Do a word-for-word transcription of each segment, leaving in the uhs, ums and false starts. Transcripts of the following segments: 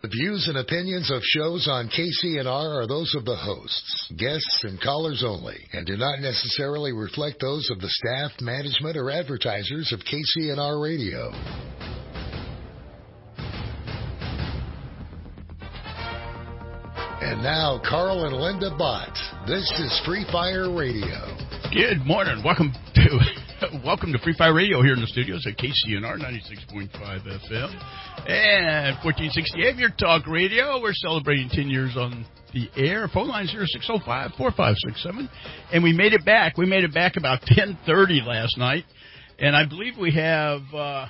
The views and opinions of shows on K C N R are those of the hosts, guests, and callers only, and do not necessarily reflect those of the staff, management, or advertisers of K C N R Radio. And now, Carl and Linda Bott. This is Free Fire Radio. Good morning. Welcome to welcome to Free Fire Radio here in the studios at K C N R ninety-six point five F M and fourteen sixty A M, your talk radio. We're celebrating ten years on the air. Phone line zero six zero five, four five six seven. And we made it back. We made it back about ten thirty last night. And I believe we have uh,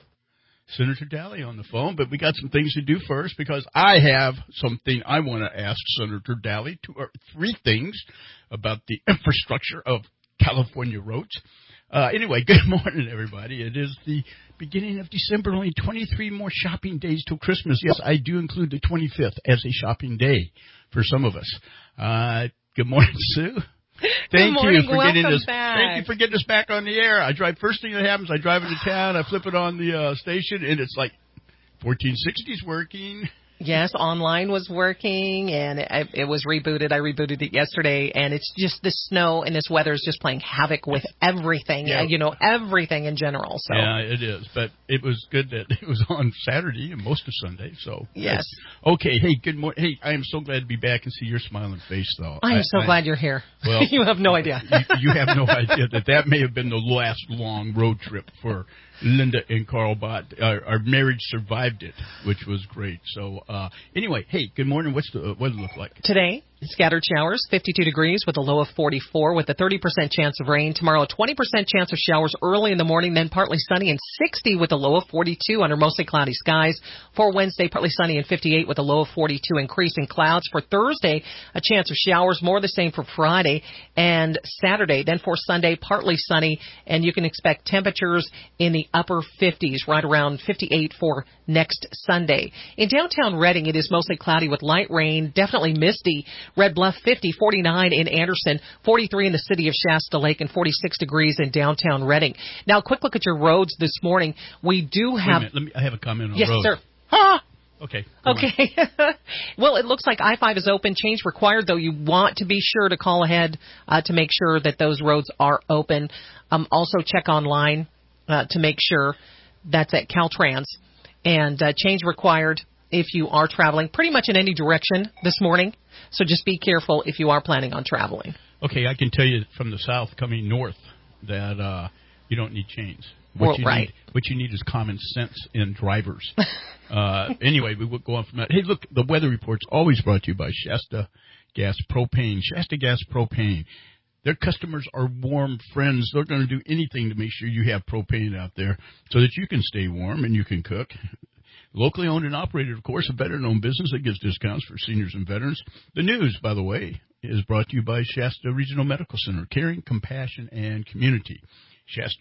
Senator Daly on the phone, but we got some things to do first because I have something I want to ask Senator Daly. Two or three things about the infrastructure of California roads. Uh, anyway, good morning, everybody. It is the beginning of December, only twenty-three more shopping days till Christmas. Yes, I do include the twenty-fifth as a shopping day for some of us. Uh, good morning, Sue. Thank morning. you for Welcome getting us. back. Thank you for getting us back on the air. I drive first thing that happens. I drive into town. I flip it on the uh, station, and it's like fourteen sixty's working. Yes, online was working, and it, it was rebooted. I rebooted it yesterday, and it's just the snow and this weather is just playing havoc with everything, yeah. uh, you know, everything in general. So yeah, it is. But it was good that it was on Saturday and most of Sunday. So yes. Okay. Hey, good morning. Hey, I am so glad to be back and see your smiling face, though. I am I, so I, glad you're here. Well, you have no idea. you, you have no idea that that may have been the last long road trip for Linda and Carl Bott. Our, our marriage survived it, which was great. So uh, anyway, hey, good morning. What's the uh, what does it look like today? Scattered showers, fifty-two degrees with a low of forty-four with a thirty percent chance of rain. Tomorrow, a twenty percent chance of showers early in the morning, then partly sunny and sixty with a low of forty-two under mostly cloudy skies. For Wednesday, partly sunny and fifty-eight with a low of forty-two, increasing clouds. For Thursday, a chance of showers, more the same for Friday and Saturday. Then for Sunday, partly sunny, and you can expect temperatures in the upper fifties, right around fifty-eight for next Sunday. In downtown Redding, it is mostly cloudy with light rain, definitely misty. Red Bluff fifty, forty-nine in Anderson, forty-three in the city of Shasta Lake, and forty-six degrees in downtown Redding. Now, a quick look at your roads this morning. We do have... Wait a minute. Let me, I have a comment on yes, roads. Yes, sir. Ah! Okay. Okay. Well, it looks like I five is open. Change required, though. You want to be sure to call ahead uh, to make sure that those roads are open. Um, also, check online uh, to make sure that's at Caltrans. And uh, change required if you are traveling pretty much in any direction this morning. So just be careful if you are planning on traveling. Okay, I can tell you from the south coming north that uh, you don't need chains. What well, you right. need, what you need is common sense in drivers. uh, anyway, we will go on from that. Hey, look, the weather report's always brought to you by Shasta Gas Propane. Shasta Gas Propane. Their customers are warm friends. They're going to do anything to make sure you have propane out there so that you can stay warm and you can cook. Locally owned and operated, of course, a better-known business that gives discounts for seniors and veterans. The news, by the way, is brought to you by Shasta Regional Medical Center, caring, compassion, and community. Shasta,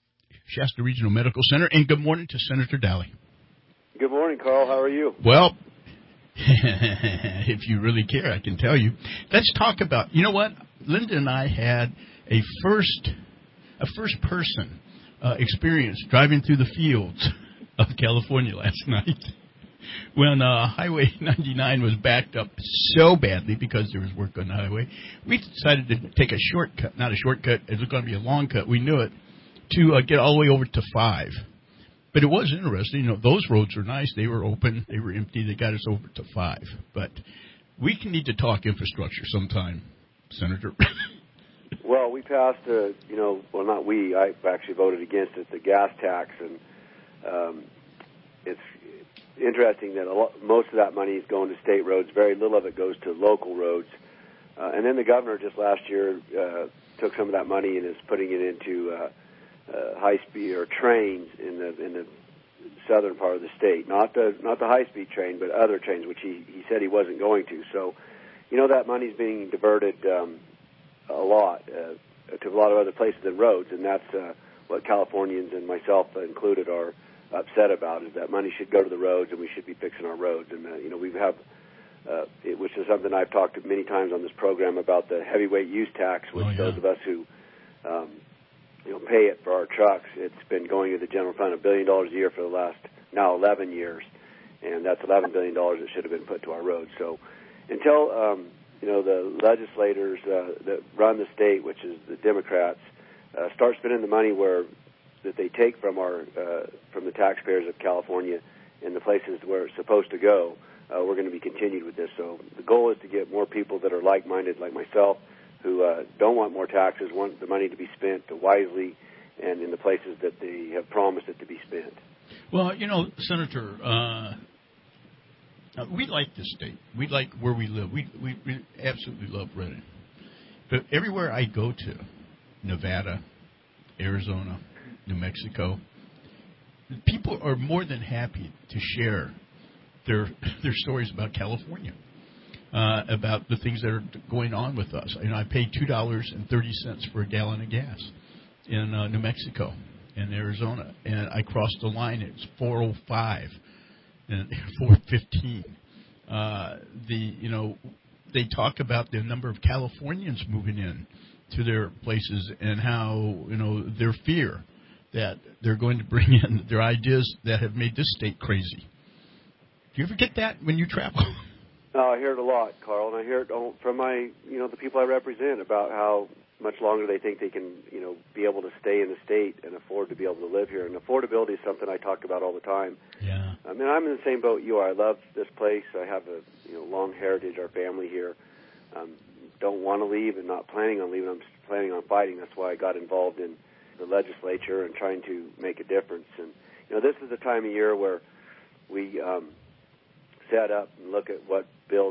Shasta Regional Medical Center, and good morning to Senator Daly. Good morning, Carl. How are you? Well, if you really care, I can tell you. Let's talk about, you know what? Linda and I had a first, a first-person uh, experience driving through the fields of California last night when uh, Highway ninety-nine was backed up so badly because there was work on the highway. We decided to take a shortcut, not a shortcut, it was going to be a long cut, we knew it, to uh, get all the way over to five. But it was interesting, you know, those roads were nice, they were open, they were empty, they got us over to five. But we can need to talk infrastructure sometime, Senator. Well, we passed, uh, you know, well, not we, I actually voted against it, the gas tax, and Um, it's interesting that a lot, most of that money is going to state roads. Very little of it goes to local roads. Uh, and then the governor just last year uh, took some of that money and is putting it into uh, uh, high-speed or trains in the in the southern part of the state. Not the not the high-speed train, but other trains, which he, he said he wasn't going to. So, you know, that money's being diverted um, a lot uh, to a lot of other places than roads, and that's uh, what Californians and myself included are upset about, is that money should go to the roads and we should be fixing our roads. And, uh, you know, we have, uh, it, which is something I've talked many times on this program about, the heavyweight use tax, which oh, yeah. those of us who, um, you know, pay it for our trucks, it's been going to the general fund a billion dollars a year for the last now eleven years. and that's eleven billion dollars that should have been put to our roads. So until um, you know the legislators uh, that run the state, which is the Democrats, uh, start spending the money where that they take from our uh, from the taxpayers of California in the places where it's supposed to go, uh, we're going to be continued with this. So the goal is to get more people that are like-minded, like myself, who uh, don't want more taxes, want the money to be spent wisely and in the places that they have promised it to be spent. Well, you know, Senator, uh, we like this state. We like where we live. We, we, we absolutely love Redding. But everywhere I go to, Nevada, Arizona, New Mexico, people are more than happy to share their their stories about California, uh, about the things that are going on with us. You know, I paid two dollars and thirty cents for a gallon of gas in uh, New Mexico and Arizona, and I crossed the line. It's four oh five and four fifteen. Uh, the you know they talk about the number of Californians moving in to their places and how you know their fear that they're going to bring in their ideas that have made this state crazy. Do you ever get that when you travel? No, I hear it a lot, Carl, and I hear it from my, you know, the people I represent about how much longer they think they can, you know, be able to stay in the state and afford to be able to live here. And affordability is something I talk about all the time. Yeah. I mean, I'm in the same boat you are. I love this place. I have a, you know, long heritage, our family here. Um, don't want to leave and not planning on leaving. I'm planning on fighting. That's why I got involved in the legislature and trying to make a difference. And, you know, this is the time of year where we um, set up and look at what bills,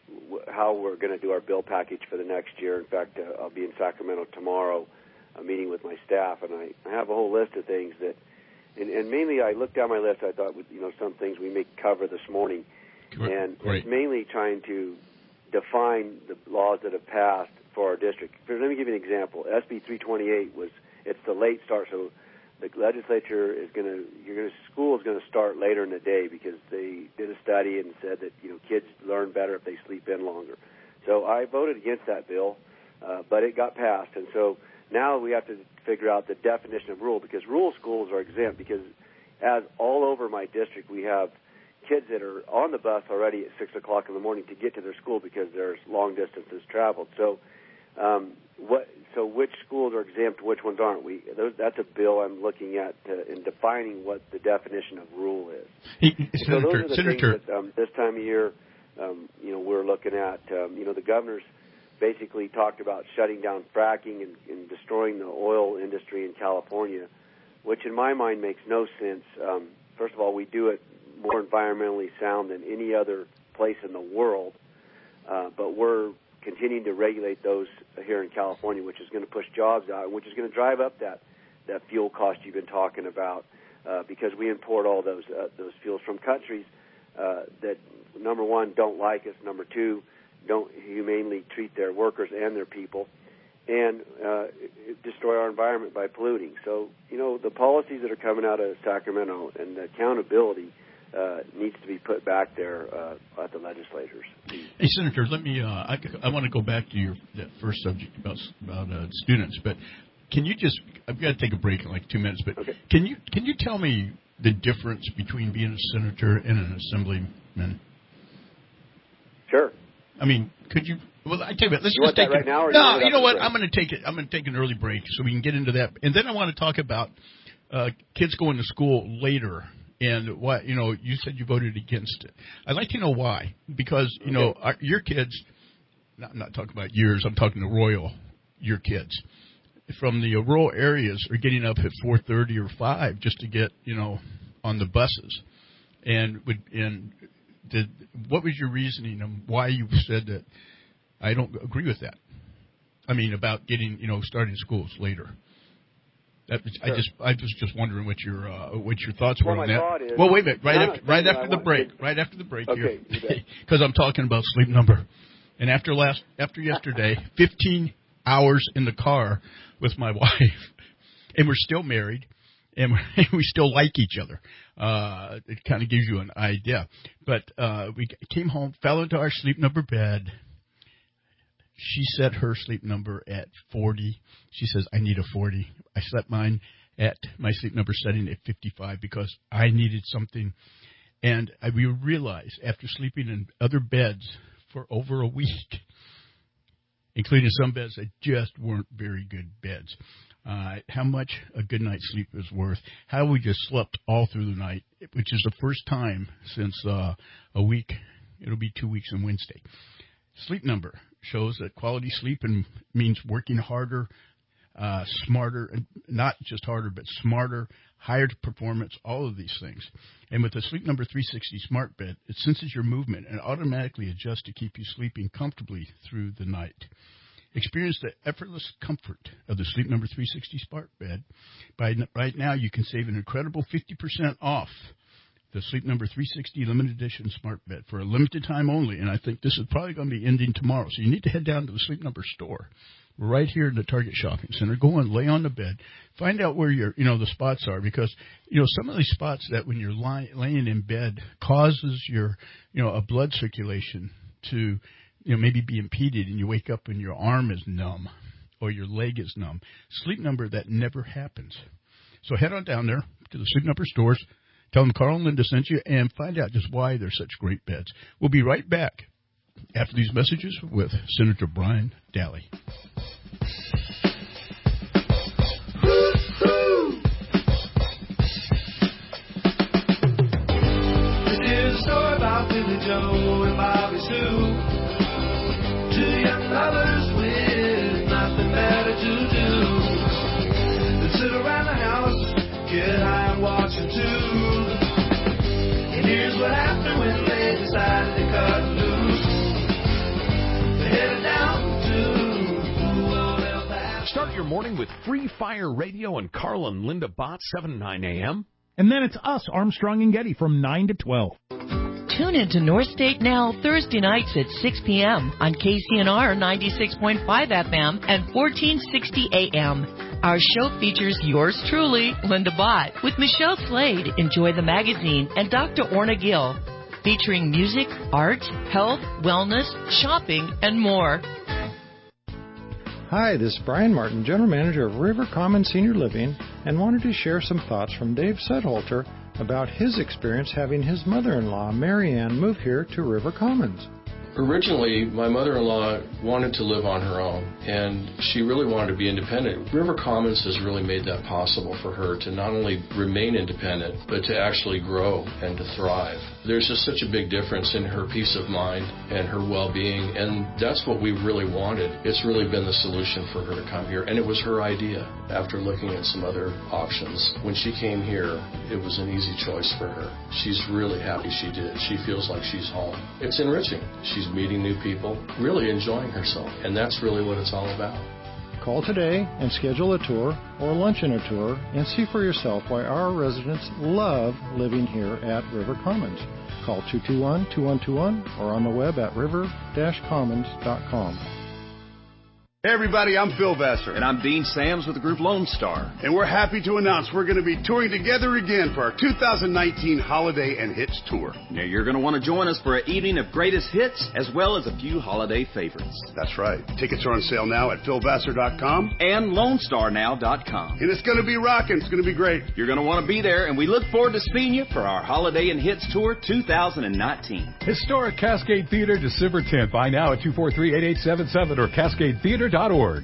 how we're going to do our bill package for the next year. In fact, uh, I'll be in Sacramento tomorrow, uh, meeting with my staff, and I, I have a whole list of things that, and, and mainly I looked down my list, I thought, you know, some things we may cover this morning. Great. And Great. It's mainly trying to define the laws that have passed for our district. Let me give you an example. S B three twenty-eight was, it's the late start, so the legislature is going to, you're going to, school is going to start later in the day because they did a study and said that, you know, kids learn better if they sleep in longer. So I voted against that bill, uh, but it got passed. And so now we have to figure out the definition of rural, because rural schools are exempt, because as all over my district we have kids that are on the bus already at six o'clock in the morning to get to their school because there's long distances traveled. So um, what? So which schools are exempt, which ones aren't? We those, that's a bill I'm looking at uh, in defining what the definition of rural is. Hey, so Senator, those are the Senator. things that um, this time of year, um, you know, we're looking at. Um, you know, the governor's basically talked about shutting down fracking and, and destroying the oil industry in California, which in my mind makes no sense. Um, first of all, we do it more environmentally sound than any other place in the world, uh, but we're continuing to regulate those here in California, which is going to push jobs out, which is going to drive up that, that fuel cost you've been talking about, uh, because we import all those uh, those fuels from countries uh, that, number one, don't like us, number two, don't humanely treat their workers and their people, and uh, destroy our environment by polluting. So, you know, the policies that are coming out of Sacramento and the accountability Uh, needs to be put back there uh, at the legislatures. Hey, Senator, let me. Uh, I, I want to go back to your that first subject about about uh, students, but can you just? I've got to take a break in like two minutes, but okay. can you can you tell me the difference between being a senator and an assemblyman? Sure. I mean, could you? Well, I tell you what. Let's you just want take that right it. now, or no, you, you know what? break? I'm going to take it. I'm going to take an early break so we can get into that, and then I want to talk about uh, kids going to school later. And what you know, you said you voted against it. I'd like to know why, because you know okay. our, your kids. Not, I'm not talking about yours. I'm talking to Royal. Your kids from the rural areas are getting up at four thirty or five just to get you know on the buses. And would and did what was your reasoning on why you said that? I don't agree with that. I mean about getting you know starting schools later. That, I sure. just I was just wondering what your uh, what your thoughts were well, on my that. Thought is, well, wait a minute. Right no, after no, right no, after I the break. to... Right after the break okay, here, because I'm talking about sleep number. And after last after yesterday, fifteen hours in the car with my wife, and we're still married, and we're, we still like each other. Uh, it kind of gives you an idea. But uh, we came home, fell into our sleep number bed. She set her sleep number at forty. She says, I need a forty. I set mine at my sleep number setting at fifty-five because I needed something. And I, we realized after sleeping in other beds for over a week, including some beds that just weren't very good beds, uh, how much a good night's sleep is worth, how we just slept all through the night, which is the first time since uh, a week. It'll be two weeks on Wednesday. Sleep Number shows that quality sleep and means working harder, uh, smarter, and not just harder, but smarter, higher performance, all of these things. And with the Sleep Number three sixty smart bed, it senses your movement and automatically adjusts to keep you sleeping comfortably through the night. Experience the effortless comfort of the Sleep Number three sixty smart bed. By right now, you can save an incredible fifty percent off the Sleep Number three sixty limited edition smart bed for a limited time only. And I think this is probably going to be ending tomorrow. So you need to head down to the Sleep Number store right here in the Target Shopping Center. Go and lay on the bed. Find out where your, you know, the spots are, because, you know, some of these spots that when you're lying, laying in bed causes your, you know, a blood circulation to, you know, maybe be impeded, and you wake up and your arm is numb or your leg is numb. Sleep Number, that never happens. So head on down there to the Sleep Number stores. Tell them Carl and Linda sent you, and find out just why they're such great beds. We'll be right back after these messages with Senator Brian Daly. This is a story about Billy Joe and Bobby Sue, two young lovers with nothing better to do. They sit around the house, get high and watch a tube. And here's what happened when they decided to cut loose. They headed down to Old El Paso. Start your morning with Free Fire Radio and Carl and Linda Bott, seven to nine a.m. And then it's us, Armstrong and Getty, from nine to twelve. Tune into North State Now Thursday nights at six p.m. on K C N R ninety-six point five F M and fourteen sixty A M. Our show features yours truly, Linda Bott, with Michelle Slade, Enjoy the Magazine, and Doctor Orna Gill, featuring music, art, health, wellness, shopping, and more. Hi, this is Brian Martin, General Manager of River Commons Senior Living, and wanted to share some thoughts from Dave Sudholter about his experience having his mother-in-law, Mary Ann, move here to River Commons. Originally, my mother-in-law wanted to live on her own, and she really wanted to be independent. River Commons has really made that possible for her to not only remain independent, but to actually grow and to thrive. There's just such a big difference in her peace of mind and her well-being, and that's what we really wanted. It's really been the solution for her to come here, and it was her idea. After looking at some other options, when she came here, it was an easy choice for her. She's really happy she did. She feels like she's home. It's enriching. She's meeting new people, really enjoying herself, and that's really what it's all about. Call today and schedule a tour or lunch and a tour and see for yourself why our residents love living here at River Commons. Call two two one, two one two one or on the web at river dash commons dot com. Hey everybody, I'm Phil Vassar. And I'm Dean Sams with the group Lone Star. And we're happy to announce we're going to be touring together again for our two thousand nineteen Holiday and Hits Tour. Now you're going to want to join us for an evening of greatest hits as well as a few holiday favorites. That's right. Tickets are on sale now at phil vassar dot com and lone star now dot com. And it's going to be rocking. It's going to be great. You're going to want to be there, and we look forward to seeing you for our Holiday and Hits Tour two thousand nineteen. Historic Cascade Theater, December tenth. Buy now at two four three, eight eight seven seven or cascade theater dot org.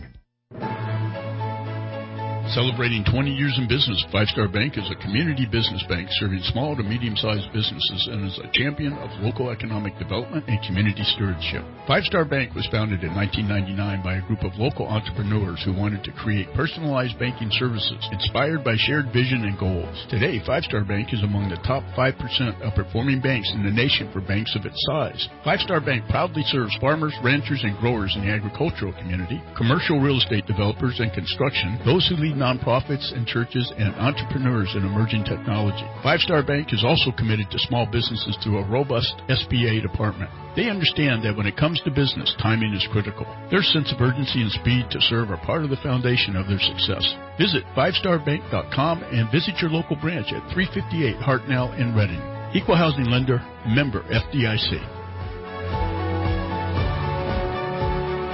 Celebrating twenty years in business, Five Star Bank is a community business bank serving small to medium-sized businesses and is a champion of local economic development and community stewardship. Five Star Bank was founded in nineteen ninety-nine by a group of local entrepreneurs who wanted to create personalized banking services inspired by shared vision and goals. Today, Five Star Bank is among the top five percent of performing banks in the nation for banks of its size. Five Star Bank proudly serves farmers, ranchers, and growers in the agricultural community, commercial real estate developers and construction, those who lead nonprofits and churches, and entrepreneurs in emerging technology. Five Star Bank is also committed to small businesses through a robust S B A department. They understand that when it comes to business, timing is critical. Their sense of urgency and speed to serve are part of the foundation of their success. Visit five star bank dot com and visit your local branch at three fifty-eight Hartnell in Reading. Equal housing lender, member F D I C.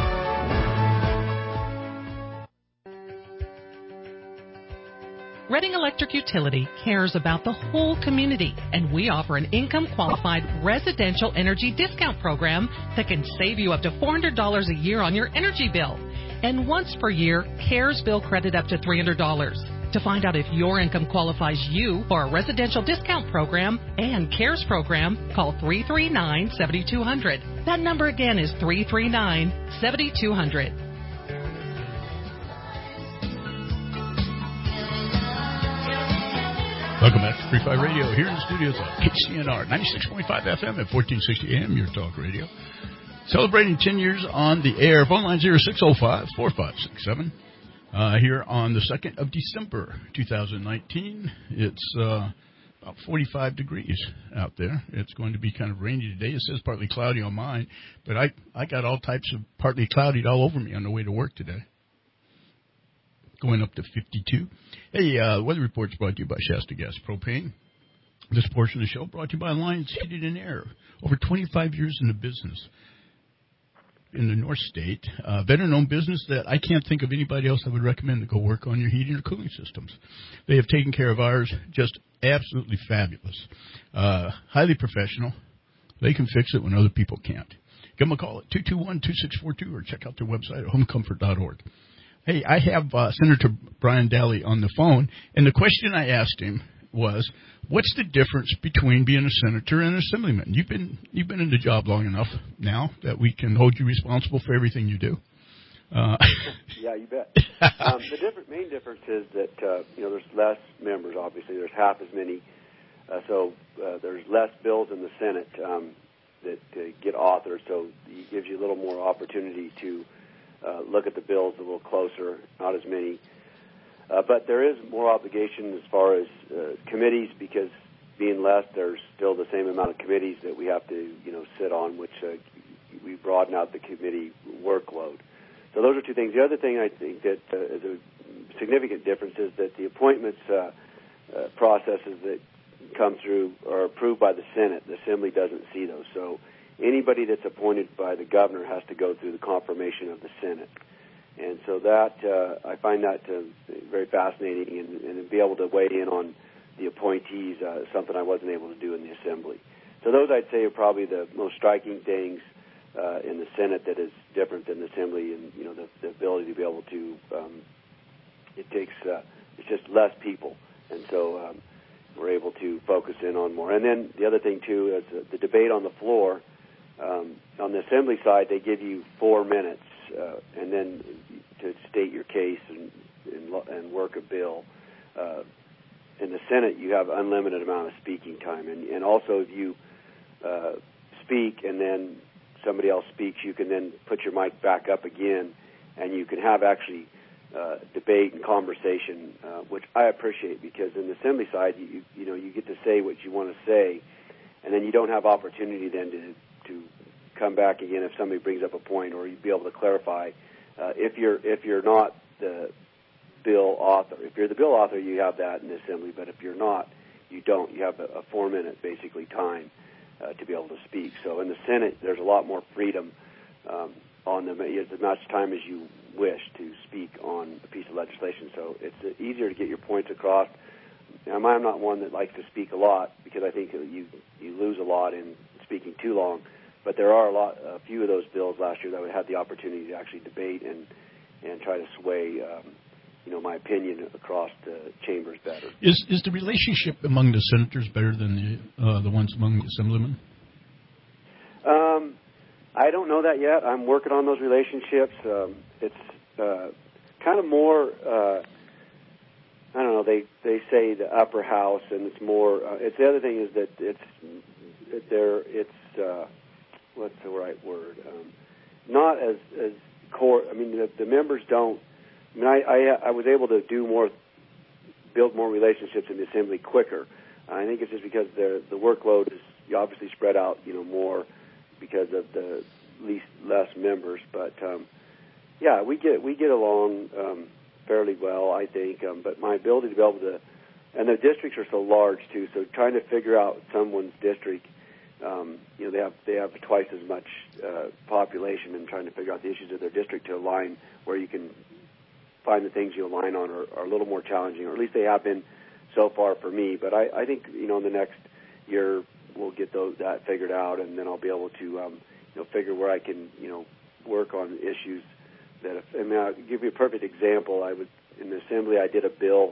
Reading Electric Utility cares about the whole community, and we offer an income-qualified residential energy discount program that can save you up to four hundred dollars a year on your energy bill. And once per year, CARES bill credit up to three hundred dollars. To find out if your income qualifies you for a residential discount program and CARES program, call three three nine, seven two zero zero. That number again is three three nine, seven two zero zero. Welcome back to Free Fire Radio here in the studios of K C N R ninety-six point five F M at fourteen sixty A M, your talk radio. Celebrating ten years on the air. Phone line zero six zero five, four five six seven. Uh, here on the second of December, two thousand nineteen. It's uh, about forty-five degrees out there. It's going to be kind of rainy today. It says partly cloudy on mine, but I, I got all types of partly cloudy all over me on the way to work today. Going up to fifty-two. Hey, uh, weather report's brought to you by Shasta Gas Propane. This portion of the show brought to you by Alliance Heating and Air. Over twenty-five years in the business in the North State. Uh, better-known business that I can't think of anybody else I would recommend to go work on your heating or cooling systems. They have taken care of ours just absolutely fabulous. Uh, highly professional. They can fix it when other people can't. Give them a call at two two one, two six four two or check out their website at home comfort dot org. Hey, I have uh, Senator Brian Daly on the phone, and the question I asked him was, what's the difference between being a senator and an assemblyman? You've been you've been in the job long enough now that we can hold you responsible for everything you do. Uh, yeah, you bet. um, the different, main difference is that uh, you know there's less members. Obviously, there's half as many, uh, so uh, there's less bills in the Senate um, that uh, get authored. So it gives you a little more opportunity to uh, look at the bills a little closer. Not as many. Uh, but there is more obligation as far as uh, committees, because being less, there's still the same amount of committees that we have to, you know, sit on, which uh, we broaden out the committee workload. So those are two things. The other thing I think that uh, is a significant difference is that the appointments uh, uh, processes that come through are approved by the Senate. The Assembly doesn't see those. So anybody that's appointed by the governor has to go through the confirmation of the Senate. And so that, uh, I find that uh, very fascinating, and, and to be able to weigh in on the appointees, uh, something I wasn't able to do in the Assembly. So those, I'd say, are probably the most striking things uh, in the Senate that is different than the Assembly, and, you know, the, the ability to be able to, um, it takes, uh, it's just less people. And so um, we're able to focus in on more. And then the other thing, too, is the debate on the floor. Um, on the Assembly side, they give you four minutes. Uh, and then to state your case and, and, and work a bill. Uh, in the Senate, you have unlimited amount of speaking time. And, and also, if you uh, speak and then somebody else speaks, you can then put your mic back up again, and you can have actually uh, debate and conversation, uh, which I appreciate, because in the Assembly side, you, you know, you get to say what you want to say, and then you don't have opportunity then to to come back again if somebody brings up a point, or you'd be able to clarify. Uh, if you're if you're not the bill author, if you're the bill author, you have that in the Assembly. But if you're not, you don't. You have a, a four-minute basically time uh, to be able to speak. So in the Senate, there's a lot more freedom um, on them. You have as much time as you wish to speak on a piece of legislation. So it's uh, easier to get your points across. Now, I'm not one that likes to speak a lot, because I think you you lose a lot in speaking too long. But there are a lot, a few of those bills last year that I had the opportunity to actually debate and and try to sway, um, you know, my opinion across the chambers better. Is is the relationship among the senators better than the uh, the ones among the assemblymen? Um, I don't know that yet. I'm working on those relationships. Um, it's uh, kind of more. Uh, I don't know. They they say the upper house, and it's more. Uh, it's the other thing is that it's it, there. It's uh, what's the right word? Um, not as as core. I mean, the, the members don't. I mean, I, I I was able to do more, build more relationships in the Assembly quicker. I think it's just because the the workload is obviously spread out, you know, more because of the least less members. But um, yeah, we get we get along um, fairly well, I think. Um, but my ability to be able to, and the districts are so large too. So trying to figure out someone's district. Um, you know, they have they have twice as much uh, population, and trying to figure out the issues of their district to align where you can find the things you align on are, are a little more challenging, or at least they have been so far for me. But I, I think, you know, in the next year we'll get those, that figured out, and then I'll be able to, um, you know, figure where I can, you know, work on issues that, if, I mean, I'll give you a perfect example. I was, in the Assembly, I did a bill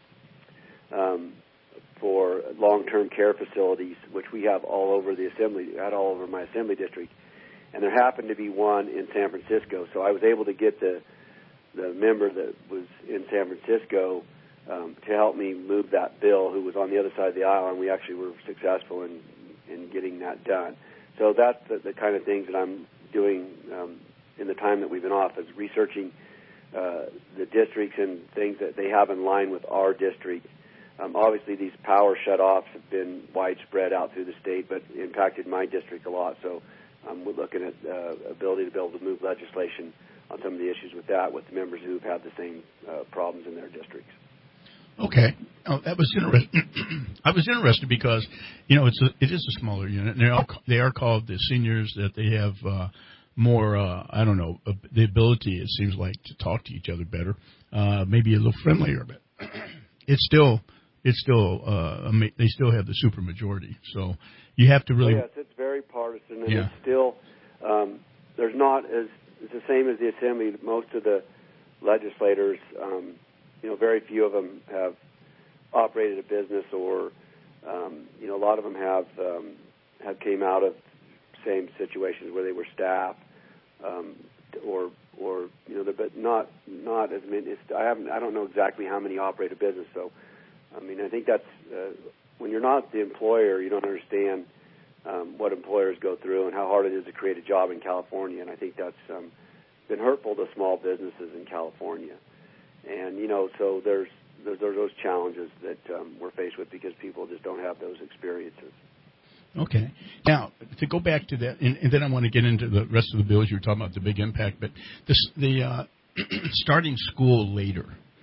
um, for long-term care facilities, which we have all over the Assembly, had all over my Assembly district. And there happened to be one in San Francisco, so I was able to get the the member that was in San Francisco um, to help me move that bill, who was on the other side of the aisle, and we actually were successful in, in getting that done. So that's the, the kind of things that I'm doing um, in the time that we've been off, is researching uh, the districts and things that they have in line with our district. Um, obviously, these power shutoffs have been widespread out through the state, but impacted my district a lot, so Um, we're looking at uh, ability to be able to move legislation on some of the issues with that, with the members who've had the same uh, problems in their districts. Okay, oh, that was interesting. I was interested because, you know, it's a, it is a smaller unit, and they are they are called the seniors. That they have uh, more, uh, I don't know, uh, the ability, it seems like, to talk to each other better, uh, maybe a little friendlier, but it's still. It's still uh, they still have the supermajority, so you have to really. Oh, yes, it's very partisan, and yeah. it's still um, there's not as it's the same as the Assembly. Most of the legislators, um, you know, very few of them have operated a business, or um, you know, a lot of them have um, have came out of same situations where they were staff, um, or or you know, but not not as many. It's, I haven't I don't know exactly how many operate a business, so. I mean, I think that's, uh, when you're not the employer, you don't understand um, what employers go through and how hard it is to create a job in California, and I think that's um, been hurtful to small businesses in California. And, you know, so there's there's, there's those challenges that um, we're faced with because people just don't have those experiences. Okay. Now, to go back to that, and, and then I want to get into the rest of the bills. You were talking about the big impact, but this, the uh, starting school later.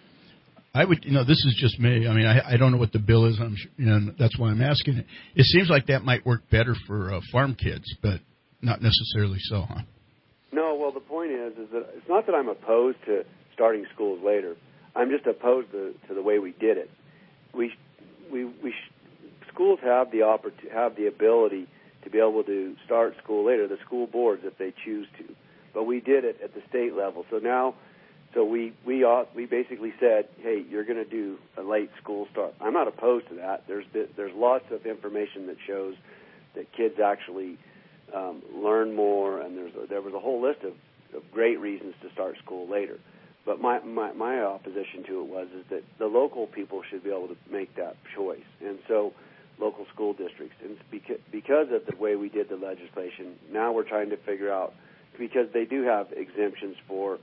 I would, you know, this is just me. I mean, I, I don't know what the bill is, I'm, you know, that's why I'm asking it. It seems like that might work better for uh, farm kids, but not necessarily so, huh? No, well, the point is, is that it's not that I'm opposed to starting schools later. I'm just opposed to, to the way we did it. We, we, we, schools have the oppor- have the ability to be able to start school later. The school boards, if they choose to, but we did it at the state level. So now. So we we ought, we basically said, hey, you're going to do a late school start. I'm not opposed to that. There's there's lots of information that shows that kids actually um, learn more, and there's there was a whole list of, of great reasons to start school later. But my, my my opposition to it was is that the local people should be able to make that choice, and so local school districts. And because because of the way we did the legislation, now we're trying to figure out, because they do have exemptions for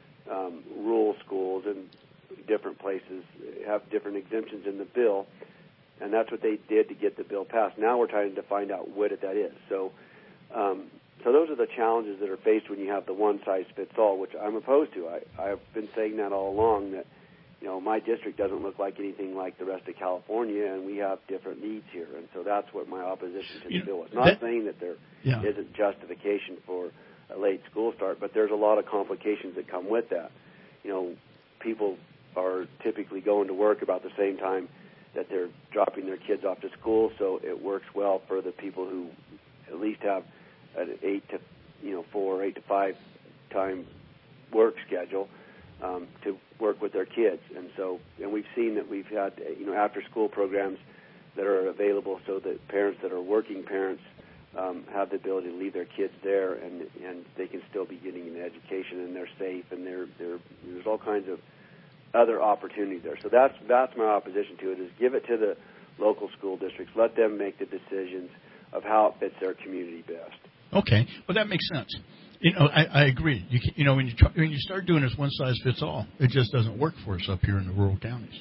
Um, rural schools and different places have different exemptions in the bill, and that's what they did to get the bill passed. Now we're trying to find out what that is. So, um, so those are the challenges that are faced when you have the one-size-fits-all, which I'm opposed to. I, I've been saying that all along, that you know my district doesn't look like anything like the rest of California, and we have different needs here, and so that's what my opposition to the you bill is. know, Not that, saying that there yeah. isn't justification for a late school start, but there's a lot of complications that come with that. You know, people are typically going to work about the same time that they're dropping their kids off to school, so it works well for the people who at least have an eight to, you know, four, eight to five time work schedule um, to work with their kids. And so, and we've seen that we've had, you know, after school programs that are available so that parents that are working parents Um, have the ability to leave their kids there, and and they can still be getting an education, and they're safe, and they're, they're, there's all kinds of other opportunities there. So that's that's my opposition to it, is give it to the local school districts. Let them make the decisions of how it fits their community best. Okay, well, that makes sense. You know, I, I agree. You can, you know, when you try, when you start doing this one size fits all, it just doesn't work for us up here in the rural counties.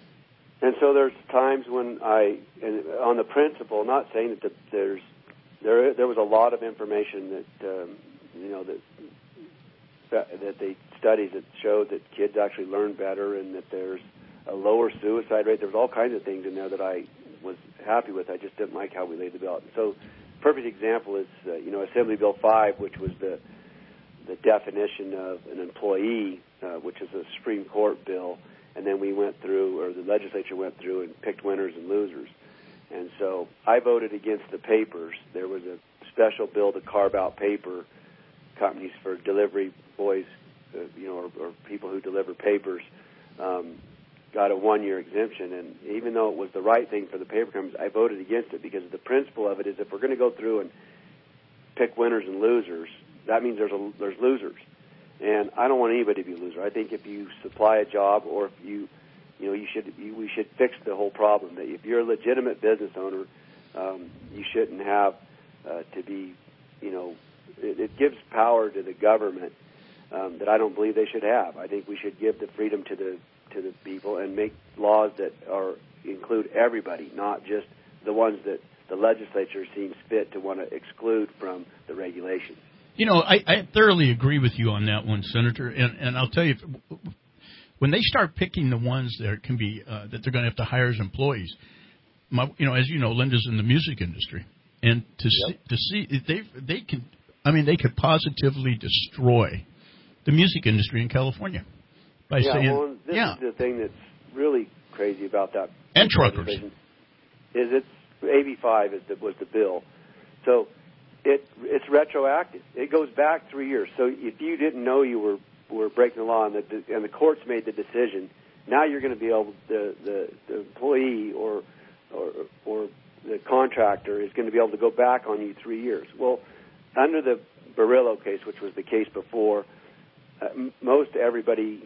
And so there's times when I, and on the principle, not saying that the, there's There, there was a lot of information that um, you know that that they studies that showed that kids actually learn better, and that there's a lower suicide rate. There was all kinds of things in there that I was happy with. I just didn't like how we laid the bill out. So, perfect example is uh, you know Assembly Bill five, which was the the definition of an employee, uh, which is a Supreme Court bill, and then we went through, or the legislature went through and picked winners and losers. And so I voted against the papers. There was a special bill to carve out paper companies for delivery boys, uh, you know, or, or people who deliver papers, um, got a one-year exemption. And even though it was the right thing for the paper companies, I voted against it because the principle of it is if we're going to go through and pick winners and losers, that means there's a, there's losers. And I don't want anybody to be a loser. I think if you supply a job, or if you, you know, you should, you, we should fix the whole problem. That if you're a legitimate business owner, um, you shouldn't have uh, to be, you know, it, it gives power to the government um, that I don't believe they should have. I think we should give the freedom to the to the people and make laws that are include everybody, not just the ones that the legislature seems fit to want to exclude from the regulations. You know, I, I thoroughly agree with you on that one, Senator. And, and I'll tell you, when they start picking the ones that can be uh, that they're going to have to hire as employees, my, you know, as you know, Linda's in the music industry, and to Yep. see, to see they they can, I mean, they could positively destroy the music industry in California by yeah, saying, well, this yeah, is the thing that's really crazy about that. and truckers. Is it's A B five is the, was the bill, so. It it's retroactive. It goes back three years. So if you didn't know you were, were breaking the law and the and the courts made the decision, now you're going to be able the, the the employee or or or the contractor is going to be able to go back on you three years. Well, under the Barillo case, which was the case before, uh, m- most everybody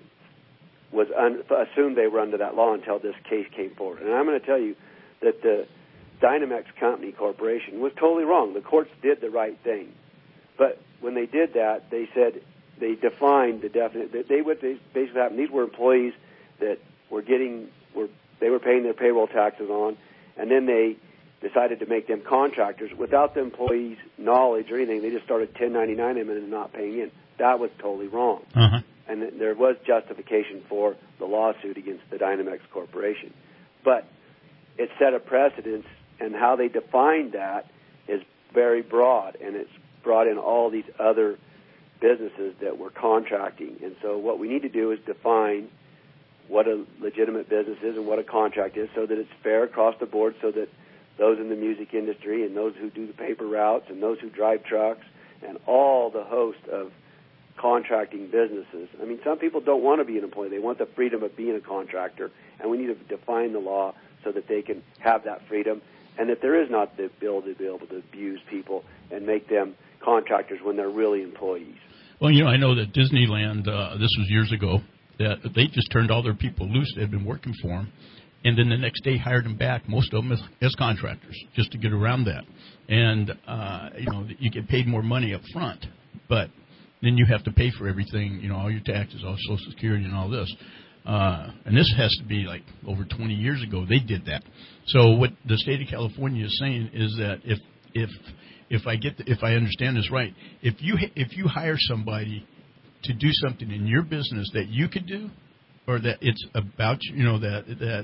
was un- assumed they were under that law until this case came forward. And I'm going to tell you that the Dynamex Company Corporation was totally wrong. The courts did the right thing. But when they did that, they said they defined the definite. They what they basically happened. These were employees that were getting were they were paying their payroll taxes on, and then they decided to make them contractors without the employees' knowledge or anything. They just started ten ninety-nine them and not paying in. That was totally wrong. Uh-huh. And th- there was justification for the lawsuit against the Dynamex Corporation, but it set a precedence. And how they defined that is very broad, and it's brought in all these other businesses that were contracting. And so what we need to do is define what a legitimate business is and what a contract is so that it's fair across the board, so that those in the music industry and those who do the paper routes and those who drive trucks and all the host of contracting businesses. I mean, some people don't want to be an employee. They want the freedom of being a contractor, and we need to define the law so that they can have that freedom, and that there is not the ability to be able to abuse people and make them contractors when they're really employees. Well, you know, I know that Disneyland, uh, this was years ago, that they just turned all their people loose that had been working for them, and then the next day hired them back, most of them as, as contractors, just to get around that. And, uh, you know, you get paid more money up front, but then you have to pay for everything, you know, all your taxes, all Social Security and all this. Uh, and this has to be like over twenty years ago they did that. So what the state of California is saying is that if if if I get the, if I understand this right, if you if you hire somebody to do something in your business that you could do, or that it's about you know that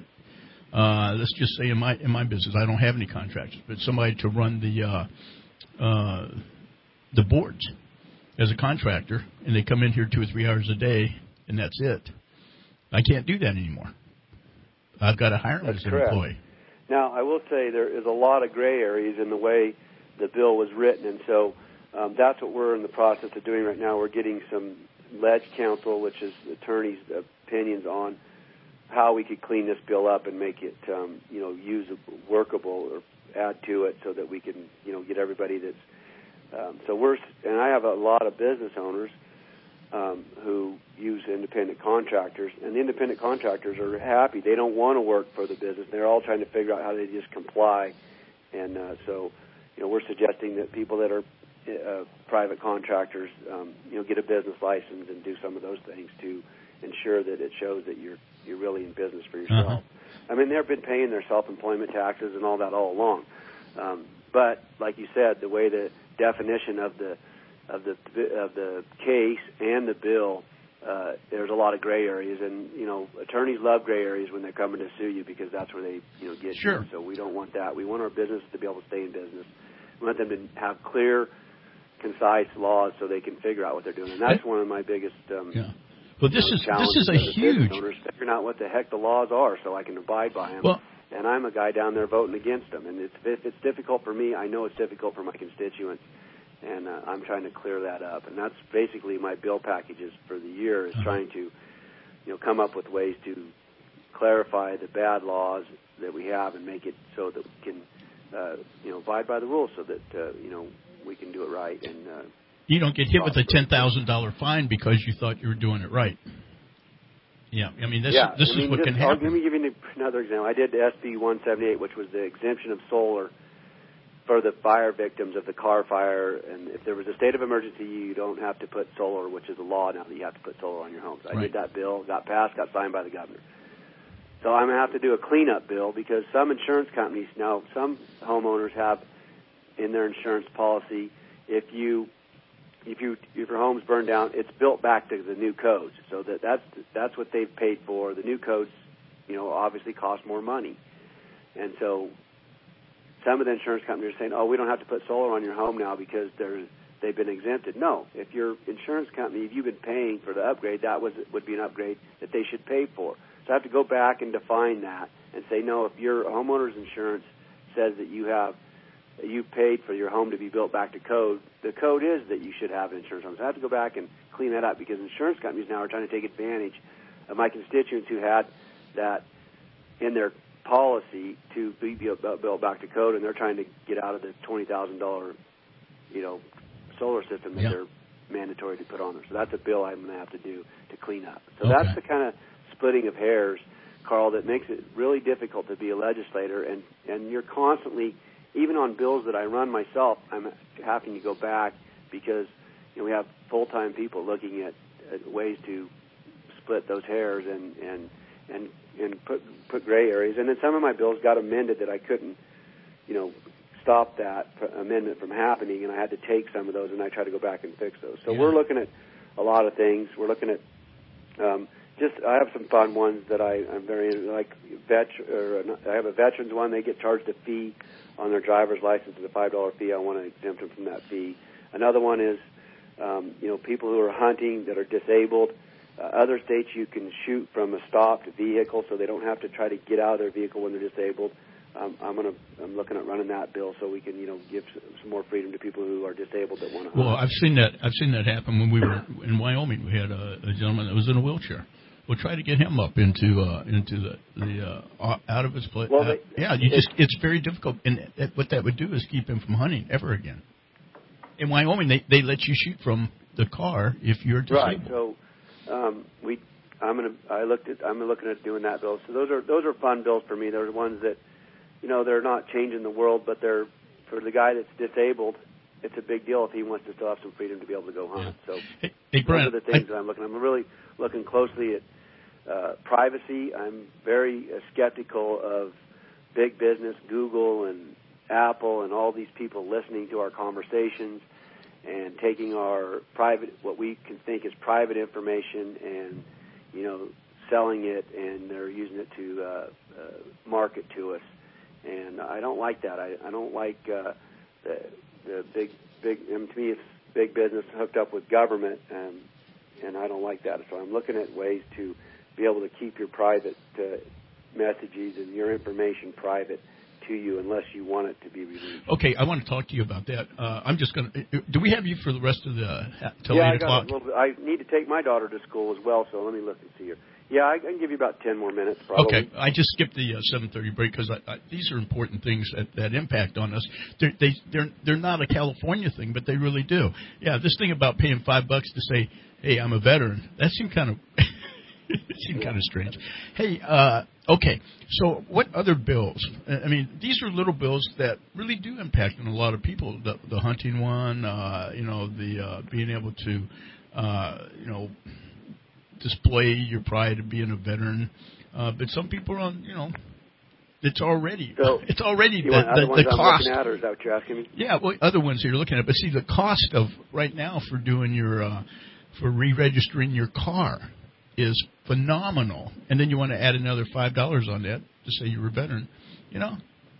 that uh, let's just say in my in my business I don't have any contractors, but somebody to run the uh, uh, the boards as a contractor, and they come in here two or three hours a day, and that's it. I can't do that anymore. I've got to hire them as an correct. employee. Now, I will say there is a lot of gray areas in the way the bill was written, and so um, that's what we're in the process of doing right now. We're getting some ledge counsel, which is attorneys' opinions on how we could clean this bill up and make it, um, you know, usable, workable, or add to it so that we can, you know, get everybody that's. Um, so we're, and I have a lot of business owners Um, who use independent contractors, and the independent contractors are happy. They don't want to work for the business. They're all trying to figure out how they just comply. And uh, so, you know, we're suggesting that people that are uh, private contractors, um, you know, get a business license and do some of those things to ensure that it shows that you're you're really in business for yourself. Uh-huh. I mean, they've been paying their self-employment taxes and all that all along. Um, but like you said, the way the definition of the of the of the case and the bill, uh, there's a lot of gray areas, and you know, attorneys love gray areas when they're coming to sue you because that's where they you know get sure. you. So we don't want that. We want our business to be able to stay in business. We want them to have clear, concise laws so they can figure out what they're doing, and that's one of my biggest. Um, yeah. Well, this you know, is this is a huge owners figuring out what the heck the laws are so I can abide by them. Well, and I'm a guy down there voting against them. And it's, if it's difficult for me, I know it's difficult for my constituents, and uh, I'm trying to clear that up. And that's basically my bill packages for the year is uh-huh. trying to, you know, come up with ways to clarify the bad laws that we have and make it so that we can, uh, you know, abide by the rules so that, uh, you know, we can do it right. And uh, you don't get hit with a ten thousand dollars fine because you thought you were doing it right. Yeah, I mean, this, yeah. this I mean, is what just, can happen. Let me give you another example. I did S B one seventy-eight, which was the exemption of solar for the fire victims of the Carr fire. And if there was a state of emergency, you don't have to put solar, which is a law now that you have to put solar on your homes. I right. did that bill, got passed, got signed by the governor. So I'm going to have to do a cleanup bill because some insurance companies now, some homeowners have in their insurance policy, if you if you if your home's burned down, it's built back to the new codes. So that that's that's what they've paid for. The new codes, you know, obviously cost more money, and so some of the insurance companies are saying, "Oh, we don't have to put solar on your home now because they're they've been exempted." No, if your insurance company, if you've been paying for the upgrade, that was would be an upgrade that they should pay for. So I have to go back and define that and say, no, if your homeowner's insurance says that you have you paid for your home to be built back to code, the code is that you should have an insurance home. So I have to go back and clean that up because insurance companies now are trying to take advantage of my constituents who had that in their policy to be built back to code, and they're trying to get out of the twenty thousand dollars, you know, solar system that yeah. they're mandatory to put on there. So that's a bill I'm going to have to do to clean up. So okay. that's the kind of splitting of hairs, Carl, that makes it really difficult to be a legislator, and, and you're constantly, even on bills that I run myself, I'm having to go back because, you know, we have full-time people looking at, at ways to split those hairs and, and, and, and put, put gray areas. And then some of my bills got amended that I couldn't, you know, stop that amendment from happening, and I had to take some of those, and I tried to go back and fix those. So yeah. we're looking at a lot of things. We're looking at um, just I have some fun ones that I, I'm very into, like vet, or I have a veterans one. They get charged a fee on their driver's license. It's a five dollar fee. I want to exempt them from that fee. Another one is, um, you know, people who are hunting that are disabled. Uh, other states you can shoot from a stopped vehicle, so they don't have to try to get out of their vehicle when they're disabled. Um, I'm gonna. I'm looking at running that bill so we can, you know, give some more freedom to people who are disabled that want to hunt. Well, I've seen that. I've seen that happen when we were in Wyoming. We had a, a gentleman that was in a wheelchair. We'll try to get him up into uh, into the the uh, out of his place. Well, uh, they, yeah, you just it's very difficult, and it, what that would do is keep him from hunting ever again. In Wyoming, they they let you shoot from the car if you're disabled. Right. So um, we, I'm gonna. I looked at. I'm looking at doing that bill. So those are those are fun bills for me. They're ones that, you know, they're not changing the world, but they're for the guy that's disabled. It's a big deal if he wants to still have some freedom to be able to go hunt. Yeah. So hey, hey, Brent, those are the things I, that I'm looking. I'm really looking closely at uh, privacy. I'm very uh, skeptical of big business, Google and Apple, and all these people listening to our conversations and taking our private, what we can think is private information, and, you know, selling it, and they're using it to uh, uh, market to us. And I don't like that. I, I don't like uh, the, the big, big. I mean, to me, it's big business hooked up with government, and and I don't like that. So I'm looking at ways to be able to keep your private uh, messages and your information private to you, unless you want it to be released. Okay, I want to talk to you about that. Uh, I'm just going to. Do we have you for the rest of the till yeah, eight I got o'clock? A little bit. I need to take my daughter to school as well, so let me look and see her. Yeah, I can give you about ten more minutes, probably. Okay, I just skipped the uh, seven thirty break because I, I, these are important things that, that impact on us. They're, they, they're, they're not a California thing, but they really do. Yeah, this thing about paying five bucks to say, hey, I'm a veteran, that seemed kind of it seemed kind of strange. Hey, uh, okay, so what other bills? I mean, these are little bills that really do impact on a lot of people. The, the hunting one, uh, you know, the uh, being able to, uh, you know, display your pride of being a veteran, uh, but some people are on, you know, it's already so it's already the, the, the, the I'm cost. At, or is that what you're asking me? Yeah, well, other ones that you're looking at, but see, the cost of right now for doing your uh, for re-registering your car is phenomenal, and then you want to add another five dollars on that to say you're a veteran. You know,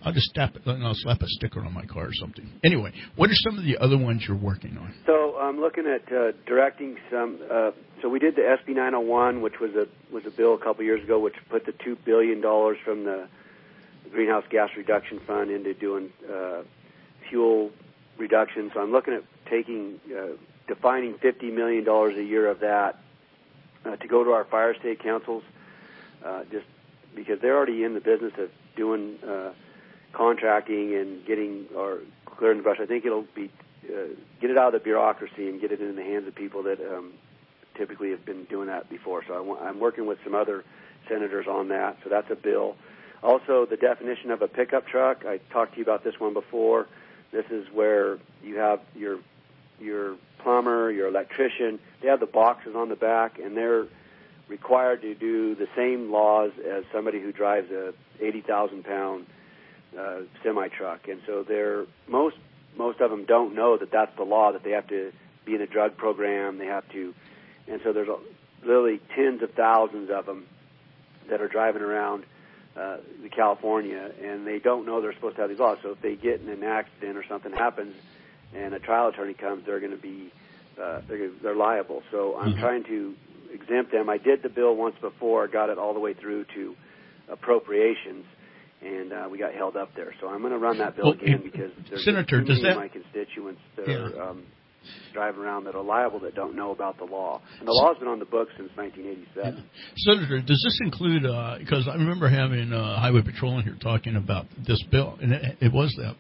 I'll just slap it, and I'll slap a sticker on my car or something. Anyway, what are some of the other ones you're working on? So I'm looking at uh, directing some. Uh, so we did the S B nine oh one, which was a was a bill a couple years ago, which put the two billion dollars from the Greenhouse Gas Reduction Fund into doing uh, fuel reduction. So I'm looking at taking, uh, defining fifty million dollars a year of that uh, to go to our fire state councils, uh, just because they're already in the business of doing uh, contracting and getting or clearing the brush. I think it'll be uh, get it out of the bureaucracy and get it in the hands of people that um, typically have been doing that before. So I w- I'm working with some other senators on that. So that's a bill. Also, the definition of a pickup truck. I talked to you about this one before. This is where you have your your plumber, your electrician. They have the boxes on the back, and they're required to do the same laws as somebody who drives a eighty thousand pound uh, semi truck. And so they're most most of them don't know that that's the law, that they have to be in a drug program. They have to, and so there's a, literally tens of thousands of them that are driving around uh, the California, and they don't know they're supposed to have these laws. So if they get in an accident or something happens, and a trial attorney comes, they're going to be uh, they're gonna, they're liable. So I'm mm-hmm. trying to exempt them. I did the bill once before, got it all the way through to appropriations, and uh, we got held up there. So I'm going to run that bill well, again because there's Senator, too does many that... of my constituents that yeah. are um, driving around that are liable that don't know about the law. And the law's been on the books since nineteen eighty-seven. Yeah. Senator, does this include, because uh, I remember having uh, Highway Patrol in here talking about this bill, and it, it was that,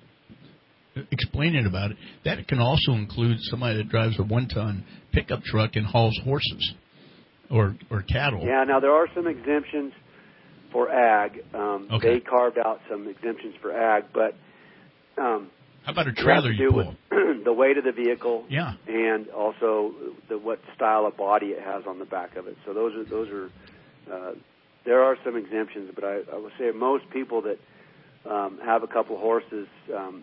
explaining about it, that it can also include somebody that drives a one-ton pickup truck and hauls horses or or cattle. Yeah, now there are some exemptions for ag. Um, okay. They carved out some exemptions for ag, but... Um, how about a trailer you pull? The weight of the vehicle, yeah, and also the what style of body it has on the back of it. So those are those are uh, there are some exemptions, but I, I would say most people that um, have a couple horses um,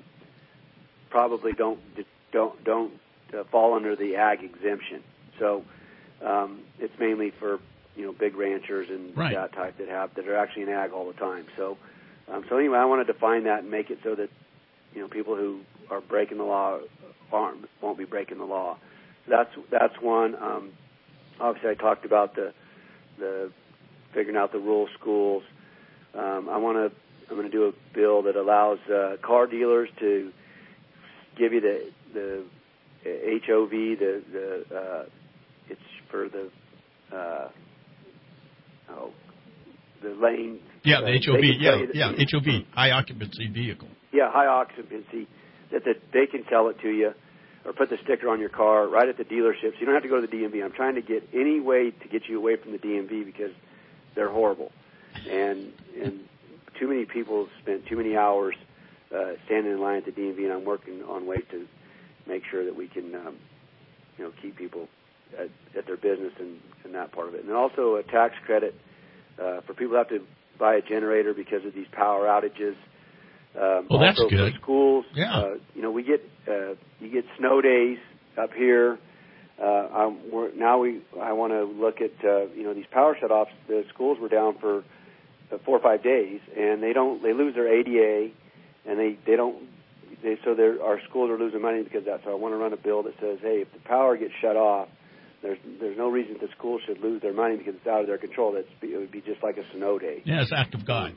probably don't don't don't uh, fall under the ag exemption. So um, it's mainly for you know big ranchers and right. that type that have that are actually in ag all the time. So um, so anyway, I want to define that and make it so that you know, people who are breaking the law aren't, won't be breaking the law. So that's that's one. Um, obviously, I talked about the the figuring out the rural schools. Um, I want to. I'm going to do a bill that allows uh, car dealers to give you the the H O V. The the uh, it's for the uh, oh the lane. Yeah, uh, the H O V. Yeah, the, yeah, H O V, high occupancy vehicle. Yeah, high occupancy, that, that they can sell it to you or put the sticker on your car right at the dealership. So you don't have to go to the D M V. I'm trying to get any way to get you away from the D M V because they're horrible. And and too many people spend too many hours uh, standing in line at the D M V, and I'm working on ways to make sure that we can um, you know, keep people at, at their business and, and that part of it. And then also a tax credit uh, for people who have to buy a generator because of these power outages. Um, well, that's also good. For schools, yeah. uh, you know, we get uh, you get snow days up here. Uh, I'm, we're, now we I want to look at uh, you know these power shutoffs. The schools were down for uh, four or five days, and they don't they lose their A D A, and they they don't they so our schools are losing money because of that. So I want to run a bill that says, hey, if the power gets shut off, there's there's no reason the schools should lose their money because it's out of their control. That's it would be just like a snow day. Yeah, it's act of God.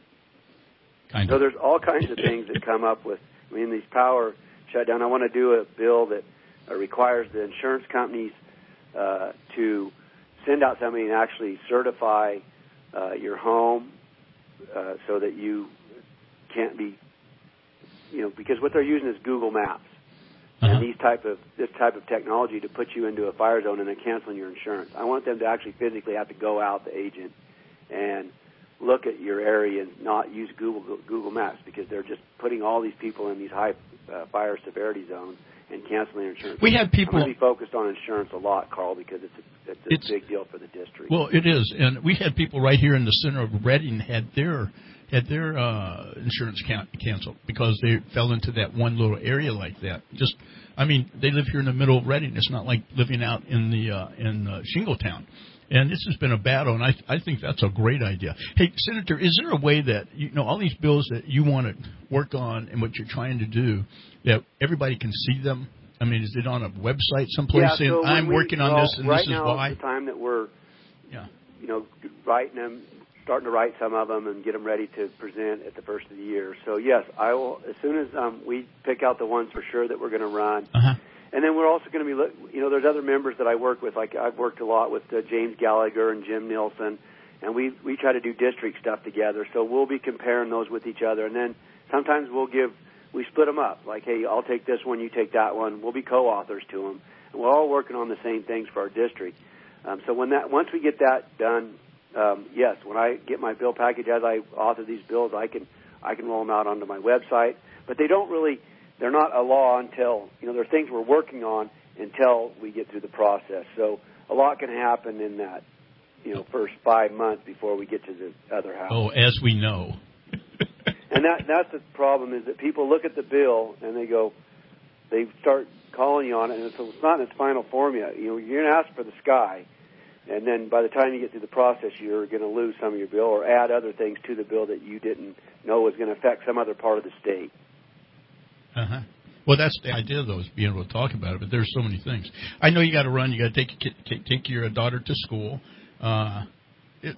Kind so of. there's all kinds of things that come up with, I mean, these power shutdown. I want to do a bill that uh, requires the insurance companies uh, to send out somebody and actually certify uh, your home uh, so that you can't be, you know, because what they're using is Google Maps uh-huh. and these type of this type of technology to put you into a fire zone and then canceling your insurance. I want them to actually physically have to go out, the agent, and look at your area and not use Google Google Maps because they're just putting all these people in these high uh, fire severity zones and canceling their insurance. We had people. I'm going to be focused on insurance a lot, Carl, because it's a, it's a it's, big deal for the district. Well, it is, and we had people right here in the center of Redding had their had their uh, insurance can- canceled because they fell into that one little area like that. Just, I mean, they live here in the middle of Redding. It's not like living out in the uh, in uh, Shingletown. And this has been a battle, and I I think that's a great idea. Hey, Senator, is there a way that, you know, all these bills that you want to work on and what you're trying to do, that everybody can see them? I mean, is it on a website someplace yeah, saying, so I'm we, working on well, this and right this is now why? Is the time that we're, yeah. you know, writing them, starting to write some of them and get them ready to present at the first of the year. So, yes, I will, as soon as um, we pick out the ones for sure that we're going to run. Uh-huh. And then we're also going to be, you know, there's other members that I work with. Like I've worked a lot with uh, James Gallagher and Jim Nilsson, and we we try to do district stuff together. So we'll be comparing those with each other. And then sometimes we'll give, we split them up. Like, hey, I'll take this one, you take that one. We'll be co-authors to them. And we're all working on the same things for our district. Um, so when that once we get that done, um, yes, when I get my bill package as I author these bills, I can I can roll them out onto my website. But they don't really. They're not a law until, you know, they're things we're working on until we get through the process. So a lot can happen in that, you know, first five months before we get to the other house. Oh, as we know. And that that's the problem, is that people look at the bill and they go, they start calling you on it, and so it's not in its final form yet. You know, you're going to ask for the sky, and then by the time you get through the process, you're going to lose some of your bill or add other things to the bill that you didn't know was going to affect some other part of the state. Uh-huh. Well, that's the idea, though, is being able to talk about it, but there's so many things. I know you got to run. You got to take take your daughter to school. Uh, it,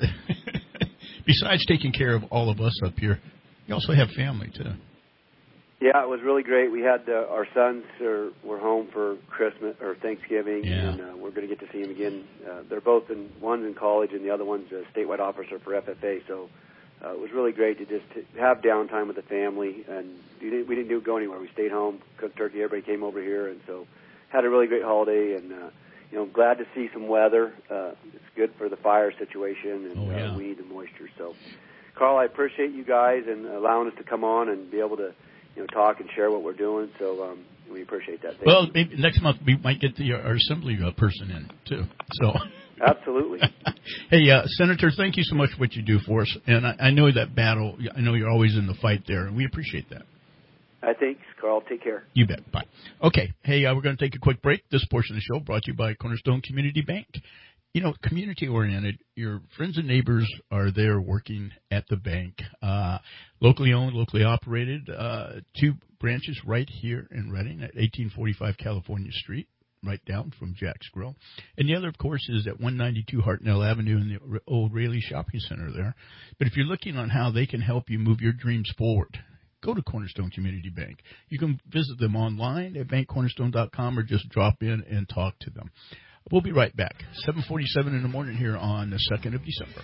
besides taking care of all of us up here, you also have family, too. Yeah, it was really great. We had uh, our sons are, were home for Christmas or Thanksgiving, yeah. and uh, we're going to get to see them again. Uh, they're both in, one's in college and the other one's a statewide officer for F F A, so Uh, it was really great to just to have downtime with the family, and we didn't, we didn't do go anywhere. We stayed home, cooked turkey. Everybody came over here, and so had a really great holiday. And uh, you know, glad to see some weather. Uh, it's good for the fire situation, and oh, yeah. uh, we need the moisture. So, Carl, I appreciate you guys and allowing us to come on and be able to, you know, talk and share what we're doing. So um, we appreciate that. Thank well, you. maybe next month we might get the, our assembly uh, person in too. So. Absolutely. Hey, uh, Senator, thank you so much for what you do for us. And I, I know that battle, I know you're always in the fight there, and we appreciate that. I thanks, Carl. Take care. You bet. Bye. Okay. Hey, uh, we're going to take a quick break. This portion of the show brought to you by Cornerstone Community Bank. You know, community-oriented, your friends and neighbors are there working at the bank. Uh, locally owned, locally operated, uh, two branches right here in Redding at eighteen forty-five California Street. Right down from Jack's Grill. And the other, of course, is at one ninety-two Hartnell Avenue in the old Rayleigh Shopping Center there. But if you're looking on how they can help you move your dreams forward, go to Cornerstone Community Bank. You can visit them online at bank cornerstone dot com or just drop in and talk to them. We'll be right back. seven forty-seven in the morning here on the second of December.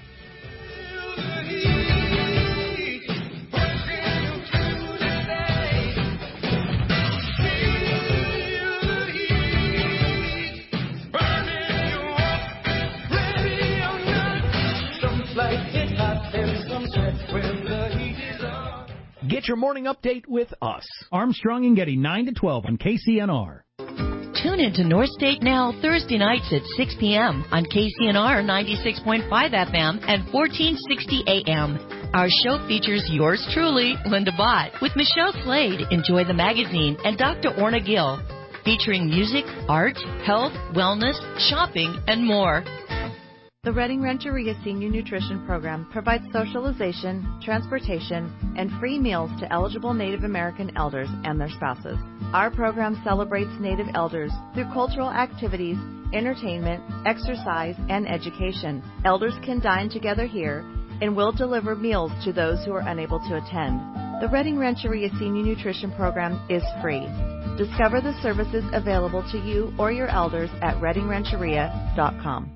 Get your morning update with us. Armstrong and Getty, nine to twelve on K C N R. Tune into North State Now Thursday nights at six p.m. on K C N R ninety-six point five F M and fourteen sixty A M. Our show features yours truly, Linda Bott, with Michelle Slade, Enjoy the Magazine, and Doctor Orna Gill, featuring music, art, health, wellness, shopping, and more. The Redding Rancheria Senior Nutrition Program provides socialization, transportation, and free meals to eligible Native American elders and their spouses. Our program celebrates Native elders through cultural activities, entertainment, exercise, and education. Elders can dine together here and will deliver meals to those who are unable to attend. The Redding Rancheria Senior Nutrition Program is free. Discover the services available to you or your elders at redding rancheria dot com.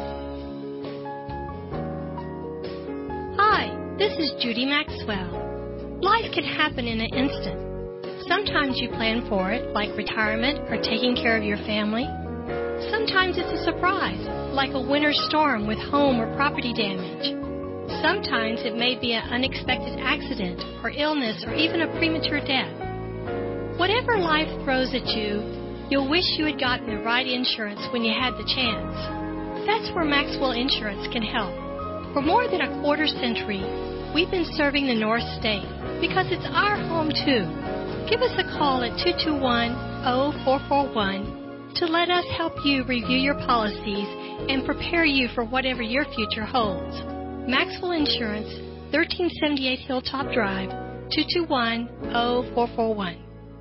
This is Judy Maxwell. Life can happen in an instant. Sometimes you plan for it, like retirement or taking care of your family. Sometimes it's a surprise, like a winter storm with home or property damage. Sometimes it may be an unexpected accident or illness or even a premature death. Whatever life throws at you, you'll wish you had gotten the right insurance when you had the chance. That's where Maxwell Insurance can help. For more than a quarter century, we've been serving the North State because it's our home, too. Give us a call at two two one, zero four four one. to let us help you review your policies and prepare you for whatever your future holds. Maxwell Insurance, thirteen seventy-eight Hilltop Drive, two two one, zero four four one.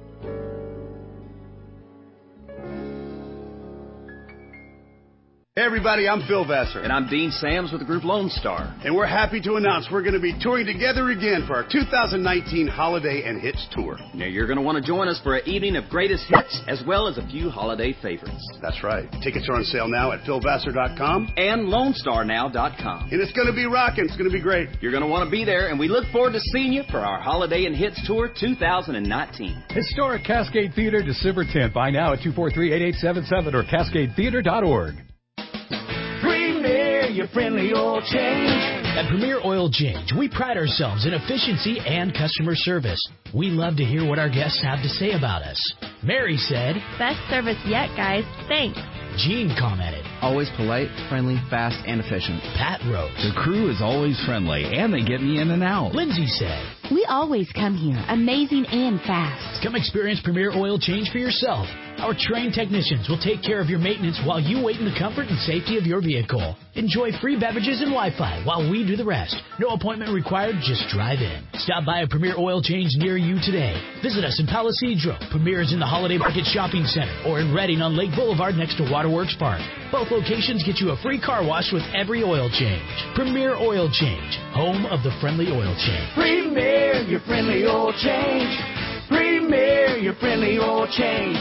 Hey everybody, I'm Phil Vassar. And I'm Dean Sams with the group Lone Star. And we're happy to announce we're going to be touring together again for our two thousand nineteen Holiday and Hits Tour. Now you're going to want to join us for an evening of greatest hits as well as a few holiday favorites. That's right. Tickets are on sale now at phil vassar dot com and lone star now dot com. And it's going to be rocking. It's going to be great. You're going to want to be there, and we look forward to seeing you for our Holiday and Hits Tour two thousand nineteen. Historic Cascade Theater, December tenth. Buy now at two four three, eight eight seven seven or cascade theater dot org. Premier, your friendly oil change. At Premier Oil Change, we pride ourselves in efficiency and customer service. We love to hear what our guests have to say about us. Mary said, "Best service yet, guys. Thanks." Gene commented, "Always polite, friendly, fast, and efficient." Pat wrote, "The crew is always friendly, and they get me in and out." Lindsay said, "We always come here, amazing and fast." Come experience Premier Oil Change for yourself. Our trained technicians will take care of your maintenance while you wait in the comfort and safety of your vehicle. Enjoy free beverages and Wi-Fi while we do the rest. No appointment required, just drive in. Stop by a Premier Oil Change near you today. Visit us in Palo Cedro. Premier is in the Holiday Market Shopping Center or in Redding on Lake Boulevard next to Waterworks Park. Both locations get you a free car wash with every oil change. Premier Oil Change, home of the friendly oil change. Premier, your friendly oil change. Premier, your friendly oil change.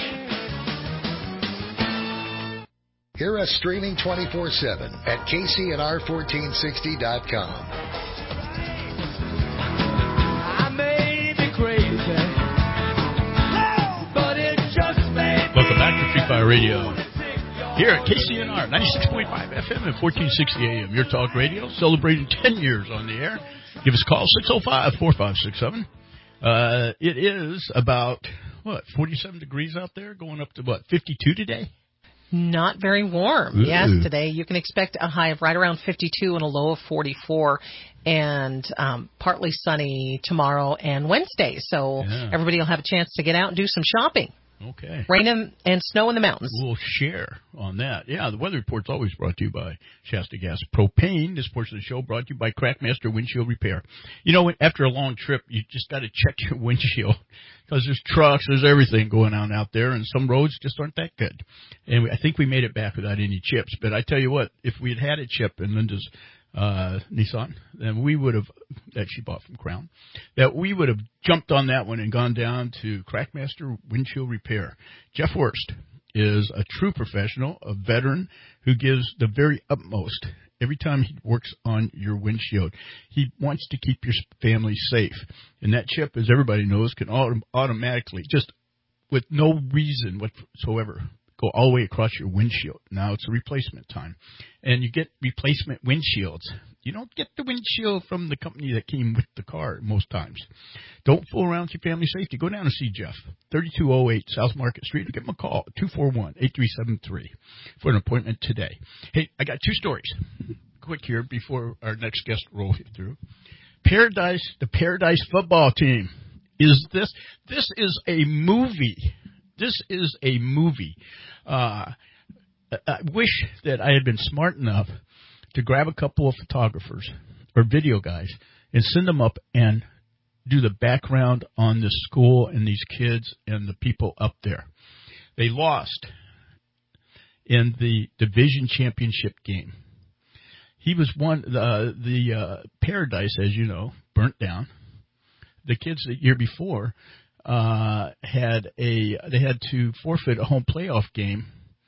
Hear us streaming twenty-four seven at K C N R fourteen sixty dot com. I may be crazy, but it just made Welcome back to Free Fire Radio. Here at K C N R ninety-six point five F M and fourteen sixty A M. Your talk radio, celebrating ten years on the air. Give us a call, six oh five, four five six seven. Uh, it is about, what, forty-seven degrees out there, going up to, what, fifty-two today? Not very warm. Ooh. Yes, today you can expect a high of right around fifty-two and a low of forty-four, and um, partly sunny tomorrow and Wednesday. So yeah. Everybody will have a chance to get out and do some shopping. Okay. Rain and, and snow in the mountains. We'll share on that. Yeah, the weather report's always brought to you by Shasta Gas Propane. This portion of the show brought to you by Crackmaster Windshield Repair. You know, after a long trip, you just got to check your windshield because there's trucks, there's everything going on out there, and some roads just aren't that good. And we, I think we made it back without any chips. But I tell you what, if we had had a chip in Linda's uh Nissan, then we would have, that she bought from Crown, that we would have jumped on that one and gone down to Crackmaster Windshield Repair. Jeff Worst is a true professional, a veteran who gives the very utmost every time he works on your windshield. He wants to keep your family safe. And that chip, as everybody knows, can autom- automatically, just with no reason whatsoever, go all the way across your windshield. Now it's a replacement time. And you get replacement windshields. You don't get the windshield from the company that came with the car most times. Don't fool around with your family safety. Go down and see Jeff, thirty-two oh eight South Market Street, or give him a call, two four one, eight three seven three, for an appointment today. Hey, I got two stories quick here before our next guest rolls through. Paradise, the Paradise football team. Is this, this is a movie. This is a movie. Uh, I wish that I had been smart enough to grab a couple of photographers or video guys and send them up and do the background on the school and these kids and the people up there. They lost in the division championship game. He was one, the, the uh, Paradise, as you know, burnt down. The kids the year before uh, had a, they had to forfeit a home playoff game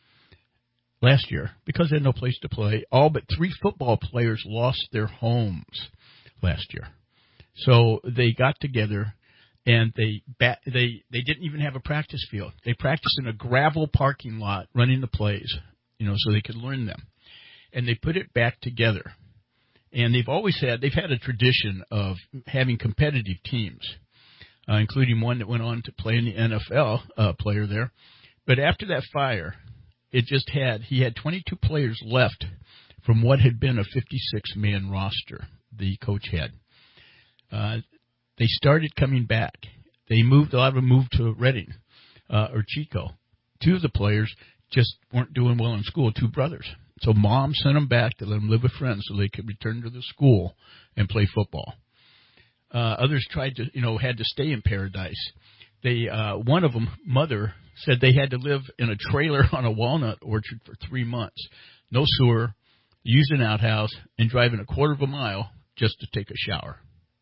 last year because they had no place to play. All but three football players lost their homes last year. So they got together and they bat, they they didn't even have a practice field. They practiced in a gravel parking lot running the plays, you know, so they could learn them. And they put it back together. And they've always had, they've had a tradition of having competitive teams, uh, including one that went on to play in the N F L, uh, player there. But after that fire, it just had, he had twenty-two players left from what had been a fifty-six man roster the coach had. Uh, they started coming back. They moved, a lot of them moved to Redding, uh, or Chico. Two of the players just weren't doing well in school, two brothers. So mom sent them back to let them live with friends so they could return to the school and play football. Uh, others tried to, you know, had to stay in Paradise. They, uh, one of them, mother, said they had to live in a trailer on a walnut orchard for three months. No sewer, use an outhouse, and driving a quarter of a mile just to take a shower.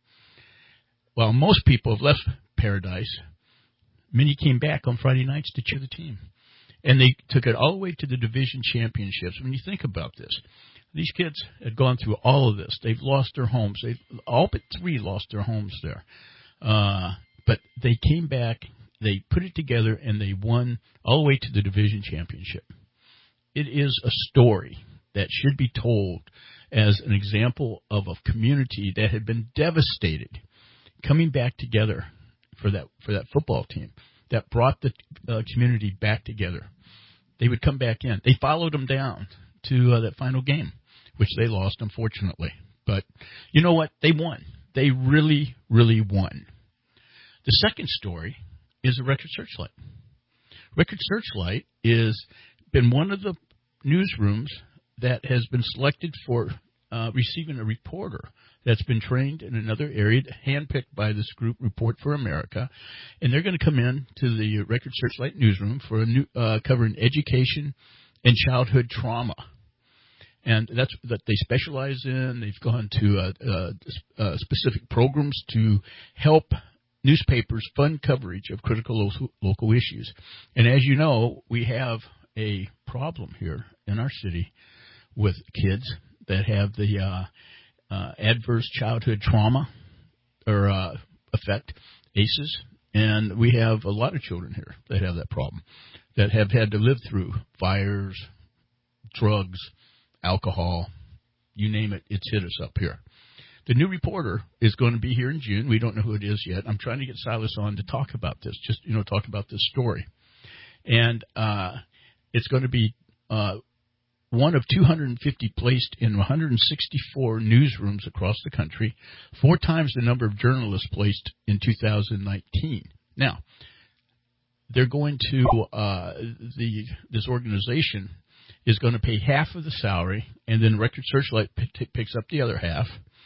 While most people have left Paradise, many came back on Friday nights to cheer the team. And they took it all the way to the division championships. When you think about this, these kids had gone through all of this. They've lost their homes. They've all but three lost their homes there. Uh, but they came back, they put it together, and they won all the way to the division championship. It is a story that should be told as an example of a community that had been devastated, coming back together for that for that football team that brought the uh, community back together. They would come back in. They followed them down to uh, that final game, which they lost, unfortunately. But you know what? They won. They really, really won. The second story is a Record Searchlight. Record Searchlight is been one of the newsrooms that has been selected for uh, receiving a reporter that's been trained in another area, handpicked by this group, Report for America, and they're going to come in to the Record Searchlight newsroom for a new uh, covering education and childhood trauma. And that's that they specialize in. They've gone to uh, uh, uh, specific programs to help newspapers fund coverage of critical local, local issues. And as you know, we have a problem here in our city with kids that have the uh, uh, adverse childhood trauma or uh, effect, A C Es, and we have a lot of children here that have that problem, that have had to live through fires, drugs, alcohol, you name it, it's hit us up here. The new reporter is going to be here in June. We don't know who it is yet. I'm trying to get Silas on to talk about this, just, you know, talk about this story. And uh, it's going to be uh, one of two hundred fifty placed in one hundred sixty-four newsrooms across the country, four times the number of journalists placed in two thousand nineteen. Now, they're going to, uh, the this organization is going to pay half of the salary, and then Record Searchlight p- picks up the other half.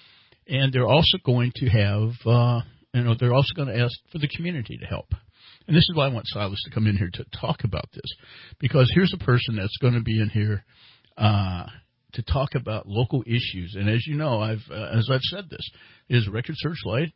And they're also going to have, uh, you know, they're also going to ask for the community to help. And this is why I want Silas to come in here to talk about this, because here's a person that's going to be in here uh, to talk about local issues. And as you know, I've uh, as I've said this, is Record Searchlight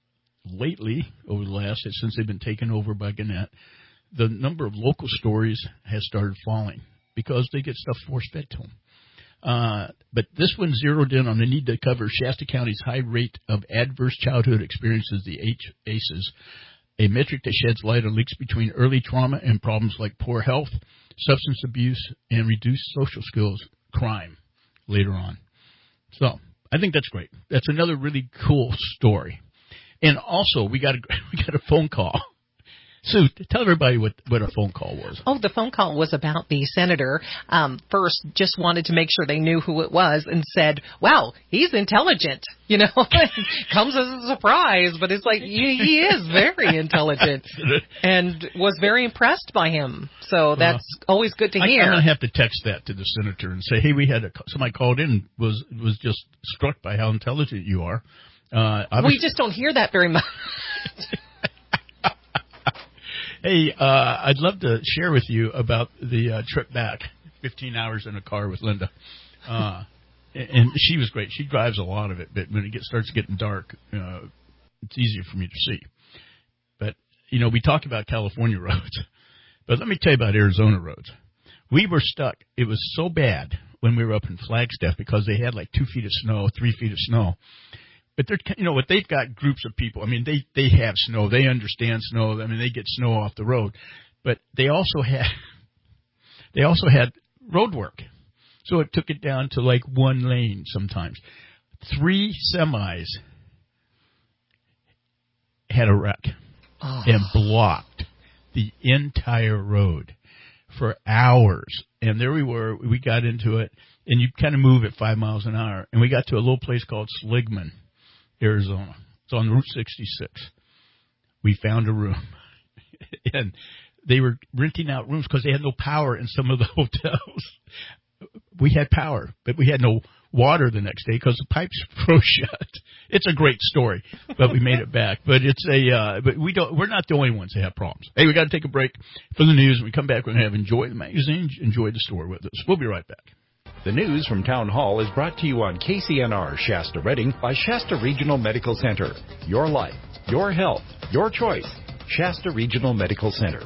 lately, over the last, since they've been taken over by Gannett, the number of local stories has started falling because they get stuff force-fed to them. Uh, but this one zeroed in on the need to cover Shasta County's high rate of adverse childhood experiences, the H- A C Es, a metric that sheds light on links between early trauma and problems like poor health, substance abuse, and reduced social skills, crime, later on. So I think that's great. That's another really cool story. And also, we got a, we got a phone call. Sue, tell everybody what, what our phone call was. Oh, the phone call was about the senator. Um, first, just wanted to make sure they knew who it was and said, wow, he's intelligent. You know, comes as a surprise, but it's like, he, he is very intelligent and was very impressed by him. So that's uh, always good to I, hear. I'm going to have to text that to the senator and say, hey, we had a, somebody called in was was just struck by how intelligent you are. Uh, we just don't hear that very much. Hey, uh, I'd love to share with you about the uh, trip back, fifteen hours in a car with Linda. Uh, and she was great. She drives a lot of it, but when it gets, starts getting dark, uh, it's easier for me to see. But, you know, we talk about California roads, but let me tell you about Arizona roads. We were stuck. It was so bad when we were up in Flagstaff because they had like two feet of snow, three feet of snow. But they're, you know what, they've got groups of people. I mean, they, they have snow. They understand snow. I mean, they get snow off the road. But they also had, they also had road work. So it took it down to like one lane sometimes. Three semis had a wreck oh. and blocked the entire road for hours. And there we were. We got into it. And you kind of move at five miles an hour. And we got to a little place called Sligman, Arizona. It's on Route sixty-six. We found a room. And they were renting out rooms because they had no power in some of the hotels. We had power, but we had no water the next day because the pipes froze shut. It's a great story, but we made it back. But it's a, uh, but we don't, we're not the only ones that have problems. Hey, we got to take a break for the news. When we come back, we're going to have Enjoy the Magazine, Enjoy the Store with us. We'll be right back. The news from Town Hall is brought to you on K C N R Shasta Redding by Shasta Regional Medical Center. Your life, your health, your choice. Shasta Regional Medical Center.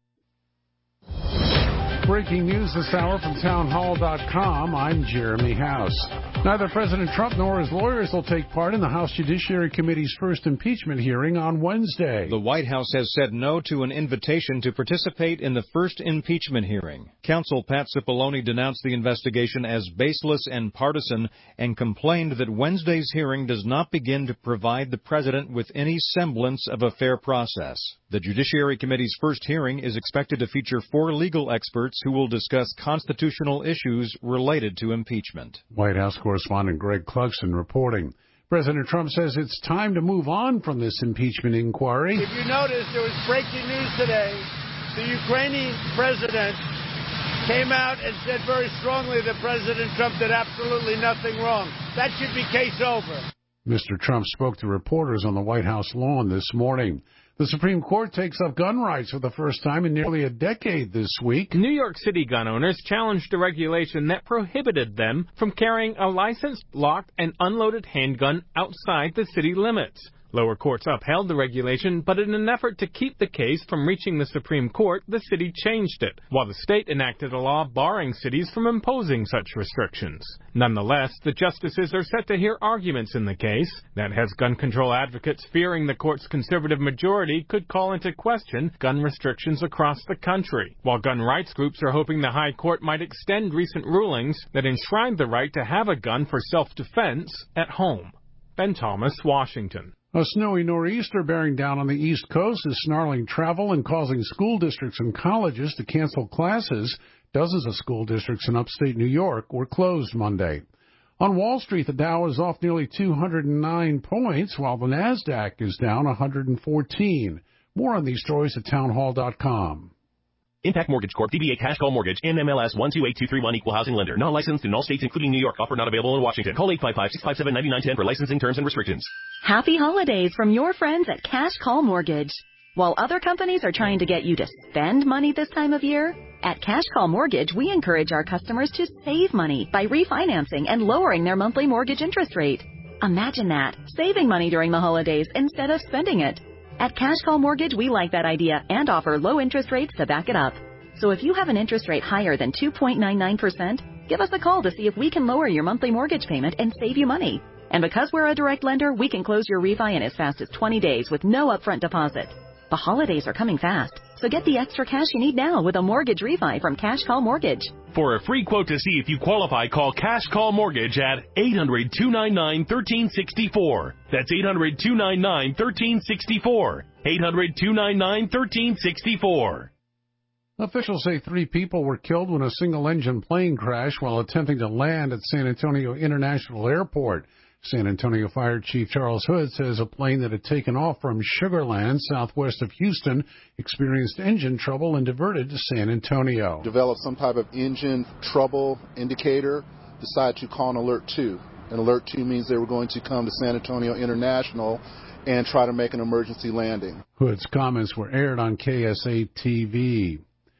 Breaking news this hour from town hall dot com. I'm Jeremy House. Neither President Trump nor his lawyers will take part in the House Judiciary Committee's first impeachment hearing on Wednesday. The White House has said no to an invitation to participate in the first impeachment hearing. Counsel Pat Cipollone denounced the investigation as baseless and partisan and complained that Wednesday's hearing does not begin to provide the president with any semblance of a fair process. The Judiciary Committee's first hearing is expected to feature four legal experts who will discuss constitutional issues related to impeachment. White House correspondent Greg Clugston reporting. President Trump says it's time to move on from this impeachment inquiry. If you notice, there was breaking news today. The Ukrainian president came out and said very strongly that President Trump did absolutely nothing wrong. That should be case over. Mister Trump spoke to reporters on the White House lawn this morning. The Supreme Court takes up gun rights for the first time in nearly a decade this week. New York City gun owners challenged a regulation that prohibited them from carrying a licensed, locked, and unloaded handgun outside the city limits. Lower courts upheld the regulation, but in an effort to keep the case from reaching the Supreme Court, the city changed it, while the state enacted a law barring cities from imposing such restrictions. Nonetheless, the justices are set to hear arguments in the case. That has gun control advocates fearing the court's conservative majority could call into question gun restrictions across the country, while gun rights groups are hoping the High Court might extend recent rulings that enshrined the right to have a gun for self-defense at home. Ben Thomas, Washington. A snowy nor'easter bearing down on the East Coast is snarling travel and causing school districts and colleges to cancel classes. Dozens of school districts in upstate New York were closed Monday. On Wall Street, the Dow is off nearly two hundred nine points, while the NASDAQ is down one hundred fourteen. More on these stories at town hall dot com. Impact Mortgage Corp. D B A Cash Call Mortgage. N M L S one two eight two three one. Equal Housing Lender. Not licensed in all states, including New York. Offer not available in Washington. Call eight five five, six five seven, nine nine one zero for licensing terms and restrictions. Happy holidays from your friends at Cash Call Mortgage. While other companies are trying to get you to spend money this time of year, at Cash Call Mortgage, we encourage our customers to save money by refinancing and lowering their monthly mortgage interest rate. Imagine that, saving money during the holidays instead of spending it. At Cash Call Mortgage, we like that idea and offer low interest rates to back it up. So if you have an interest rate higher than two point nine nine percent, give us a call to see if we can lower your monthly mortgage payment and save you money. And because we're a direct lender, we can close your refi in as fast as twenty days with no upfront deposit. The holidays are coming fast, so get the extra cash you need now with a mortgage refi from Cash Call Mortgage. For a free quote to see if you qualify, call Cash Call Mortgage at eight hundred, two nine nine, one three six four. That's eight hundred, two nine nine, one three six four. eight hundred, two nine nine, one three six four. Officials say three people were killed when a single-engine plane crashed while attempting to land at San Antonio International Airport. San Antonio Fire Chief Charles Hood says a plane that had taken off from Sugar Land, southwest of Houston, experienced engine trouble and diverted to San Antonio. Developed some type of engine trouble indicator, decided to call an Alert two. And Alert two means they were going to come to San Antonio International and try to make an emergency landing. Hood's comments were aired on K S A T V.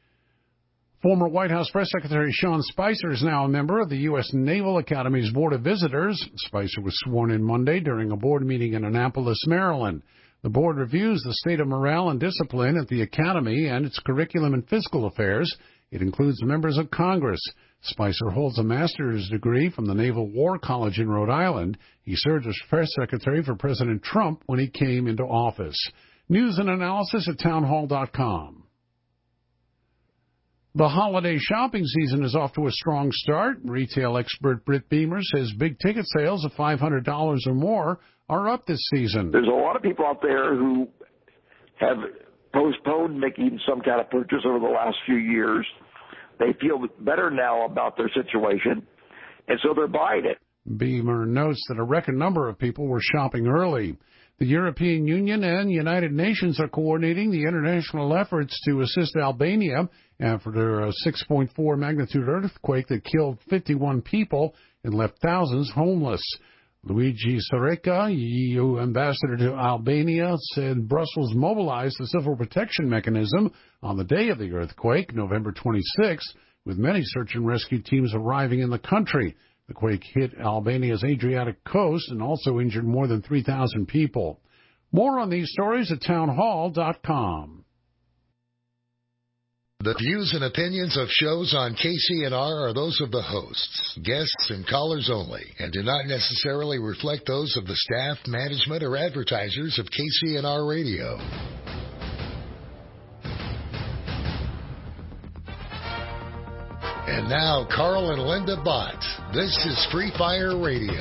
Former White House Press Secretary Sean Spicer is now a member of the U S Naval Academy's Board of Visitors. Spicer was sworn in Monday during a board meeting in Annapolis, Maryland. The board reviews the state of morale and discipline at the Academy and its curriculum and fiscal affairs. It includes members of Congress. Spicer holds a master's degree from the Naval War College in Rhode Island. He served as press secretary for President Trump when he came into office. News and analysis at town hall dot com. The holiday shopping season is off to a strong start. Retail expert Britt Beamer says big-ticket sales of five hundred dollars or more are up this season. There's a lot of people out there who have postponed making some kind of purchase over the last few years. They feel better now about their situation, and so they're buying it. Beamer notes that a record number of people were shopping early. The European Union and United Nations are coordinating the international efforts to assist Albania after a six point four magnitude earthquake that killed fifty-one people and left thousands homeless. Luigi Soreca, E U ambassador to Albania, said Brussels mobilized the civil protection mechanism on the day of the earthquake, November twenty-sixth, with many search and rescue teams arriving in the country. The quake hit Albania's Adriatic coast and also injured more than three thousand people. More on these stories at townhall dot com. The views and opinions of shows on K C N R are those of the hosts, guests, and callers only, and do not necessarily reflect those of the staff, management, or advertisers of K C N R Radio. And now, Carl and Linda Bott. This is Free Fire Radio.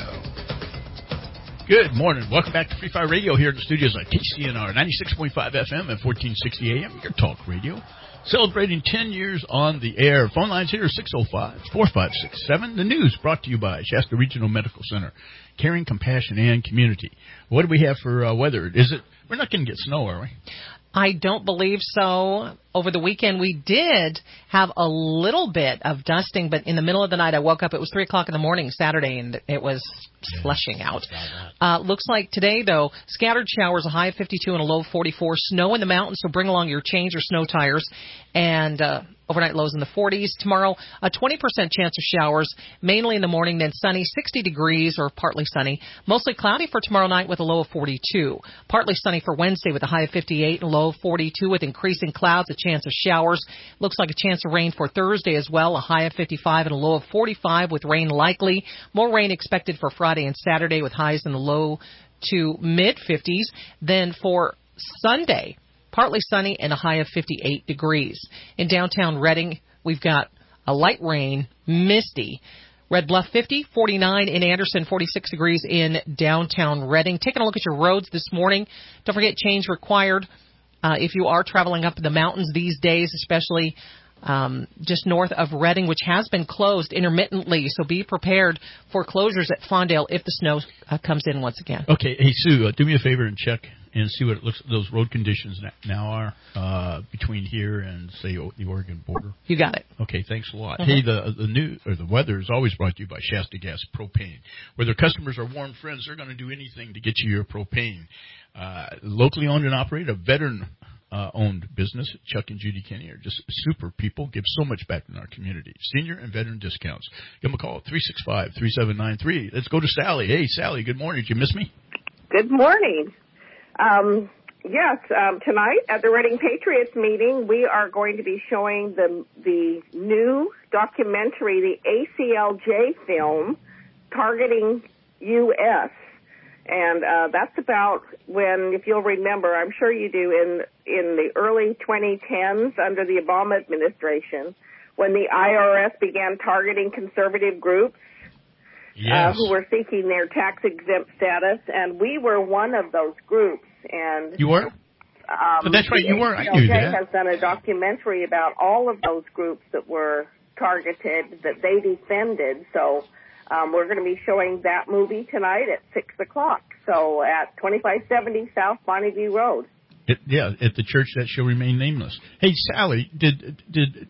Good morning. Welcome back to Free Fire Radio here in the studios at K C N R ninety-six point five F M and fourteen sixty A M, your talk radio. Celebrating ten years on the air. Phone lines here are six oh five, four five six seven. The news brought to you by Shasta Regional Medical Center. Caring, compassion, and community. What do we have for uh, weather? Is it? We're not going to get snow, are we? I don't believe so. Over the weekend, we did have a little bit of dusting, but in the middle of the night, I woke up. It was three o'clock in the morning Saturday, and it was slushing out. Uh, looks like today, though, scattered showers, a high of fifty-two and a low of forty-four. Snow in the mountains, so bring along your change or snow tires. And uh, overnight lows in the forties. Tomorrow, a twenty percent chance of showers, mainly in the morning, then sunny, sixty degrees or partly sunny. Mostly cloudy for tomorrow night with a low of forty-two. Partly sunny for Wednesday with a high of fifty-eight and a low of forty-two with increasing clouds, a chance of showers. Looks like a chance of rain for Thursday as well, a high of fifty-five and a low of forty-five with rain likely. More rain expected for Friday and Saturday with highs in the low to mid-fifties. Then for Sunday, partly sunny and a high of fifty-eight degrees. In downtown Reading, we've got a light rain, misty. Red Bluff fifty, forty-nine in Anderson, forty-six degrees in downtown Reading. Taking a look at your roads this morning. Don't forget, change required uh, if you are traveling up in the mountains these days, especially um, just north of Reading, which has been closed intermittently. So be prepared for closures at Fondale if the snow uh, comes in once again. Okay, hey, Sue, uh, do me a favor and check and see what it looks those road conditions now are uh, between here and, say, o- the Oregon border. You got it. Okay, thanks a lot. Mm-hmm. Hey, the the new or the weather is always brought to you by Shasta Gas Propane. Where their customers are warm friends, they're going to do anything to get you your propane. Uh, locally owned and operated, a veteran uh, owned business. Chuck and Judy Kenny are just super people, give so much back in our community. Senior and veteran discounts. Give them a call, three six five, three seven nine three. Let's go to Sally. Hey, Sally, good morning. Did you miss me? Good morning. Um, yes, um, tonight at the Reading Patriots meeting, we are going to be showing the the new documentary, the A C L J film, Targeting U S And uh, that's about when, if you'll remember, I'm sure you do, in in the early twenty tens under the Obama administration, when the I R S began targeting conservative groups. Yes. Uh, who were seeking their tax-exempt status, and we were one of those groups. And you were? Um, but that's right, you were. I knew that. has done a documentary about all of those groups that were targeted, that they defended. So um, we're going to be showing that movie tonight at six o'clock. So at twenty-five seventy South Bonneview Road. It, yeah, at the church that shall remain nameless. Hey, Sally, did did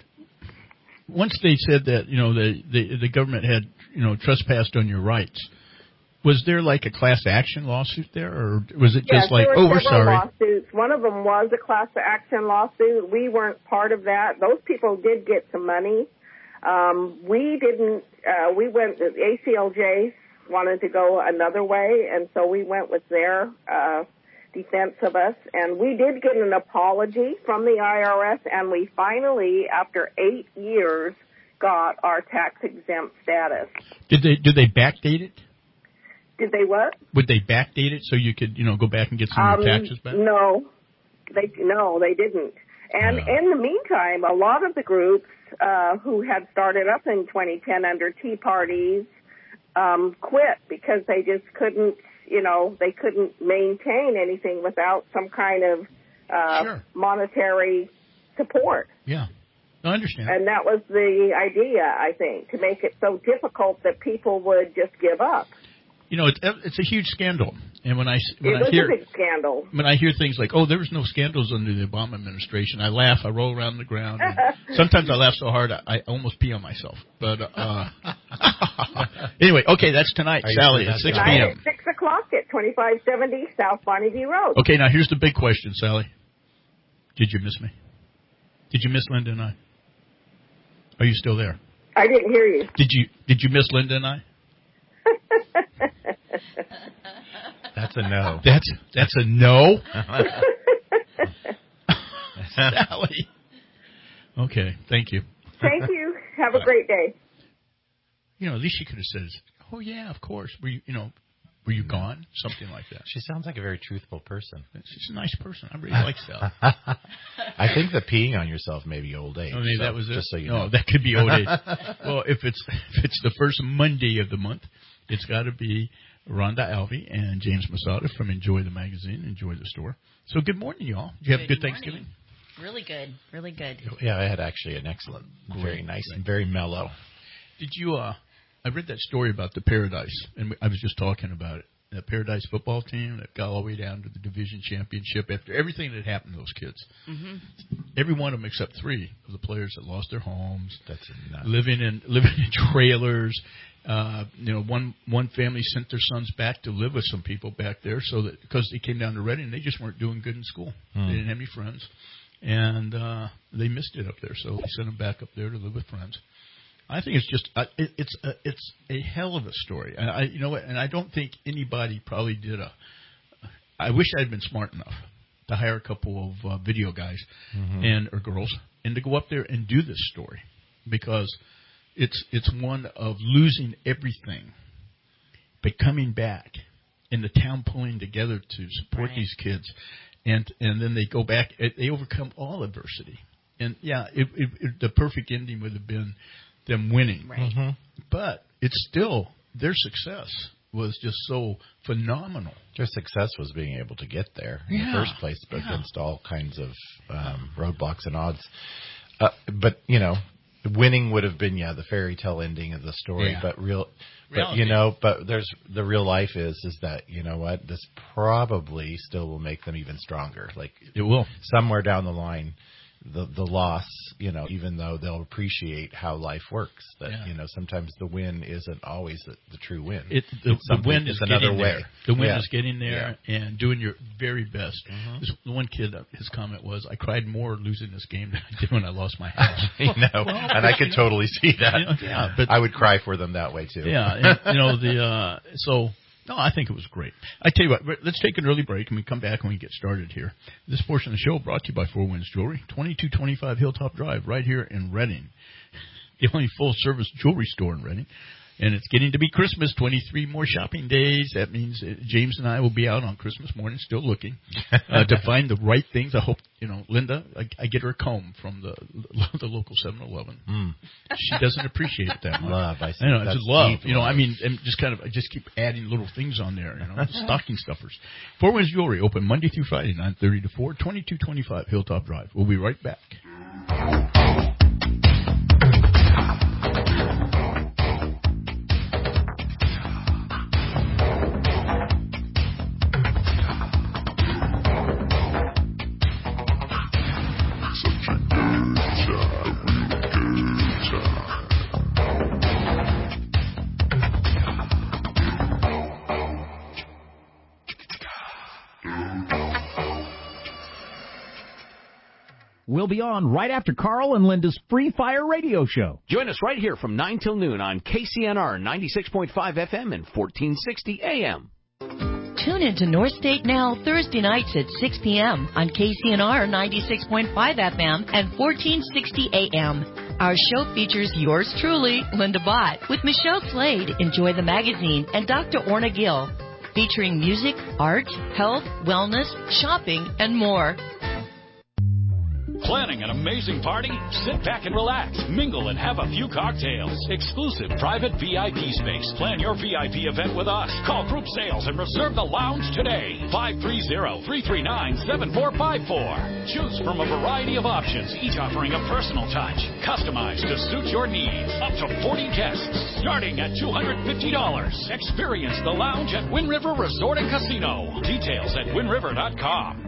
once they said that, you know, the, the the government had, you know, trespassed on your rights, was there like a class action lawsuit there, or was it just yes, like, there oh, were we're sorry? Lawsuits. One of them was a class action lawsuit. We weren't part of that. Those people did get some money. Um, we didn't. Uh, we went. The A C L J wanted to go another way, and so we went with their uh, defense of us. And we did get an apology from the I R S, and we finally, after eight years, got our tax-exempt status. Did they did they backdate it? Did they what? Would they backdate it so you could, you know, go back and get some um, of your taxes back? No, they no, they didn't. And uh, in the meantime, a lot of the groups uh, who had started up in twenty ten under Tea Parties um, quit because they just couldn't, you know, they couldn't maintain anything without some kind of uh, sure. monetary support. Yeah. I understand. And that was the idea, I think, to make it so difficult that people would just give up. You know, it's, it's a huge scandal. And when I, when it I was hear a big scandal. When I hear things like, oh, there was no scandals under the Obama administration, I laugh, I roll around the ground. And sometimes I laugh so hard I, I almost pee on myself. But uh, anyway, okay, that's tonight, Sally, at six p.m. At six o'clock at twenty-five seventy South Bonneview Road. Okay, now here's the big question, Sally. Did you miss me? Did you miss Linda and I? Are you still there? I didn't hear you. Did you Did you miss Linda and I? That's a no. That's that's a no. Sally. Okay, thank you. Thank you. Have a great day. You know, at least she could have said, "Oh yeah, of course." Were you, you know, were you gone? Something like that. She sounds like a very truthful person. She's a nice person. I really like Sally. I think that peeing on yourself may be old age. Oh, maybe so, that was it. Just so you no, know. that could be old age. Well, if it's if it's the first Monday of the month, it's got to be Rhonda Alvey and James Masada from Enjoy the Magazine, Enjoy the Store. So good morning, y'all. Did you have a good Thanksgiving? Really good. Really good. Yeah, I had actually an excellent, Great, very nice great. and very mellow. Did you, uh, I read that story about the Paradise, and I was just talking about it. That Paradise football team that got all the way down to the division championship after everything that happened to those kids. Mm-hmm. Every one of them except three of the players that lost their homes, That's nuts. living in living in trailers. Uh, you know, one one family sent their sons back to live with some people back there, so that because they came down to Reading, they just weren't doing good in school. Hmm. They didn't have any friends, and uh, they missed it up there, so they sent them back up there to live with friends. I think it's just uh, it, it's a, it's a hell of a story. I, I you know what, and I don't think anybody probably did a. I wish I had been smart enough to hire a couple of uh, video guys Mm-hmm. and or girls and to go up there and do this story, because it's it's one of losing everything, but coming back, and the town pulling together to support Right. these kids, and and then they go back, they overcome all adversity, and yeah, it, it, it, the perfect ending would have been them winning, Right. Mm-hmm. but it's still their success was just so phenomenal. Their success was being able to get there in Yeah, the first place, but yeah. against all kinds of um, roadblocks and odds. Uh, but you know, winning would have been yeah the fairy tale ending of the story. Yeah. But real, but Reality. you know, but there's the real life is is that you know what, this probably still will make them even stronger. Like It will. somewhere down the line. The the loss, you know, even though they'll appreciate how life works, that Yeah. you know sometimes the win isn't always the, the true win. It, the, It's the something- win it's is another getting way. there. The win Yeah. is getting there and doing your very best. Mhm. This one kid, uh, his comment was, "I cried more losing this game than I did when I lost my house." You know, Well, and I could you know, totally see that. you know, yeah, but I would cry for them that way too. yeah, and, you know the uh, so. No, I think it was great. I tell you what, let's take an early break and we come back and we get started here. This portion of the show brought to you by Four Winds Jewelry, twenty-two twenty-five Hilltop Drive, right here in Reading. The only full-service jewelry store in Reading. And it's getting to be Christmas, twenty-three more shopping days. That means uh, James and I will be out on Christmas morning still looking uh, to find the right things. I hope, you know, Linda, I, I get her a comb from the the local seven eleven. Mm. She doesn't appreciate it that much. Love, I see. I know, it's That's just love. deep You know, love. I mean, and just kind of, I just keep adding little things on there, you know, stocking stuffers. Four Winds Jewelry, open Monday through Friday, nine thirty to four, twenty-two twenty-five Hilltop Drive. We'll be right back. We'll be on right after Carl and Linda's Free Fire Radio Show. Join us right here from nine till noon on K C N R ninety-six point five F M and fourteen sixty A M. Tune into North State Now Thursday nights at six p.m. on K C N R ninety-six point five F M and fourteen sixty A M. Our show features yours truly, Linda Bott, with Michelle Slade, Enjoy the Magazine, and Doctor Orna Gill, featuring music, art, health, wellness, shopping, and more. Planning an amazing party? Sit back and relax, mingle and have a few cocktails. Exclusive private V I P space. Plan your V I P event with us. Call Group Sales and reserve the lounge today. five three zero, three three nine, seven four five four. Choose from a variety of options, each offering a personal touch, customized to suit your needs. Up to forty guests, starting at two hundred fifty dollars. Experience the lounge at Wind River Resort and Casino. Details at wind river dot com.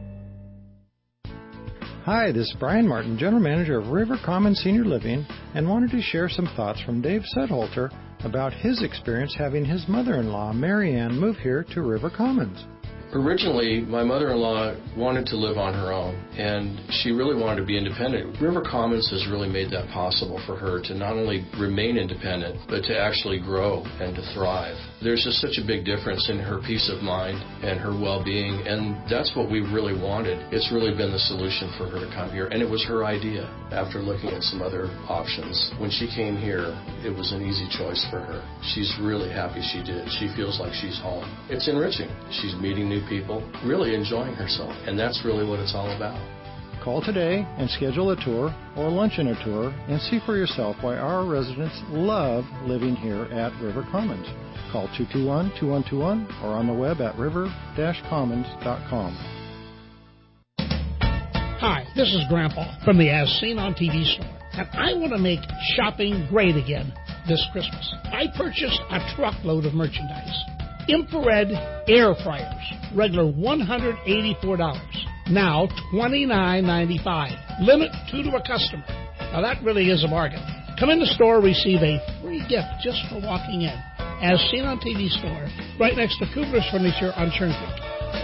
Hi, this is Brian Martin, General Manager of River Commons Senior Living, and wanted to share some thoughts from Dave Sudholter about his experience having his mother-in-law, Mary Ann, move here to River Commons. Originally, my mother-in-law wanted to live on her own, and she really wanted to be independent. River Commons has really made that possible for her to not only remain independent, but to actually grow and to thrive. There's just such a big difference in her peace of mind and her well-being, and that's what we really wanted. It's really been the solution for her to come here, and it was her idea after looking at some other options. When she came here, it was an easy choice for her. She's really happy she did. She feels like she's home. It's enriching. She's meeting new people, really enjoying herself, and that's really what it's all about. Call today and schedule a tour or lunch and a tour and see for yourself why our residents love living here at River Commons. Call two two one, two one two one or on the web at river dash commons dot com. Hi, this is Grandpa from the As Seen on T V store, and I want to make shopping great again this Christmas. I purchased a truckload of merchandise. Infrared air fryers, regular one hundred eighty-four dollars, now twenty-nine ninety-five. Limit two to a customer. Now that really is a bargain. Come in the store, receive a free gift just for walking in. As Seen on T V store, right next to Cooper's Furniture on Churn Creek.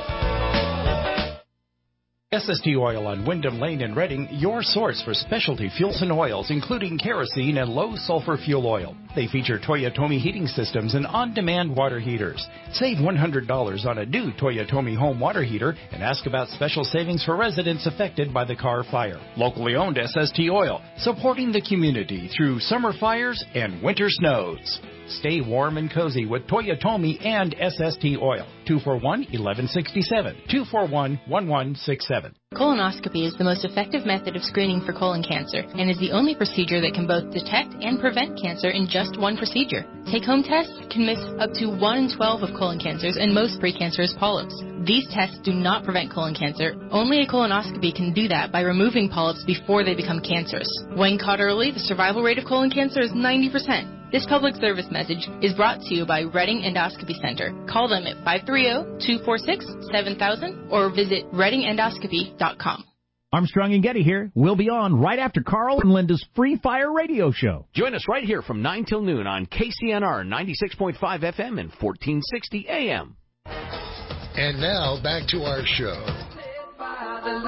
S S T Oil on Wyndham Lane in Reading, your source for specialty fuels and oils, including kerosene and low-sulfur fuel oil. They feature Toyotomi heating systems and on-demand water heaters. Save one hundred dollars on a new Toyotomi home water heater and ask about special savings for residents affected by the Carr fire. Locally owned S S T Oil, supporting the community through summer fires and winter snows. Stay warm and cozy with Toyotomi and S S T Oil. two four one, one one six seven. two four one, one one six seven. Colonoscopy is the most effective method of screening for colon cancer and is the only procedure that can both detect and prevent cancer in just one procedure. Take-home tests can miss up to one in twelve of colon cancers and most precancerous polyps. These tests do not prevent colon cancer. Only a colonoscopy can do that by removing polyps before they become cancerous. When caught early, the survival rate of colon cancer is ninety percent. This public service message is brought to you by Reading Endoscopy Center. Call them at five three zero, two four six, seven thousand or visit reading endoscopy dot com. Armstrong and Getty here. We'll be on right after Carl and Linda's Free Fire Radio Show. Join us right here from nine till noon on K C N R ninety-six point five F M and fourteen sixty A M. And now back to our show. By the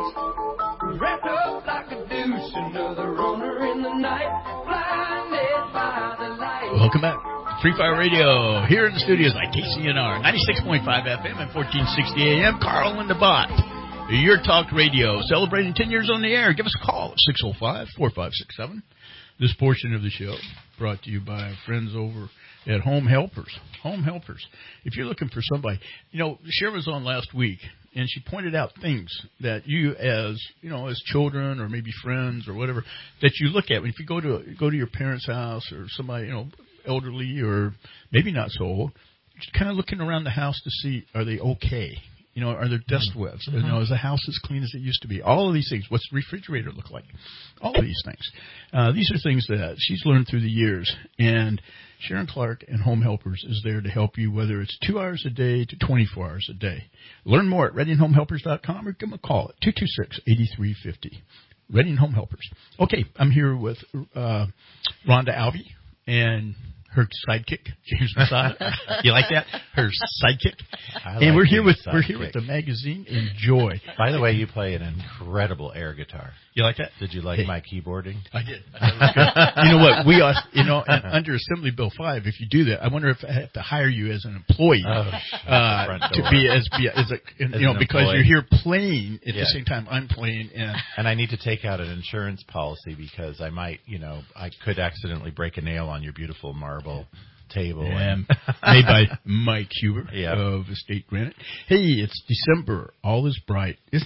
light, wrapped up like a douche, another runner in the night, blinded by the light. Welcome back. Free Fire Radio here in the studios at K C N R ninety-six point five F M and fourteen sixty A M. Carl and the Bot, your talk radio, celebrating ten years on the air. Give us a call at six oh five, four five six seven. This portion of the show brought to you by friends over at Home Helpers. Home Helpers. If you're looking for somebody, you know, Cher was on last week, and she pointed out things that you, as you know, as children or maybe friends or whatever, that you look at. If you go to go to your parents' house or somebody, you know, elderly or maybe not so old, just kind of looking around the house to see, are they okay? You know, are there dust webs? Mm-hmm. You know, is the house as clean as it used to be? All of these things. What's the refrigerator look like? All of these things. Uh, these are things that she's learned through the years. And Sharon Clark and Home Helpers is there to help you, whether it's two hours a day to twenty-four hours a day. Learn more at reading home helpers dot com or give them a call at two two six, eight three five zero. Reading Home Helpers. Okay, I'm here with uh, Rhonda Albee and her sidekick, James Masada. You like that? Her sidekick. I and like we're here with sidekick. we're here with the magazine Enjoy. By the way, you play an incredible air guitar. You like that? Did you like hey. my keyboarding? I did. I thought it was good. You know what? We are, you know, under Assembly Bill five, if you do that, I wonder if I have to hire you as an employee oh, uh, to be as be as a you as know because employee. you're here playing at yeah. the same time I'm playing, and and I need to take out an insurance policy because I might, you know, I could accidentally break a nail on your beautiful marble table. And made by Mike Huber yeah. of Estate Granite. Hey, it's December. All is bright. Isn't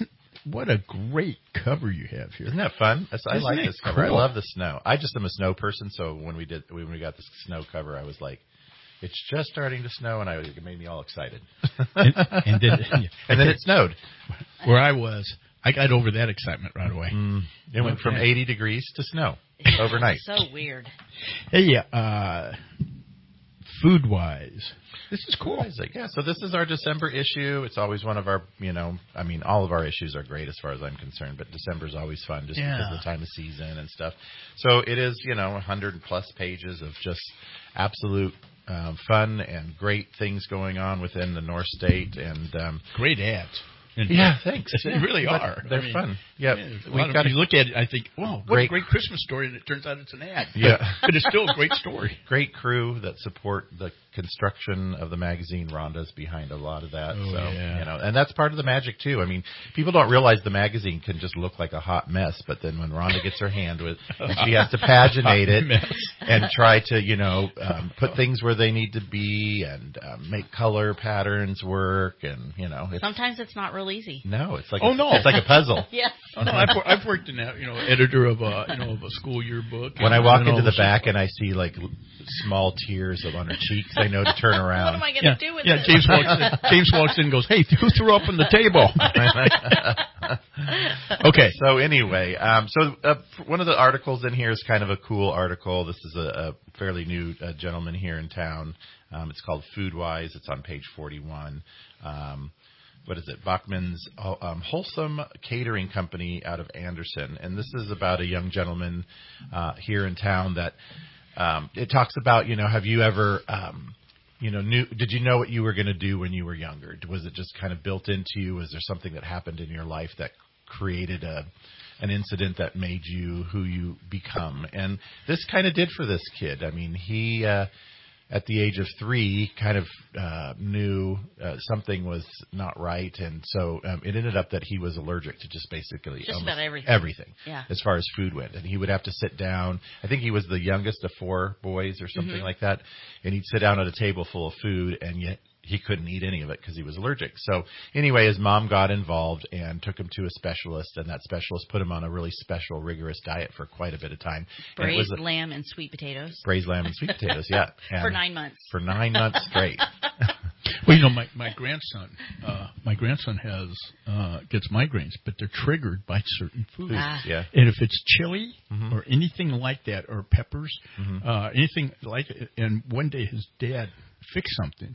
what a great cover you have here. Isn't that fun? I, I Isn't like it this cover. cool? I love the snow. I just am a snow person, so when we did when we got this snow cover, I was like, it's just starting to snow, and I, it made me all excited. and, and, then, yeah. and then it snowed. Where I was, I got over that excitement right away. Mm, it went okay. from eighty degrees to snow overnight. So weird. Hey, yeah, uh, food-wise, this is cool. Yeah, so this is our December issue. It's always one of our, you know, I mean, all of our issues are great as far as I'm concerned, but December's always fun just yeah. because of the time of season and stuff. So it is, you know, one hundred plus pages of just absolute um, fun and great things going on within the North State. And um, great ads. And yeah, thanks. They really are. They're I mean, fun. Yep. Yeah. We've got you look at it, I think, wow, what great, a great Christmas story, and it turns out it's an ad. Yeah. But, but it's still a great story. Great crew that support the construction of the magazine. Rhonda's behind a lot of that. Oh, so, yeah. you know, and that's part of the magic too. I mean, people don't realize the magazine can just look like a hot mess, but then when Rhonda gets her hand with, and she has to paginate it and try to, you know, um, put things where they need to be and um, make color patterns work, and you know, it's, sometimes it's not real easy. No, it's like oh a, no, it's like a puzzle. Yes. Oh no, I've, I've worked in that, you know, editor of a, you know, of a school yearbook. When I walk into the back and I see like small tears on her cheeks, I know to turn around. What am I going to yeah. do with yeah, this? James walks in, James walks in and goes, "Hey, who threw up on the table?" Okay. So anyway, um, so uh, one of the articles in here is kind of a cool article. This is a, a fairly new uh, gentleman here in town. Um, it's called Foodwise. It's on page forty-one. Um, what is it? Bachman's um, Wholesome Catering Company out of Anderson. And this is about a young gentleman uh, here in town that um, it talks about, you know, have you ever, um, you know, knew, did you know what you were going to do when you were younger? Was it just kind of built into you? Was there something that happened in your life that created a an incident that made you who you become? And this kind of did for this kid. I mean, he... Uh, at the age of three, kind of uh, knew uh, something was not right, and so um, it ended up that he was allergic to just basically just about everything. everything yeah. as far as food went. And he would have to sit down. I think he was the youngest of four boys or something mm-hmm. like that, and he'd sit down at a table full of food, and yet he couldn't eat any of it because he was allergic. So anyway, his mom got involved and took him to a specialist, and that specialist put him on a really special, rigorous diet for quite a bit of time. Braised a, lamb and sweet potatoes. Braised lamb and sweet potatoes, yeah. For nine months. For nine months straight. Well, you know, my, my grandson, uh, my grandson has, uh, gets migraines, but they're triggered by certain foods. Ah. Yeah. And if it's chili mm-hmm. or anything like that, or peppers, mm-hmm. uh, anything like it, and one day his dad fixed something,